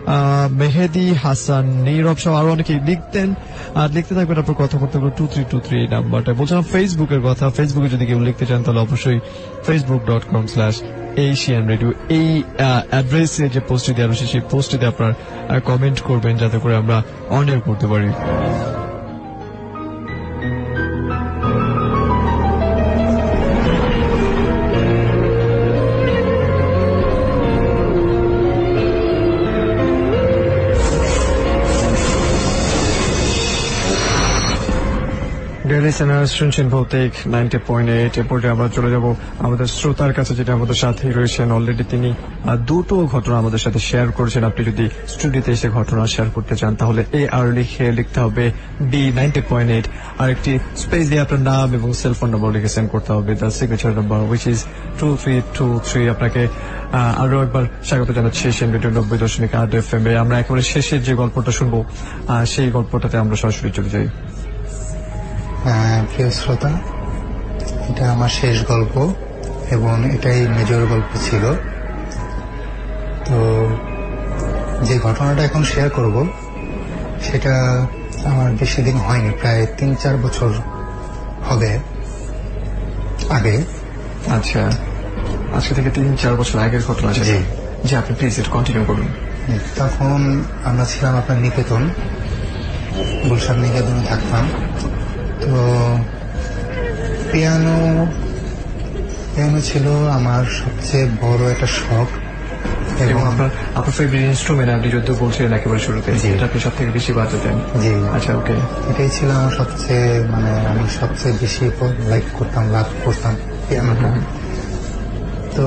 মেহেদি হাসান, নীরব সহ আরো অনেকে লিখতেন আর লিখতে থাকবেন আপনার কথা করতে হবে টু থ্রি টু থ্রি নাম্বারটা। বলছিলাম ফেসবুকের কথা, ফেসবুকে যদি কেউ লিখতে চান তাহলে অবশ্যই Facebook dot com slash Asian Radio এই অ্যাড্রেসে যে পোস্টটি দেওয়া রয়েছে সেই পোস্টটিতে আপনার কমেন্ট করবেন যাতে করে আমরা অন এয়ার করতে পারি। লিসেনার্স শুনছেন ভৌতিক নাইনটি পয়েন্ট এইট। এরপরে আমরা চলে যাব আমাদের শ্রোতার কাছে, যেটা আমাদের সাথে রয়েছেন অলরেডি। তিনি দুটো ঘটনা আমাদের সাথে শেয়ার করেছেন। আপনি যদি স্টুডিওতে এসে ঘটনা শেয়ার করতে চান তাহলে এ আর লিখে লিখতে হবে বি নাইনটি পয়েন্ট এইট, আর একটি স্পেস দিয়ে আপনার নাম এবং সেল ফোন নম্বর লিখে সেন্ড করতে হবে the signature number which is two three two three. আপনাকে আরো একবার স্বাগত জানাচ্ছি এশিয়ান রেডিও নব্বই দশমিক আট এফ এম এ। আমরা একেবারে শেষের যে গল্পটা শুনবো সেই গল্পটাতে আমরা সরাসরি চলে যাই। প্রিয় শ্রোতা, এটা আমার শেষ গল্প এবং এটাই মেজর গল্প ছিল। তো যে ঘটনাটা এখন শেয়ার করব সেটা আমার বেশি দিন হয়নি, প্রায় তিন চার বছর হবে আগে। আচ্ছা, আজকে থেকে তিন চার বছর আগের ঘটনা। জি জি, আপনি প্লিজ এটা কন্টিনিউ করুন। তখন আমরা ছিলাম আপনার নিকেতন, গুলশান নিকেতনে থাকতাম। তো পিয়ানো পিয়ানো ছিল আমার সবচেয়ে বড় একটা শখ। এবং আপনার আপনার ফেভারিট ইনস্ট্রুমেন্ট আপনি যদি বলছিলেন একেবারে শুরুতে, এটা আপনি সব থেকে বেশি বাজাতেন। জি, আচ্ছা, ওকে। এটাই ছিল আমার সবচেয়ে মানে আমি সবচেয়ে বেশি লাইক করতাম, লাভ করতাম পিয়ানোটা। তো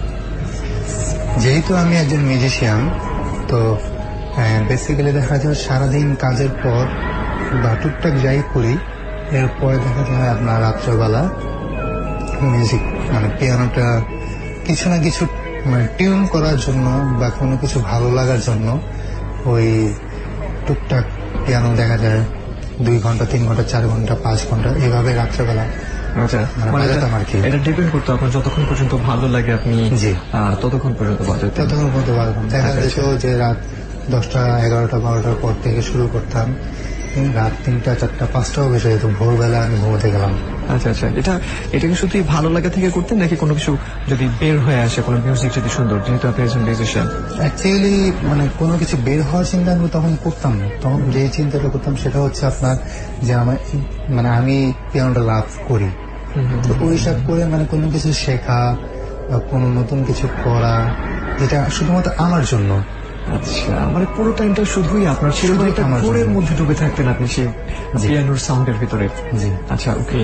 যেহেতু আমি একজন মিউজিশিয়ান, তো বেসিক্যালি দেখা যায় সারাদিন কাজের পর বা টুকটাক যাই করি, এরপরে দেখা যায় আপনার রাত্রেবেলা মিউজিক মানে পিয়ানোটা কিছু না কিছু মানে টিউন করার জন্য বা কোনো কিছু ভালো লাগার জন্য ওই টুকটাক পিয়ানো দেখা যায় দুই ঘন্টা তিন ঘন্টা চার ঘন্টা পাঁচ ঘন্টা এইভাবে রাত্রেবেলা বাজাতাম আর কি। এটা ডিপেন্ড করতো আপনার যতক্ষণ পর্যন্ত ভালো লাগে আপনি জি ততক্ষণ পর্যন্ত বাজাতেন। ততক্ষণ পর্যন্ত বাজাতাম। দেখা যেত যে রাত দশটা এগারোটা বারোটার পর থেকে শুরু করতাম, রাত তিনটা চারটা পাঁচটাও বেশি যেত, ভোরবেলা আমি ঘুমোতে গেলাম। আচ্ছা আচ্ছা, এটা এটাকে শুধু ভালো লাগা থেকে করতেন নাকি কোনো কিছু যদি বের হয়ে আসে, কোনো মিউজিক যদি সুন্দর, যেহেতু আপনি একজন মিউজিশিয়ান? অ্যাকচুয়ালি মানে কোনো কিছু বের হওয়ার চিন্তা আমি তখন করতাম না। তখন যে চিন্তাটা করতাম সেটা হচ্ছে আপনার যে আমার মানে আমি পিয়ানোটা লাভ করি, তো ওই সব করে মানে কোনো কিছু শেখা বা কোনো নতুন কিছু করা, যেটা শুধুমাত্র আমার জন্য। আচ্ছা, মানে পুরো টাইমটা শুধুই আপনার ছিল, এটা কোরের মধ্যে ডুবে থাকতেন আপনি সেই পিয়ানোর সাউন্ডের ভিতরে। জি, আচ্ছা, ওকে।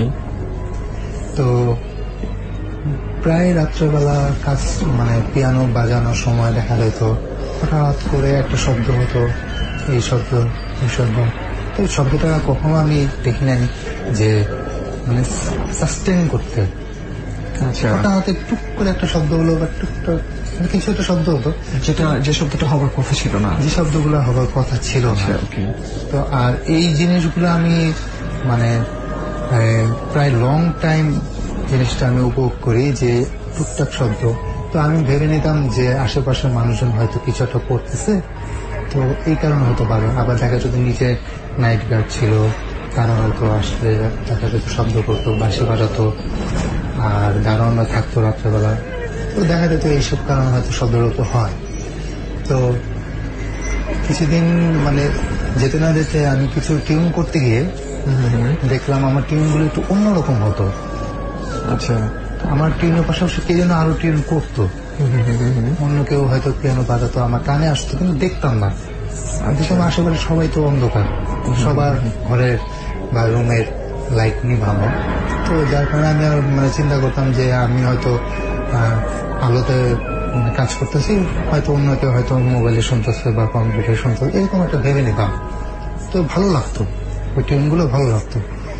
তো প্রায় রাত্রেবেলা কাজ মানে পিয়ানো বাজানোর সময় দেখা যেত হঠাৎ করে একটা শব্দ হতো, এই শব্দ এই শব্দ। তো শব্দটা কখনো আমি দেখি নাই যে মানে সাস্টেন করতে। আচ্ছা, হঠাৎ টুক করে একটা শব্দ হলো বা টুকটা কিছু একটা শব্দ হতো, যেটা যে শব্দটা হবার কথা ছিল না, যে শব্দগুলো হবার কথা ছিল না। তো আর এই জিনিসগুলো আমি মানে প্রায় লং টাইম জিনিসটা আমি উপভোগ করি, যে টুকটাক শব্দ। তো আমি ভেবে নিতাম যে আশেপাশের মানুষজন হয়তো কিছু একটা করতেছে, তো এই কারণে হতে পারে। আবার দেখা যেত নিচে নাইট গার্ড ছিল, তারা হয়তো আসলে দেখা যেত শব্দ করতো, বাঁশি বাজাতো, আর দারোয়ানরা থাকতো রাত্রেবেলা, তো দেখা যেত এইসব কারণে হয়তো শব্দরত হয়। তো কিছুদিন মানে যেতে না যেতে আমি কিছু টিউন করতে গিয়ে দেখলাম আমার টিউনগুলো একটু অন্যরকম হতো। আচ্ছা, আমার টিউনের পাশাপাশি কে যেন আরো টিউন করতো, অন্য কেউ হয়তো পিয়ানো বাজাতো, আমার কানে আসতো কিন্তু দেখতাম না। দেখলাম আশেপাশে সবাই তো অন্ধকার, সবার ঘরের বা রুমের লাইট নিভানো, তো যার কারণে আমি আর মানে চিন্তা করতাম যে আমি হয়তো আলোতে কাজ করতেছি, হয়তো অন্য কেউ হয়তো মোবাইলে শুনতেছে বা কম্পিউটারে শুনতেছে, এরকম একটা ভেবে নিতাম। তো ভালো লাগতো, ওই টিউনগুলো ভালো লাগতো।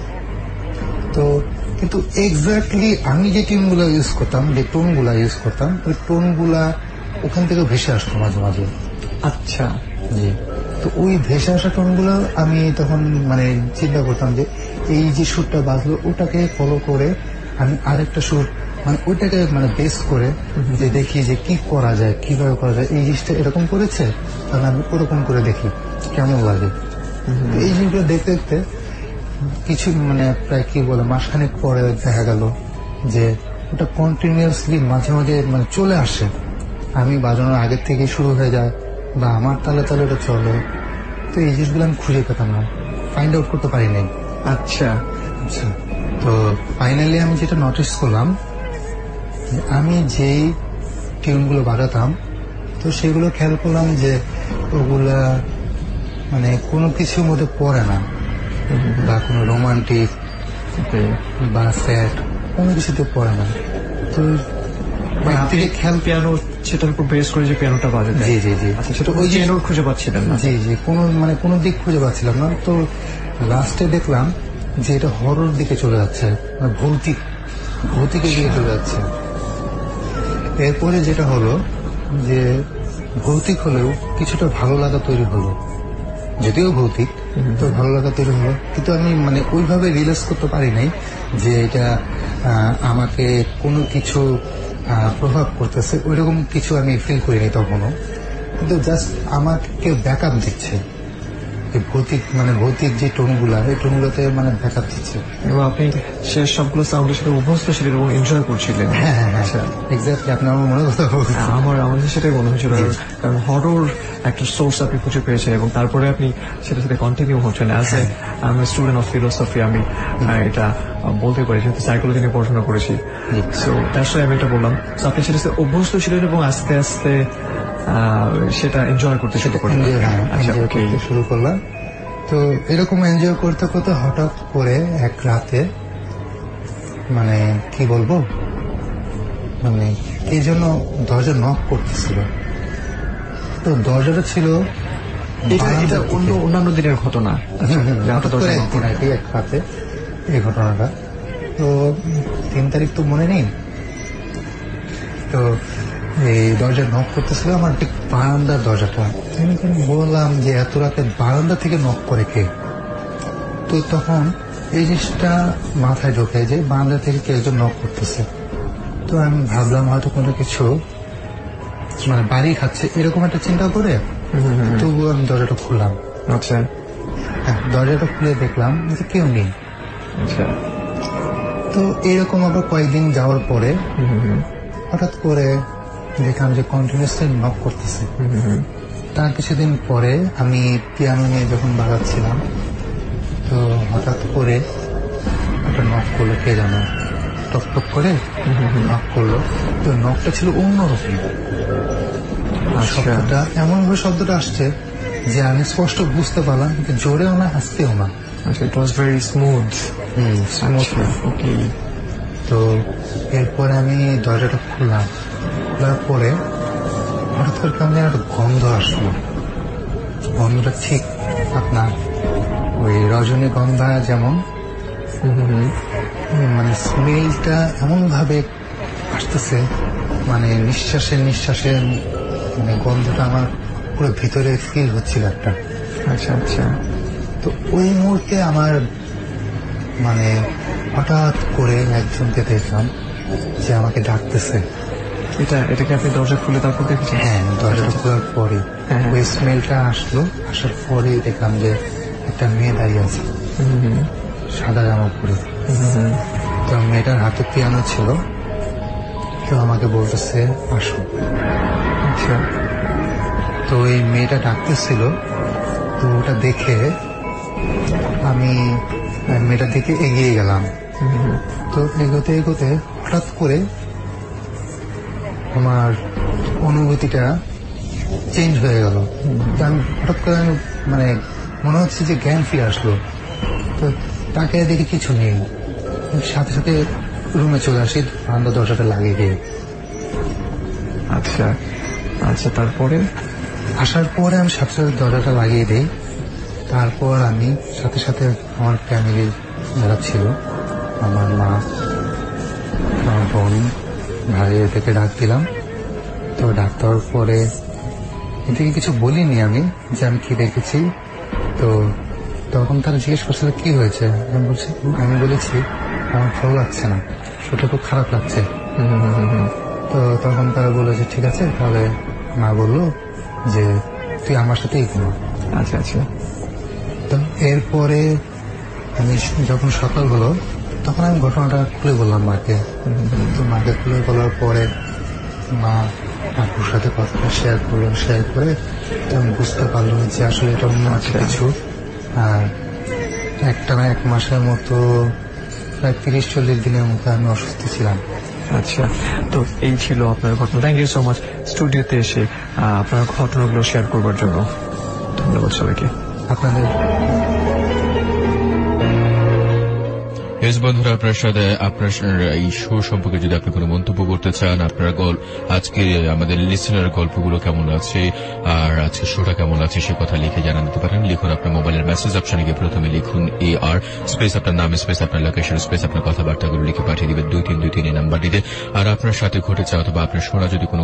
তো কিন্তু এক্স্যাক্টলি আমি যে টিউনগুলো ইউজ করতাম, যে টোনগুলা ইউজ করতাম, ওই টোনগুলা ওখান থেকে ভেসে আসতো মাঝে মাঝে। আচ্ছা, জি। তো ওই ভেসে আসা টোনগুলো আমি তখন মানে চিন্তা করতাম যে এই যে সুরটা বাজলো ওটাকে ফলো করে আমি আরেকটা সুর মানে ওইটাকে মানে বেস করে যে দেখি যে কি করা যায়, কিভাবে করা যায়, এই জিনিসটা এরকম করেছে তাহলে আমি ওরকম করে দেখি কেমন লাগে। এই জিনিসগুলো দেখতে দেখতে কিছু মানে প্রায় কি বলে মাসখানেক পরে দেখা গেল যে ওটা কন্টিনিউয়াসলি মাঝে মাঝে মানে চলে আসে, আমি বাজানোর আগের থেকে শুরু হয়ে যায় বা আমার তালে তালে ওটা চলে। তো এই জিনিসগুলো আমি খুঁজে পেতাম না, ফাইন্ড আউট করতে পারি নাই। আচ্ছা আচ্ছা, তো ফাইনালি আমি যেটা নোটিস করলাম, আমি যেই টিউনগুলো বাজাতাম তো সেগুলো খেয়াল করলাম যে ওগুলা মানে কোনো কিছুর মধ্যে পড়ে না, বা কোনো রোমান্টিক বা স্যাট কোনো কিছুতে পড়ে না। তো থেকে খেয়াল পিয়ানো সেটার উপর বেস করে যে পিয়ানোটা বাজে। জি জি জি আচ্ছা, সেটা ওই যে নোট খুঁজে পাচ্ছিলেন না? জি জি কোনো মানে কোনো দিক খুঁজে পাচ্ছিলাম না। তো লাস্টে দেখলাম যে এটা হরর দিকে চলে যাচ্ছে, মানে ভৌতিক ভৌতিকের দিকে চলে যাচ্ছে। এরপরে যেটা হলো যে ভৌতিক হলেও কিছুটা ভালো লাগা তৈরি হলো, যদিও ভৌতিক তো ভালো লাগা তৈরি হলো, কিন্তু আমি মানে ওইভাবে রিয়েলাইজ করতে পারি নাই যে এটা আমাকে কোনো কিছু প্রভাব করতেছে, ওইরকম কিছু আমি ফিল করিনি তখনও। কিন্তু জাস্ট আমাকে ব্যাকআপ দিচ্ছে ভৌতিক, মানে ভৌতিক যে টোনগুলা, এই টোনগুলোতে মানে ব্যাকআপ দিচ্ছে। এবং আপনি সে সবগুলো সাউন্ডের সাথে অভ্যস্ত ছিলেন এবং এনজয় করছিলেন। হ্যাঁ হ্যাঁ হ্যাঁ এক্স্যাক্টলি, আপনি আমার মনে কথা বলছেন। আমার আমাদের সেটাই মনে হয়েছিল, কারণ হরর একটা সোর্স আপনি খুঁজে পেয়েছেন এবং তারপরে আপনি সেটার সাথে কন্টিনিউ হচ্ছেন। অ্যাজ এ আমি স্টুডেন্ট অফ ফিলোসফি, আমি এটা বলতে পারি, যেহেতু সাইকোলজি নিয়ে পড়াশোনা করেছি। সো তার সাথে আমি এটা বললাম, আপনি সেটার সাথে অভ্যস্ত ছিলেন এবং আস্তে আস্তে সেটা এনজয় করতে শুরু করলেন। শুরু করলাম। তো এরকম এনজয় করতে করতে হঠাৎ করে এক রাতে, মানে কি বলবো, মানে এই জন্য দরজা নক করতেছিল। তো দরজাটা ছিল অন্যান্য দিনের ঘটনা, হঠাৎ করে একদিন আর কি এক রাতে এই ঘটনাটা। তো তিন তারিখ তো মনে নেই। তো এই দরজা নক করতেছিল আমার ঠিক বারান্দার দরজাটা। আমি বললাম যে এত রাতে বারান্দা থেকে নক করে কে? তো তখন এই জিনিসটা মাথায় ঢোকে যে বারান্দা থেকে কে একজন নক করতেছে। তো আমি ভাবলাম হয়তো কোনো কিছু মানে বাড়ি খাচ্ছে, এরকম একটা চিন্তা করে তবু আমি দরজাটা খুললাম। আচ্ছা, হ্যাঁ, দরজাটা খুলে দেখলাম যে কেউ নেই। আচ্ছা, তো এরকম আবার কয়েকদিন যাওয়ার পরে হঠাৎ করে দেখলাম যে কন্টিনিউসলি নক করতেছে। তার কিছুদিন পরে আমি পিয়ানো নিয়ে যখন বাজাচ্ছিলাম, তো হঠাৎ করে একটা নক করলো, কে জানো, টক টক করে নক করলো। তো নকটা ছিল অন্যরকম, শব্দটা এমন ভাবে শব্দটা আসছে যে আমি স্পষ্ট বুঝতে পারলাম, কিন্তু জোরেও না আস্তেও না। It was very smooth. তো এরপরে আমি দরজাটা খুললাম, খোলার পরে হঠাৎ করে কেমন একটা গন্ধ আসলো। গন্ধটা ঠিক আপনার ওই রজনীগন্ধা যেমন, মানে স্মেলটা এমন ভাবে আসতেছে, মানে নিঃশ্বাসে নিঃশ্বাসে মানে গন্ধটা আমার পুরো ভিতরে ফিল হচ্ছিল একটা। আচ্ছা আচ্ছা। তো ওই মুহূর্তে আমার মানে হঠাৎ করে একজনকে দেখলাম যে আমাকে ডাকতেছে। এটা এটাকে আপনি দরজা খুলে তারপর দেখেছেন? হ্যাঁ, দরজাটা খোলার পরে ওই স্মেলটা আসলো, আসার পরে দেখলাম যে একটা মেয়ে দাঁড়িয়ে আছে সাদা জামা পরে। তো মেয়েটার হাতে পিয়ানো ছিল, কেউ আমাকে বলতেছে আসো। আচ্ছা, তো ওই মেয়েটা ডাকতেছিল। তো ওটা দেখে আমি মেয়েটার দিকে এগিয়ে গেলাম। তো এগোতে এগোতে হঠাৎ করে আমার অনুভূতিটা চেঞ্জ হয়ে গেল। আমি হঠাৎ করে আমি মানে মনে হচ্ছে যে জ্ঞান ফিরে আসলো। তো তাকে দেখে কিছু নেই, সাথে সাথে রুমে চলে আসি, বারান্দা দরজাটা লাগিয়ে দিয়ে। আচ্ছা আচ্ছা, তারপরে আসার পরে আমি সাথে সাথে দরজাটা লাগিয়ে দিই। তারপর আমি সাথে সাথে আমার ফ্যামিলি যারা ছিল, আমার মা, আমার বোন, ভাই, এদেরকে ডাক দিলাম। তো ডাক দেওয়ার পরে এদিকে কিছু বলিনি আমি যে আমি কি দেখেছি। তো তখন তারা জিজ্ঞেস করছিল কি হয়েছে। আমি বলছি আমি বলেছি আমার ভালো লাগছে না, শরীরটা খুব খারাপ লাগছে। তো তখন তারা বলেছে ঠিক আছে, তাহলে মা বললো যে তুই আমার সাথেই ঘুমা। আচ্ছা আচ্ছা। তো এরপরে আমি যখন সকাল হলো তখন আমি ঘটনাটা খুলে বললাম মাকে। তো মাকে খুলে বলার পরে মা আপুর সাথে কথাটা শেয়ার করলো। শেয়ার করে তো আমি বুঝতে পারলাম যে আসলে এটা অন্য কিছু। আর একটা না এক মাসের মতো, প্রায় তিরিশ চল্লিশ দিনের মতো আমি অসুস্থ ছিলাম। আচ্ছা, তো এই ছিল আপনার ঘটনা। থ্যাংক ইউ সো মাচ স্টুডিওতে এসে আপনার ঘটনাগুলো শেয়ার করবার জন্য। ধন্যবাদ সবাইকে। আপনাদের ইয়েস বন্ধুরা, আপনার সাথে আপনার এই শো সম্পর্কে যদি আপনি কোনো মন্তব্য করতে চান, আপনার গল্প আজকে আমাদের লিসেনার গল্পগুলো কেমন আছে আর আজকে শোটা কেমন আছে সে কথা লিখে জানা দিতে পারেন। লিখুন আপনার মোবাইলের মেসেজ অপশনে গিয়ে প্রথমে লিখুন এ আর স্পেস আপনার নাম স্পেস আপনার লোকেশন স্পেস আপনার কথাবার্তাগুলো লিখে পাঠিয়ে দিবেন দুই তিন দুই তিন এই নাম্বারটিতে। আর আপনার সাথে ঘটেছে অথবা আপনার শোনা যদি কোনো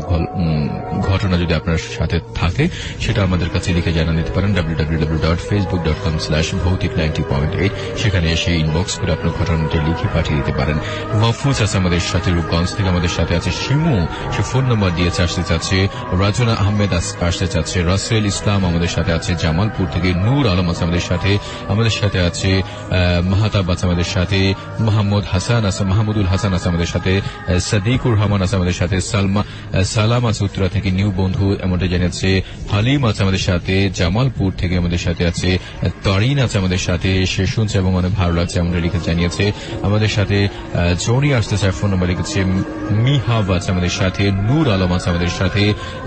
ঘটনা যদি আপনার সাথে থাকে সেটা আমাদের কাছে লিখে জানা দিতে পারেন W W W dot Facebook dot com slash Bhoutik ninety point eight. সেখানে এসে ইনবক্স করে আপনার ঘটনাটি লিখে পাঠিয়ে দিতে পারেন। মাহফুজ আছে আমাদের সাথে রূপগঞ্জ থেকে, আমাদের সাথে আছে শিমু, সে ফোন নম্বর দিয়েছে আসতে চাচ্ছে। রাজনা আহমেদ আসতে চাচ্ছে। রাসেল ইসলাম আমাদের সাথে আছে জামালপুর থেকে। নূর আলম আছে আমাদের সাথে, আমাদের সাথে আছে মাহাতাব আছে আমাদের সাথে। মাহমুদ হাসান আছে, মাহমুদুল হাসান আছে আমাদের সাথে। সাদিকুর রহমান আছে আমাদের সাথে। সালমা সালাম আছে উত্তরা থেকে, নিউ বন্ধু এমনটা জানিয়েছে। হালিম আছে আমাদের সাথে জামালপুর থেকে, আমাদের সাথে আছে। তারিন আছে আমাদের সাথে, সে শুনছে এবং অনেক ভালো লাগছে এমনটা লিখে জানিয়েছে। আমাদের সাথে জনি আসতে চায়, ফোন নম্বর লিখেছে। মিহাব আছে আমাদের সাথে। নূর আলম আছে আমাদের সাথে,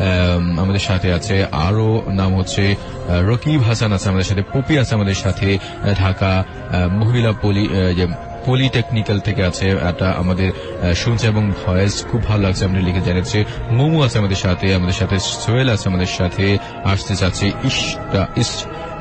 আমাদের সাথে আছে আরো নাম হচ্ছে রকিব হাসান আছে আমাদের সাথে। পপি আছে আমাদের সাথে ঢাকা মহিলা পলি পলিটেকনিক্যাল থেকে আছে, এটা আমাদের শুনছে এবং ভয়েস খুব ভালো লাগছে আমাদের লিখে জানিয়েছে। মোমো আছে আমাদের সাথে, আমাদের সাথে সোহেল আছে আমাদের সাথে আসতে চাচ্ছে। ইশটা ইস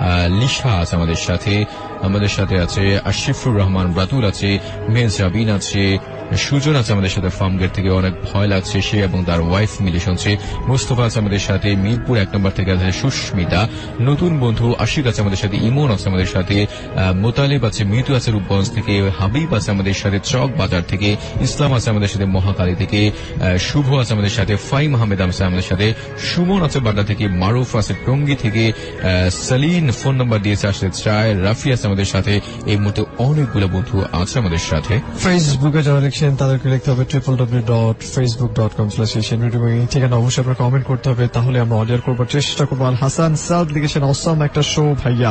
লিশা আছে আমাদের সাথে, আমাদের সাথে আছে আশিফুর রহমান। বাতুল আছে, মেজাবিন আছে, সুজন আছে আমাদের সাথে ফার্মগেট থেকে, অনেক ভয় লাগছে সে এবং তার ওয়াইফ মিলে শুনছে। মুস্তফা আছে আমাদের সাথে, মিরপুর এক নম্বর থেকে আছে সুস্মিতা। নতুন বন্ধু আশিক আছে আমাদের সাথে, ইমন আছে আমাদের সাথে, মোতালিব আছে, মিতু আছে রূপগঞ্জ থেকে, হাবিব আছে আমাদের সাথে চক বাজার থেকে, ইসলাম আছে আমাদের সাথে মহাকালী থেকে, শুভ আছে আমাদের সাথে, ফাইম আহমেদ আছে আমাদের সাথে, সুমন আছে বাড্ডা থেকে, মারুফ আছে টঙ্গী থেকে, সালিন ফোন নাম্বার দিয়েছে আসতে চায়, রাফি আছে আমাদের সাথে। এই মুহূর্তে অনেকগুলো বন্ধু আছে আমাদের সাথে। ফেসবুকে যারা লিখছেন তাদেরকে লিখতে হবে triple W dot Facebook dot com slash Asian Radio. ঠিকানা অবশ্যই আপনার কমেন্ট করতে হবে, তাহলে আমরা অর্ডার করবার চেষ্টা করবো। আল হাসান সাদ লিখেছেন অসম একটা শো ভাইয়া।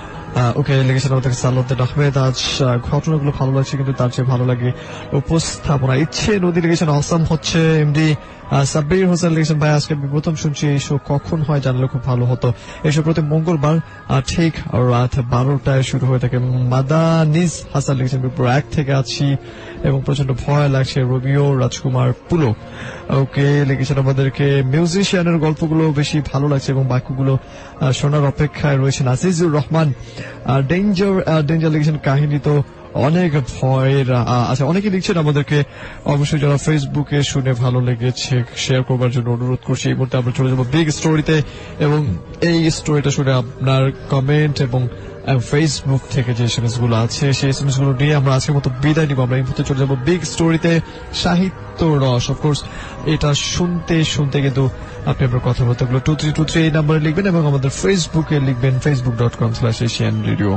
ওকে লিখেছেন আমাদের সালাউদ্দিন আহমেদ, আজ ঘটনাগুলো ভালো লাগছে কিন্তু তার চেয়ে ভালো লাগে উপস্থাপনা। ইচ্ছে নদী লিখেছেন অসম হচ্ছে এমডি। সাব্বির হোসেন লিখেছেন ভাই আজকে আমি প্রথম শুনছি, এই শো কখন হয় জানলে খুব ভালো হতো। এই শো প্রতি মঙ্গলবার ঠিক রাত বারোটায় শুরু হয়ে থাকে। মাদানিজ হাসান লিখেছেন মিরপুর এক থেকে আছি এবং প্রচন্ড ভয় লাগছে। রবিও রাজকুমার পুলো ওকে লিখেছেন আমাদেরকে মিউজিশিয়ানের গল্পগুলো বেশি ভালো লাগছে এবং বাক্যগুলো শোনার অপেক্ষায় রয়েছেন। আজিজুর রহমান ডেঞ্জার ডেঞ্জার লিখেছেন কাহিনী তো অনেক ভয়ের। আচ্ছা, অনেকে লিখছেন আমাদেরকে, অবশ্যই যারা ফেসবুকে শুনে ভালো লেগেছে শেয়ার করবার জন্য অনুরোধ করছি। এই মুহূর্তে আমরা চলে যাবো বিগ স্টোরিতে এবং এই স্টোরিটা শুনে আপনার কমেন্ট এবং ফেসবুক থেকে যে এসএমএস গুলো আছে সেই এসএমএস গুলো নিয়ে আমরা আজকের মতো বিদায় নিব। আমরা এই মুহূর্তে চলে যাবো বিগ স্টোরিতে। সাহিত্য রস, অফকোর্স এটা শুনতে শুনতে কিন্তু আপনি আপনার কথাবার্তাগুলো টু থ্রি টু থ্রি এই নাম্বারে লিখবেন এবং আমাদের ফেসবুকে লিখবেন Facebook dot com slash Asian Radio.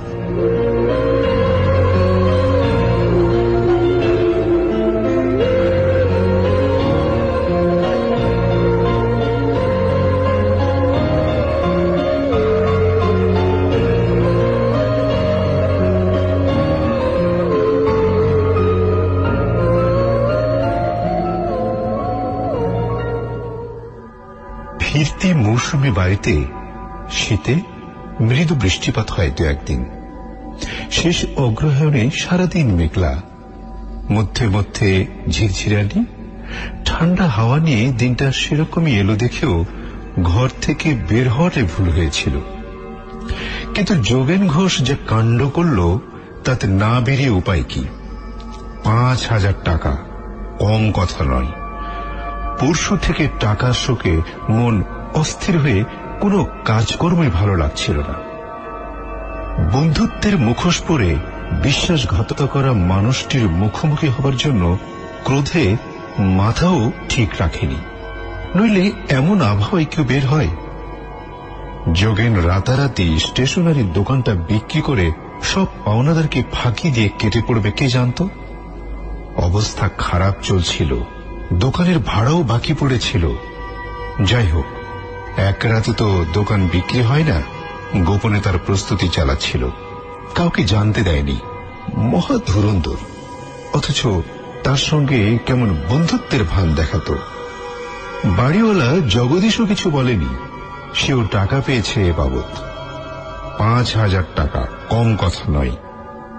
ফিরতি মৌসুমী বাড়িতে শীতে মৃদু বৃষ্টিপাত হয় দু একদিন। শেষ অগ্রহায়ণে সারাদিন মেঘলা, মধ্যে মধ্যে ঝিরঝিরানি ঠান্ডা হাওয়া নিয়ে দিনটা সেরকমই এলো দেখেও ঘর থেকে বের হওয়াটা ভুল হয়েছিল। কিন্তু যোগেন ঘোষ যে কাণ্ড করল তাতে না বেরিয়ে উপায় কি? পাঁচ হাজার টাকা কম কথা নয়। পরশু থেকে টাকার শোকে মন অস্থির হয়ে কোনো কাজকর্মই ভালো লাগছিল না। বন্ধুত্বের মুখোশ পরে বিশ্বাসঘাতকতা করা মানুষটির মুখোমুখি হবার জন্য ক্রোধে মাথাও ঠিক রাখেনি, নইলে এমন আবহাওয়ায় কেউ বের হয়? যোগেন রাতারাতি স্টেশনারির দোকানটা বিক্রি করে সব পাওনাদারকে ফাঁকি দিয়ে কেটে পড়বে কে জানত। অবস্থা খারাপ চলছিল, দোকানের ভাড়াও বাকি পড়েছিল। যাই হোক, এক রাতে তো দোকান বিক্রি হয় না, গোপনে তার প্রস্তুতি চালাচ্ছিল, কাউকে জানতে দেয়নি। মহা ধুরন্ধর, অথচ তার সঙ্গে কেমন বন্ধুত্বের ভান দেখাত। বাড়িওয়ালা জগদীশও কিছু বলেনি, সেও টাকা পেয়েছে এ বাবদ। পাঁচ হাজার টাকা কম কথা নয়।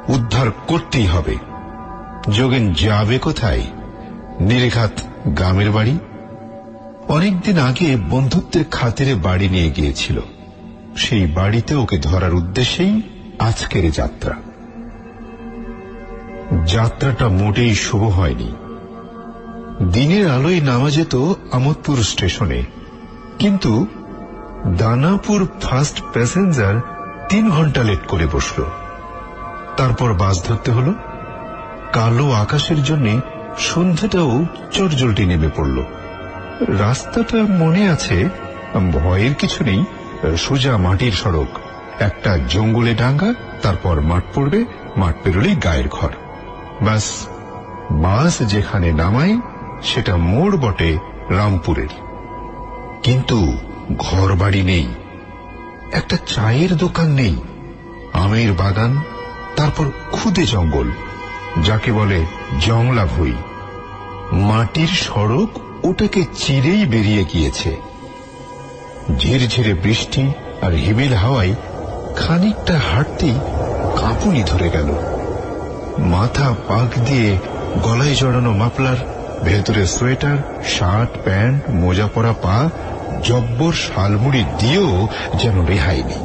উদ্ধার করতেই হবে। যোগেন যাবে কোথায়? নিরেঘাত গ্রামের বাড়ি। অনেকদিন আগে বন্ধুত্বের খাতিরে বাড়ি নিয়ে গিয়েছিল। সেই বাড়িতে ওকে ধরার উদ্দেশ্যেই আজকের যাত্রা। যাত্রাটা মোটেই শুভ হয়নি। দিনের আলোয় নামা যেত আমোদপুর স্টেশনে, কিন্তু দানাপুর ফার্স্ট প্যাসেঞ্জার তিন ঘন্টা লেট করে বসল। তারপর বাস ধরতে হল। কালো আকাশের জন্য সন্ধ্যাটাও চটজলটি নেমে পড়ল। রাস্তাটা মনে আছে, ভয়ের কিছু নেই। সোজা মাটির সড়ক, একটা জঙ্গলে ডাঙ্গা, তারপর মাঠ পড়বে, মাঠ পেরোলেই গায়ের ঘর। বাস, বাস যেখানে নামায় সেটা মোড় বটে রামপুরের, কিন্তু ঘর বাড়ি নেই, একটা চায়ের দোকান নেই, আমের বাগান, তারপর খুদে জঙ্গল, যাকে বলে জংলা ভুঁই। মাটির সড়ক ওটাকে চিরেই বেরিয়ে গিয়েছে। ঝিরঝিরে বৃষ্টি আর হিমেল হাওয়ায় খানিকটা হাঁটতেই কাঁপুনি ধরে গেল। মাথা পাক দিয়ে গলায় জড়ানো মাফলার, ভেতরে সোয়েটার, শার্ট, প্যান্ট, মোজা পরা পা, জব্বর শালমুড়ি দিয়েও যেন রেহাই নেই।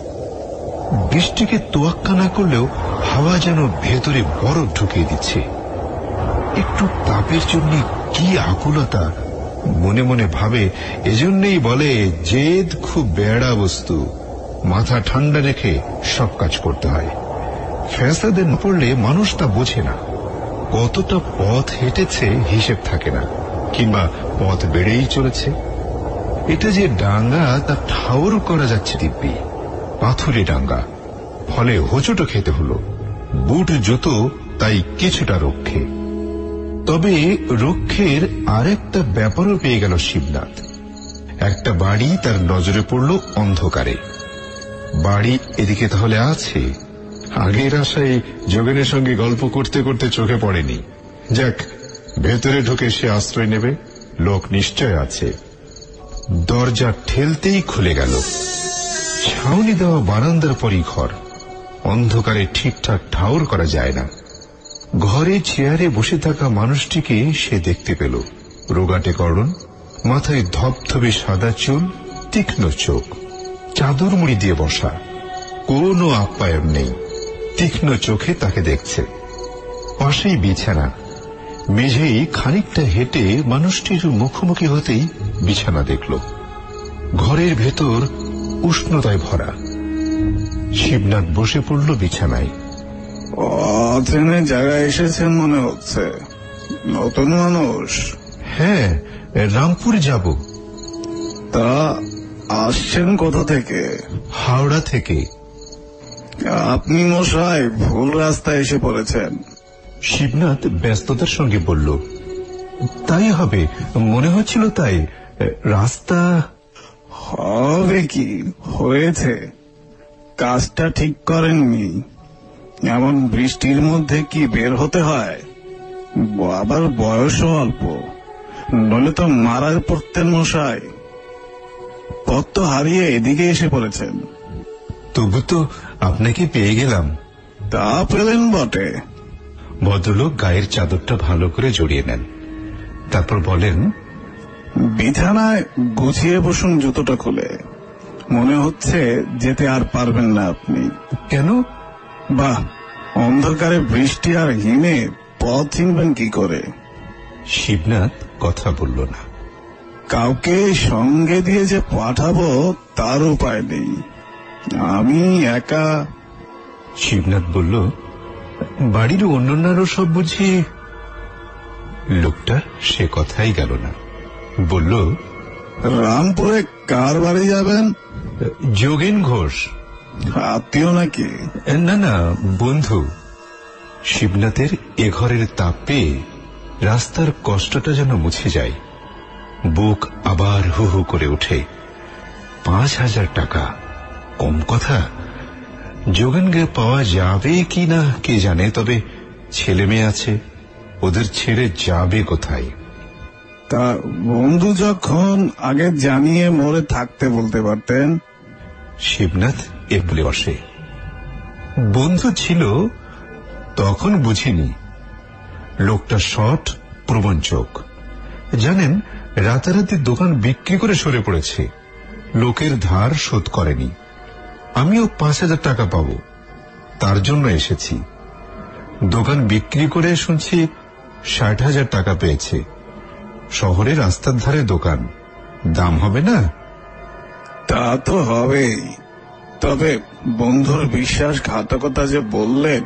বৃষ্টিকে তোয়াক্কা না করলেও হাওয়া যেন ভেতরে বরফ ঢুকিয়ে দিচ্ছে। একটু তাপের জন্য কি আকুলতা, মনে মনে ভাবে এজন্যই বলে জেদ খুব বেড়া বস্তু, মাথা ঠান্ডা রেখে সব কাজ করতে হয়। ফ্যাসাদে না পড়লে মানুষ তা বোঝে না। কতটা পথ হেঁটেছে হিসেব থাকে না, কিংবা পথ বেড়েই চলেছে। এটা যে ডাঙ্গা তা ঠাউর করা যাচ্ছে দিব্যি, পাথুরে ডাঙ্গা, ফলে হোঁচটো খেতে হলো। বুট জুতো তাই কিছুটা রক্ষে। তবে রক্ষের আরেকটা ব্যাপারও পেয়ে গেল শিবনাথ। একটা বাড়ি তার নজরে পড়ল অন্ধকারে। বাড়ি এদিকে তাহলে আছে। আগের আশায় যোগেনের সঙ্গে গল্প করতে করতে চোখে পড়েনি। যাক, ভেতরে ঢুকে সে আশ্রয় নেবে, লোক নিশ্চয় আছে। দরজা ঠেলতেই খুলে গেল। ছাউনি দেওয়া বারান্দার পরই ঘর। অন্ধকারে ঠিকঠাক ঠাউর করা যায় না। ঘরে চেয়ারে বসে থাকা মানুষটিকে সে দেখতে পেল। রোগাটে গড়ন, মাথায় ধবধবে সাদা চুল, তীক্ষ্ণ চোখ, চাদর মুড়ি দিয়ে বসা, কোনো আপ্যায়ন নেই। তীক্ষ্ণ চোখে তাকে দেখছে। পাশেই বিছানা। মেঝেই খানিকটা হেঁটে মানুষটির মুখোমুখি হতেই বিছানা দেখল। ঘরের ভেতর উষ্ণতায় ভরা। শিবনাথ বসে পড়ল বিছানায়। অচেনা জায়গায় এসেছেন মনে হচ্ছে। নতুন মানুষ? হ্যাঁ, রামপুর যাব। তা আসছেন কোথা থেকে? হাওড়া থেকে। আপনি মশাই ভুল রাস্তায় এসে পড়েছেন। শিবনাথ ব্যস্ততার সঙ্গে বলল, তাই হবে, মনে হচ্ছিল তাই। রাস্তা হবে কি হয়েছে, কাজটা ঠিক করেননি। এমন বৃষ্টির মধ্যে কি বের হতে হয়? আবার বয়সও অল্প, নইলে তো মারা পড়তেন মশাই। পথ তো হারিয়ে এদিকে এসে পড়েছেন। তবু তো আপনাকে পেয়ে গেলাম। তা পেলেন বটে। ভদ্রলোক গায়ের চাদরটা ভালো করে জড়িয়ে নেন, তারপর বলেন, বিছানায় গুছিয়ে বসুন জুতোটা খুলে। মনে হচ্ছে যেতে আর পারবেন না আপনি। কেন? বাহ, অন্ধকারে বৃষ্টি আর হিমে পথ চিনবেন কি করে? শিবনাথ কথা বলল না। কাউকে সঙ্গে দিয়ে যে পাঠাবো তার উপায় নেই, আমি একা। শিবনাথ বলল, বাড়ির অন্যান্যরাও সব বুঝি? লোকটা সে কথাই গেল না, বলল, রামপুরে কার বাড়ি যাবেন? যোগেন ঘোষ। আত্মীয় নাকি? না না, বন্ধু। শিবনাথের এ ঘরের তাপ পেয়ে রাস্তার কষ্টটা যেন মুছে যায়। বুক আবার হু হু করে ওঠে। পাঁচ হাজার টাকা কম কথা। যোগেনকে পাওয়া যাবে কি না কে জানে, তবে ছেলে মেয়ে আছে, ওদের ছেড়ে যাবে কোথায়? তা বন্ধু যখন আগে জানিয়ে মরে থাকতে বলতে পারতেন। শিবনাথ এ বলে বসে। বন্ধু ছিল, তখন বুঝিনি লোকটা শট প্রবঞ্চক। জানেন, রাতারাতি দোকান বিক্রি করে সরে পড়েছে, লোকের ধার শোধ করেনি। আমিও পাঁচ হাজার টাকা পাব, তার জন্য এসেছি। দোকান বিক্রি করে শুনছি ষাট হাজার টাকা পেয়েছে। শহরে রাস্তার ধারে দোকান, দাম হবে না? তা তো হবেই, তবে বন্ধুর বিশ্বাসঘাতকতা যে বললেন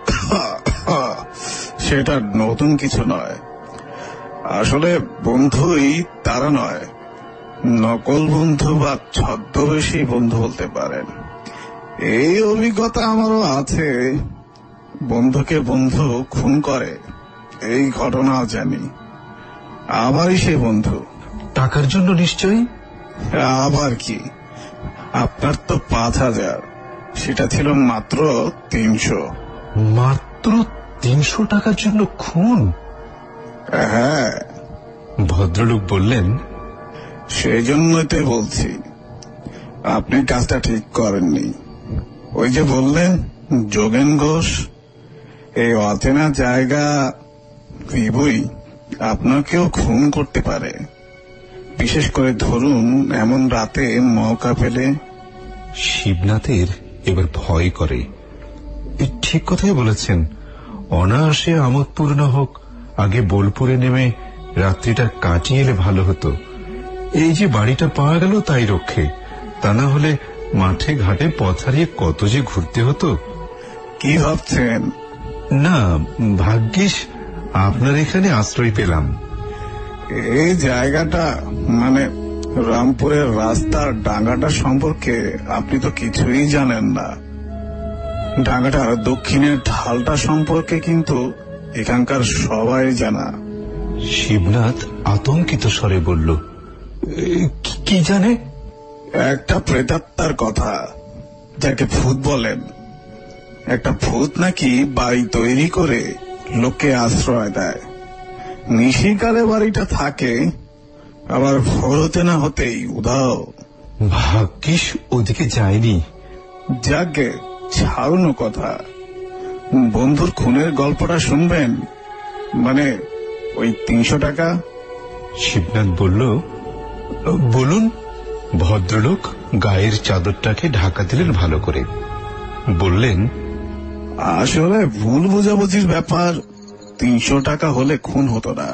সেটা নতুন কিছু নয়। আসলে বন্ধুই তারা নয়, নকল বন্ধু বা ছদ্মবেশী বন্ধু বলতে পারেন। এই অভিজ্ঞতা আমারও আছে। বন্ধুকে বন্ধু খুন করে এই ঘটনা জানি। আবারই সে বন্ধু। টাকার জন্য নিশ্চয়ই? আবার কি, আপনার তো পাঁচ হাজার, সেটা ছিল মাত্র তিনশো। মাত্র তিনশো টাকার জন্য খুন? হ্যাঁ। ভদ্রলোক বললেন, সেই জন্যই তো বলছি আপনি কাজটা ঠিক করেননি। ওই যে বললেন যোগেন ঘোষ, এই অচেনা জায়গা বিবই আপনাকেও খুন করতে পারে, বিশেষ করে ধরুন এমন রাতে মৌকা পেলে। শিবনাথের এবার ভয় করে। ঠিক কথাই বলেছেন। অনায়াসে আমোদপুর না হোক, আগে বোলপুরে নেমে রাত্রিটা কাটিয়ে এলে ভালো হতো। এই যে বাড়িটা পাওয়া গেল তাই রক্ষে, তা না হলে মাঠে ঘাটে পথ হারিয়ে কত যে ঘুরতে হতো। কি ভাবছেন? না, ভাগ্যিস আপনার এখানে আশ্রয় পেলাম। এই জায়গাটা মানে রামপুরের রাস্তার ডাঙ্গাটা সম্পর্কে আপনি তো কিছুই জানেন না। ডাঙ্গাটার দক্ষিণের ঢালটা সম্পর্কে কিন্তু এখানকার সবাই জানা। শিবনাথ আতঙ্কিত স্বরে বলল, কি জানে? একটা প্রেতাত্মার কথা, যাকে ভূত বলেন। একটা ভূত নাকি বাড়ি তৈরি করে লোককে আশ্রয় দেয়। নিশিকালে বাড়িটা থাকে, আবার ভোর হতে না হতেই উধাও। ভাগ্যিস ওদিকে যায়নি। যাকে ছাড়ুন কথা, বন্ধুর খুনের গল্পটা শুনবেন? মানে ওই তিনশো টাকা। শিবনাথ বলল, বলুন। ভদ্রলোক গায়ের চাদরটাকে ঢাকা দিলেন ভালো করে। বললেন, আসলে ভুল বোঝাবুঝির ব্যাপার। তিনশো টাকা হলে খুন হতো না,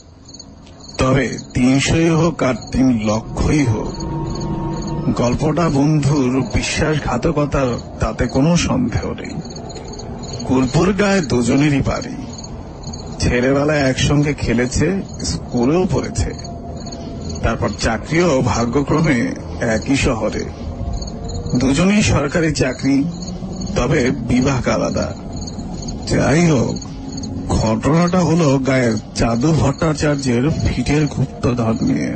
তবে তিনশোই হোক আর তিন লক্ষই হোক, গল্পটা বন্ধুর বিশ্বাসঘাতকতার, তাতে কোনো সন্দেহ নেই। কুলপুর গায়ে দুজনেরই বাড়ি, ছেলেবেলায় একসঙ্গে খেলেছে, স্কুলেও পড়েছে, তারপর চাকরিও ভাগ্যক্রমে একই শহরে। দুজনেই সরকারি চাকরি, তবে বিভাগ আলাদা। যাই হোক, ঘটনাটা হলো গায়ের চাঁদু ভট্টাচার্যের ভিটের গুপ্তধন নিয়ে।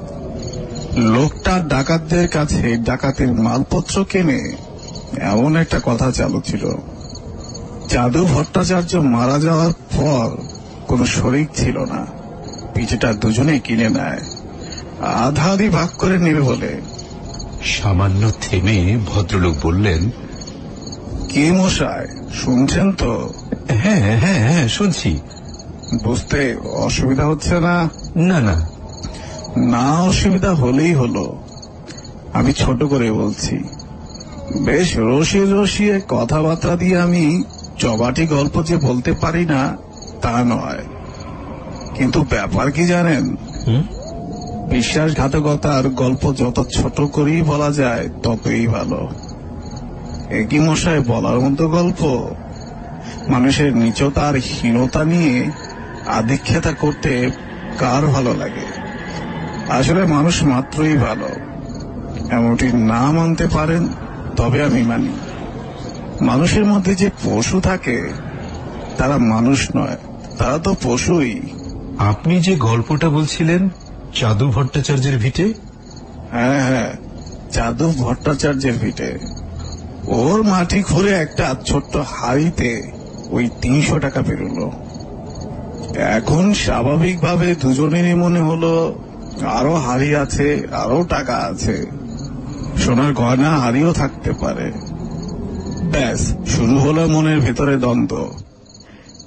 লোকটা ডাকাতদের কাছে ডাকাতের মালপত্র কেনে, এমন একটা কথা চালু ছিল। চাঁদু ভট্টাচার্য মারা যাওয়ার পর কোনো শরিক ছিল না, পিছেটা দুজনেই কিনে নেয়, আধা আধি ভাগ করে নেবে বলে। সামান্য থেমে ভদ্রলোক বললেন, কি মশাই, শুনছেন তো? হ্যাঁ হ্যাঁ হ্যাঁ শুনছি। বুঝতে অসুবিধা হচ্ছে না? না না না, অসুবিধা হলেই হলো। আমি ছোট করে বলছি, বেশ রসিয়ে রসিয়ে কথাবার্তা দিয়ে আমি চবাটি গল্প যে বলতে পারি না তা নয়, কিন্তু ব্যাপার কি জানেন? বিশ্বাসঘাতকতার গল্প যত ছোট করেই বলা যায় ততই ভালো। একই মশাই বলার মতো গল্প। মানুষের নিচতা আর হীনতা নিয়ে আধিক্যতা করতে কার ভালো লাগে? আসলে মানুষ মাত্রই ভালো, এমনটি না মানতে পারেন তবে আমি মানি। মানুষের মধ্যে যে পশু থাকে তারা মানুষ নয়, তারা তো পশুই। আপনি যে গল্পটা বলছিলেন চাঁদু ভট্টাচার্যের ভিটে? হ্যাঁ হ্যাঁ, চাঁদু ভট্টাচার্যের ভিটে। ওর মাটি খুঁড়ে একটা ছোট্ট হাড়িতে ওই তিনশো টাকা বেরোলো। এখন স্বাভাবিকভাবে দুজনেরই মনে হলো আরো হাড়ি আছে, আরো টাকা আছে, সোনার গয়না হাড়িও থাকতে পারে। ব্যাস শুরু হলো মনের ভেতরে দ্বন্দ্ব।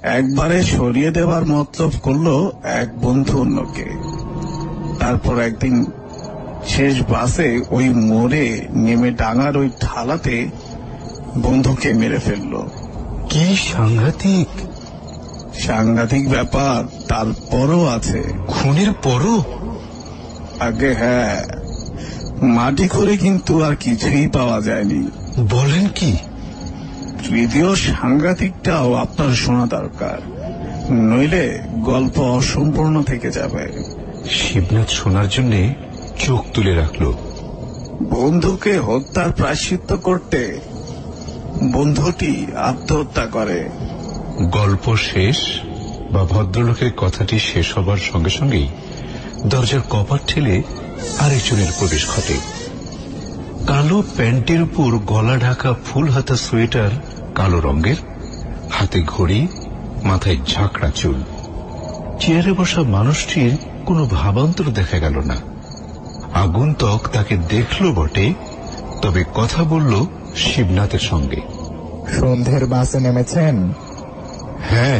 একবারে সরিয়ে দেওয়ার মতলব করলো এক বন্ধু অন্যকে। তারপর একদিন শেষ বাসে ওই মোড়ে নেমে ডাঙার ওই ঠালাতে বন্ধুকে মেরে ফেললো। কি সাংঘাতিক! সাংঘাতিক ব্যাপার তারপরও আছে। খুনের পরও? আগে হ্যাঁ, মাটি করে কিন্তু আর কিছুই পাওয়া যায়নি। বলেন কি? তৃতীয় সাংঘাতিকটাও আপনার শোনা দরকার, নইলে গল্প অসম্পূর্ণ থেকে যাবে। শিবনাথ শোনার জন্য চোখ তুলে রাখলো। বন্ধুকে হত্যার প্রায়শ্চিত্ত করতে বন্ধুটি আত্মহত্যা করে। গল্প শেষ বা ভদ্রলোকের কথাটি শেষ হবার সঙ্গে সঙ্গেই দরজার কপাট ঠেলে আরেকজনের প্রবেশ ঘটে। কালো প্যান্টের উপর গলা ঢাকা ফুল হাতা সোয়েটার কালো রঙের, হাতে ঘড়ি, মাথায় ঝাঁকড়া চুল। চেয়ারে বসা মানুষটির কোনো ভাবান্তর দেখা গেল না। আগন্তুক তাকে দেখল বটে, তবে কথা বলল শিবনাথের সঙ্গে। সন্ধ্যের বাসে নেমেছেন? হ্যাঁ।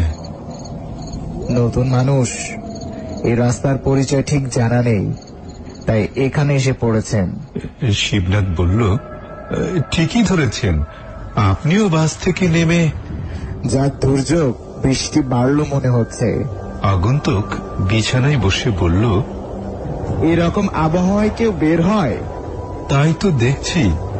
নতুন মানুষ, এই রাস্তার পরিচয় ঠিক জানা নেই, তাই এখানে এসে পড়েছেন। শিবনাথ বলল, ঠিকই ধরেছেন, আপনিও বাস থেকে নেমে। যা দুর্যোগ, বৃষ্টি বাড়ল মনে হচ্ছে। আগন্তুক বিছানায় বসে বলল, এরকম আবহাওয়ায় কেউ বের হয়? তাই তো দেখছি।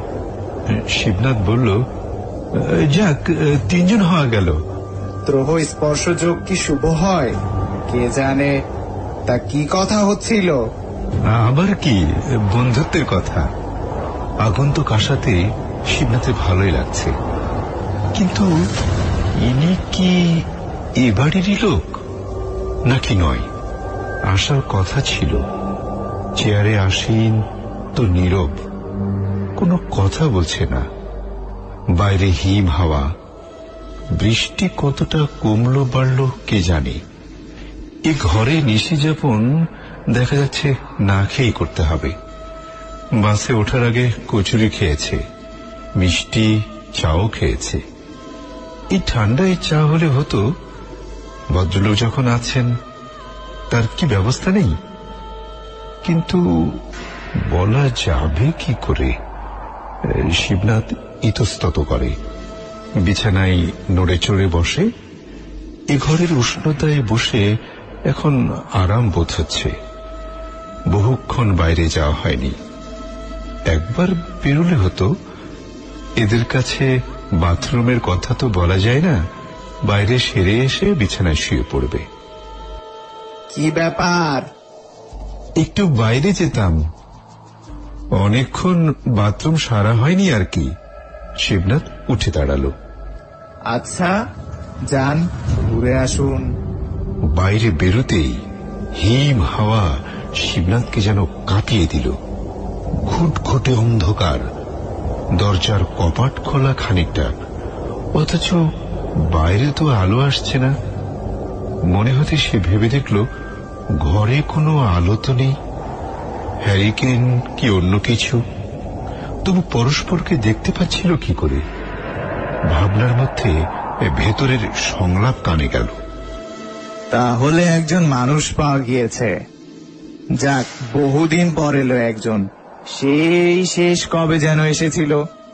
শিবনাথ বলল, যাক, তিনজন হওয়া গেল। দ্রোহ স্পর্শযোগ কি শুভ হয় কে জানে। তা কি কথা হচ্ছিল? আবার কি, বন্ধুত্বের কথা। আগন্তুক আসাতে শিবনাথের ভালোই লাগছে, কিন্তু ইনি কি এ বাড়িরই লোক নাকি নয়? আসার কথা ছিল। চেয়ারে আসীন তো নীরব, কোনো কথা বলছে না। বাইরে হিম হাওয়া, বৃষ্টি কতটা কমলো বাড়লো কে জানে। এ ঘরে নিশি যাপন দেখা যাচ্ছে না খেয়েই করতে হবে। বাসে ওঠার আগে কচুরি খেয়েছে, মিষ্টি চাও খেয়েছে। এই ঠান্ডায় চা হলে হতো, ভদ্রলোক যখন আছেন তার কি ব্যবস্থা নেই? কিন্তু বলা যাবে কি করে? শিবনাথ ইতস্তত করে, বিছানায় নড়ে চড়ে বসে। এ ঘরের উষ্ণতায় বসে এখন আরাম বোধ হচ্ছে। বহুক্ষণ বাইরে যাওয়া হয়নি। একবার বেরোলে হতো। এদের কাছে বাথরুমের কথা তো বলা যায় না, বাইরে সেরে এসে বিছানায় শুয়ে পড়বে। কি ব্যাপার? একটু বাইরে যেতাম, অনেকক্ষণ বাথরুম সারা হয়নি আর কি। শিবনাথ উঠে দাঁড়ালো। আচ্ছা, যান, ঘুরে আসুন। বাইরে বেরোতেই হিম হাওয়া শিবনাথকে যেন কাঁপিয়ে দিল। ঘুটঘুটে অন্ধকার, দরজার কপাট খোলা খানিকটা, অথচ বাইরে তো আলো আসছে না। মনে হতে সে ভেবে দেখল ঘরে কোনো আলো তো নেই, হ্যারিকেন কি অন্য কিছু। তবু পরস্পরকে দেখতে পাচ্ছিল কি করে? ভাবনার মধ্যে ভেতরের সংলাপ কানে গেল। তাহলে একজন মানুষ পাওয়া গিয়েছে। যাক, বহুদিন পর এলো একজন। সেই শেষ কবে যেন এসেছিল।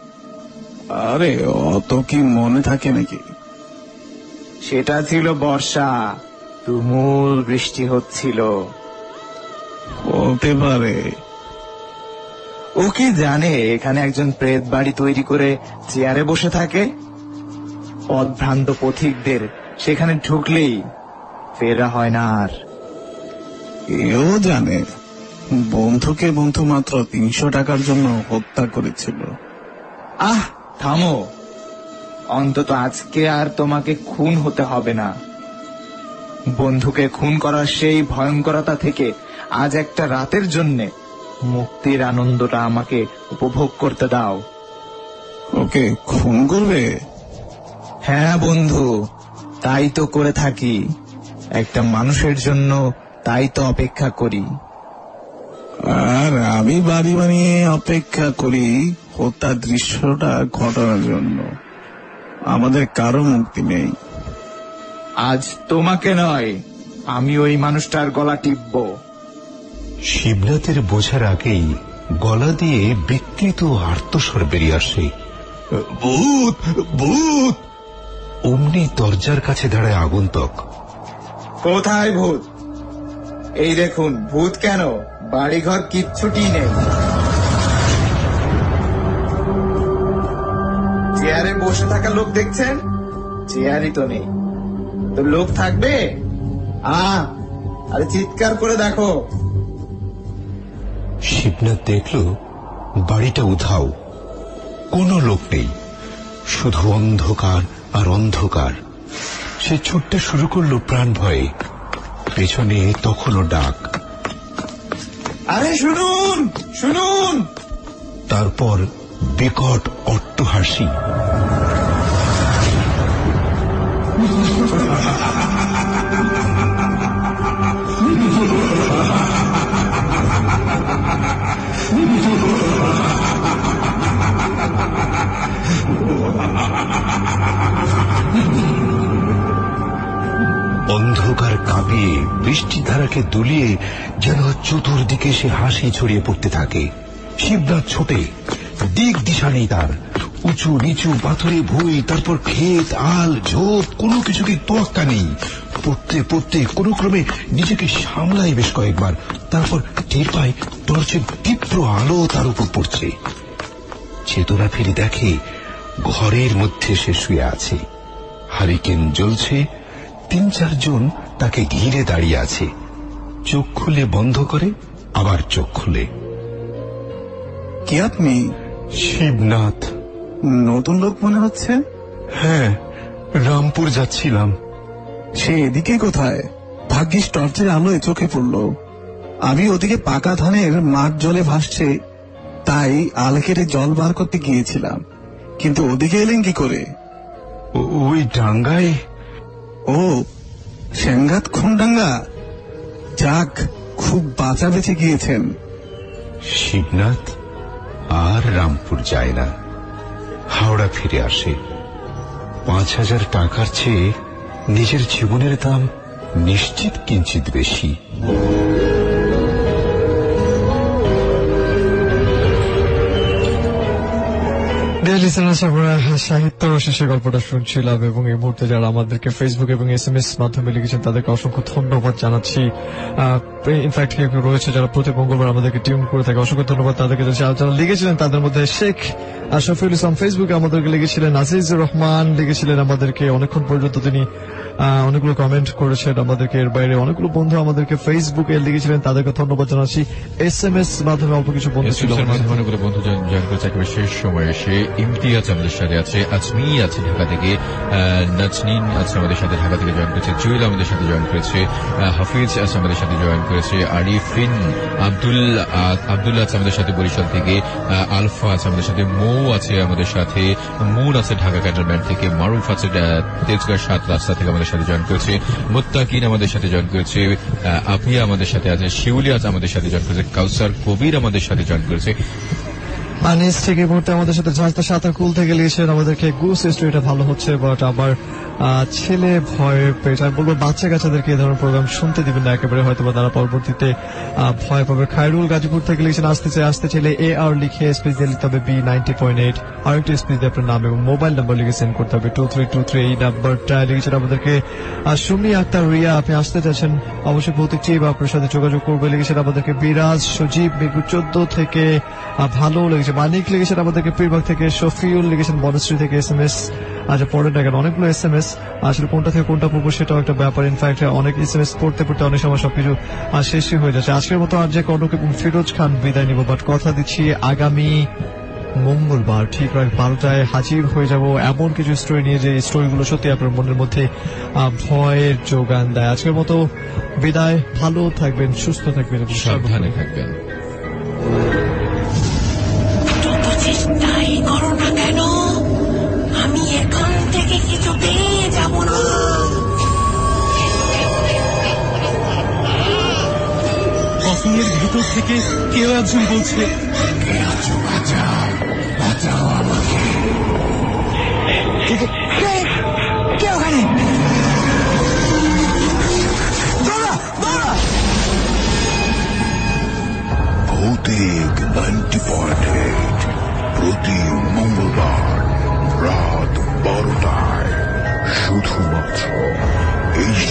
আরে অত কি মনে থাকে নাকি? সেটা ছিল বর্ষা, তুমুল বৃষ্টি হচ্ছিল। হতে পারে। ও কি জানে এখানে একজন প্রেত বাড়ি তৈরি করে চেয়ারে বসে থাকে? পথভ্রান্ত পথিকদের সেখানে ঢুকলেই ফেরা হয় না আর। এও জানে বন্ধুকে বন্ধু মাত্র তিনশো টাকার জন্য হত্যা করেছিল। আহ, থামো। অন্তত আজকে আর তোমাকে খুন হতে হবে না। বন্ধুকে খুন করার সেই ভয়ঙ্করতা থেকে আজ একটা রাতের জন্যে মুক্তির আনন্দটা আমাকে উপভোগ করতে দাও। ওকে খুন করবে? হ্যাঁ বন্ধু, তাই তো করে থাকি। একটা মানুষের জন্য তাই তো অপেক্ষা করি। আর আমি বাড়ি বানিয়ে অপেক্ষা করি হত্যার দৃশ্যটা ঘটানোর জন্য। আমাদের কারো মুক্তি নেই। আজ তোমাকে নয়, আমি ওই মানুষটার গলা টিপব। শিবনাথের বোঝার আগেই গলা দিয়ে বিকৃত আর্তস্বর বেরিয়ে আসে, ভূত ভূত। অমনি দরজার কাছে দাঁড়ায় আগন্তুক। কোথায় ভূত? এই দেখুন, ভূত কেন, বাড়িঘর কিচ্ছুটি নেই। চেয়ারে বসে থাকা লোক দেখছেন? চেয়ারই তো নেই, তো লোক থাকবে? আহ আরে চিৎকার করে দেখো। শিবনাথ দেখল বাড়িটা উধাও, কোনো লোক নেই, শুধু অন্ধকার আর অন্ধকার। সে ছুটতে শুরু করলো প্রাণ ভয়ে। পেছনে তখনও ডাক, আরে শুনুন শুনুন। তারপর বিকট অট্টহাসি। অন্ধকার কাঁপিয়ে বৃষ্টির ধারাকে দুলিয়ে যেন চতুর্দিকে সে হাসি ছড়িয়ে পড়তে থাকে। শিবনাথ ছোটে, দিক দিশা নেই তার। উঁচু নিচু পাথরে ভুঁই, তারপর ক্ষেত আল ঝোপ, কোনো কিছুকে তোয়াক্কা নেই। পড়তে পড়তে কোনো ক্রমে নিজেকে সামলাই বেশ কয়েকবার। তারপর টের পায় টর্চের তীব্র আলো তার উপর পড়ছে। চেতনা ফিরে দেখে ঘরের মধ্যে সে শুয়ে আছে, হারিকেন জ্বলছে, তিন চারজন তাকে ঘিরে দাঁড়িয়ে আছে। চোখ খুলে বন্ধ করে, আবার চোখ খুলে। কি আপনি? শিবনাথ। নতুন লোক মনে হচ্ছে। হ্যাঁ, রামপুর যাচ্ছিলাম। সে এদিকে কোথায়? ভাগ্যিস টর্চের আলোয় চোখে পড়ল। আমি ওদিকে পাকা ধানের মাঠ জলে ভাসছে, তাই আল কেটে জল বার করতে গিয়েছিলাম। কিন্তু ওদিকে এলেন কি করে? ওই ডাঙ্গায়। ও, সেঙ্গাত খুনডাঙ্গা। যাক, খুব বাঁচা বেঁচে গিয়েছেন। শিবনাথ আর রামপুর যায় না, হাওড়া ফিরে আসে। পাঁচ হাজার টাকার চেয়ে নিজের জীবনের দাম নিশ্চিত কিঞ্চিত বেশি। সাহিত্য শেষে গল্পটা শুনছিলাম এবং এই মুহূর্তে যারা আমাদেরকে ফেসবুক এবং এস এম এস মাধ্যমে লিখেছেন তাদেরকে অসংখ্য ধন্যবাদ জানাচ্ছি। ইনফ্যাক্ট কেউ কেউ রয়েছে যারা প্রতি মঙ্গলবার আমাদেরকে টিউন করে থাকে, অসংখ্য ধন্যবাদ তাদেরকে। যারা লিখেছিলেন তাদের মধ্যে শেখ শফিউল ইসলাম ফেসবুকে আমাদেরকে লিখেছিলেন, আজিজুর রহমান লিখেছিলেন আমাদেরকে, অনেকক্ষণ পর্যন্ত তিনি অনেকগুলো কমেন্ট করেছেন আমাদেরকে। এর বাইরে অনেকগুলো বন্ধু আমাদেরকে ফেসবুকে লিখেছিলেন, তাদেরকে ধন্যবাদ জানাচ্ছি। এস এম এস মাধ্যমে অল্প কিছু বন্ধু ছিল, অনেকগুলো বন্ধু জয়েন করেছে একেবারে শেষ সময়ে এসে। ইমতিয়াজ আমাদের সাথে আছে, আজমি আছে ঢাকা থেকে, নাজনীন আছে আমাদের সাথে ঢাকা থেকে জয়েন করেছে, জুয়েল আমাদের সাথে জয়েন করেছে, হাফিজ আছে আমাদের সাথে জয়েন করেছে, আরিফিন আব্দুল্লাহ আব্দুল্লাহ আছে আমাদের সাথে বরিশাল থেকে, আলফা আছে আমাদের সাথে, মৌ আছে আমাদের সাথে, মুন আছে ঢাকা ক্যান্টনমেন্ট থেকে, মারুফ আছে তেজগাঁ সাত রাস্তা থেকে আমাদের সাথে জয়েন করেছে, মুত্তাকিন আমাদের সাথে জয়েন করেছে, আপিয়া আমাদের সাথে আছে, শিউলি আছে আমাদের সাথে জয়েন করেছে, কাউসার কবির আমাদের সাথে জয়েন করেছে। আনিস থেকে মুহূর্তে আমাদের সাথে ঝাঁসটা সাঁতারকুল থেকে লিখেছেন আমাদেরকে, গুস স্টোরিটা ভালো হচ্ছে, বাট আবার ছেলে ভয় পেয়েছে। আমি বলবো বাচ্চা কাচ্চাদেরকে এই ধরনের প্রোগ্রাম শুনতে দিবেন না একেবারে, হয়তো বা তারা পরবর্তীতে ভয় পাবে। খায়রুল গাজীপুর থেকে লিখেছেন, আসতে চাই আসতে চাইলে এ আর লিখে স্পেস দিয়ে লিখতে হবে বি নাইনটি পয়েন্ট এইট, আর একটু স্পেস দিয়ে আপনার নাম এবং মোবাইল নাম্বার লিখে সেন্ড করতে হবে টু থ্রি টু থ্রি। এই নাম্বারটা লিখেছেন আমাদেরকে সুমি আক্তার রিয়া, আপনি আসতে চাচ্ছেন অবশ্যই ভৌতিক চেয়ে বা আপনার সাথে যোগাযোগ করবে। লিখেছেন আমাদেরকে বিরাজ সজীব মেঘু চোদ্দ থেকে, ভালো লেগেছে। মানিক লিখেছেন আমাদেরকে পীরবাগ থেকে, শফিউল লিখেছেন বনশ্রী থেকে এস এম এস। আচ্ছা পড়েন না কেন, অনেকগুলো এস এম এস, আসলে কোনটা থেকে কোনটা পড়বো সেটাও একটা ব্যাপার। ইনফ্যাক্ট অনেক এস এম এস পড়তে পড়তে অনেক সময় সবকিছু শেষই হয়ে যাচ্ছে। আজকের মতো আর যে কনক এবং ফিরোজ খান বিদায় নিব, বাট কথা দিচ্ছি আগামী মঙ্গলবার ঠিক রাত বারোটায় হাজির হয়ে যাব এমন কিছু স্টোরি নিয়ে, যে স্টোরিগুলো সত্যি আপনার মনের মধ্যে ভয়ের যোগান দেয়। আজকের মতো বিদায়, ভালো থাকবেন, সুস্থ থাকবেন, সাবধানে থাকবেন। চেষ্টাই করো না কেন, আমি এখান থেকে কিছু পেয়ে যাব না। কফিনের ভিতর থেকে কেউ একজন বলছে, কে আছো, বাঁচাও, বাঁচাও আমাকে। কে ওখানে? এই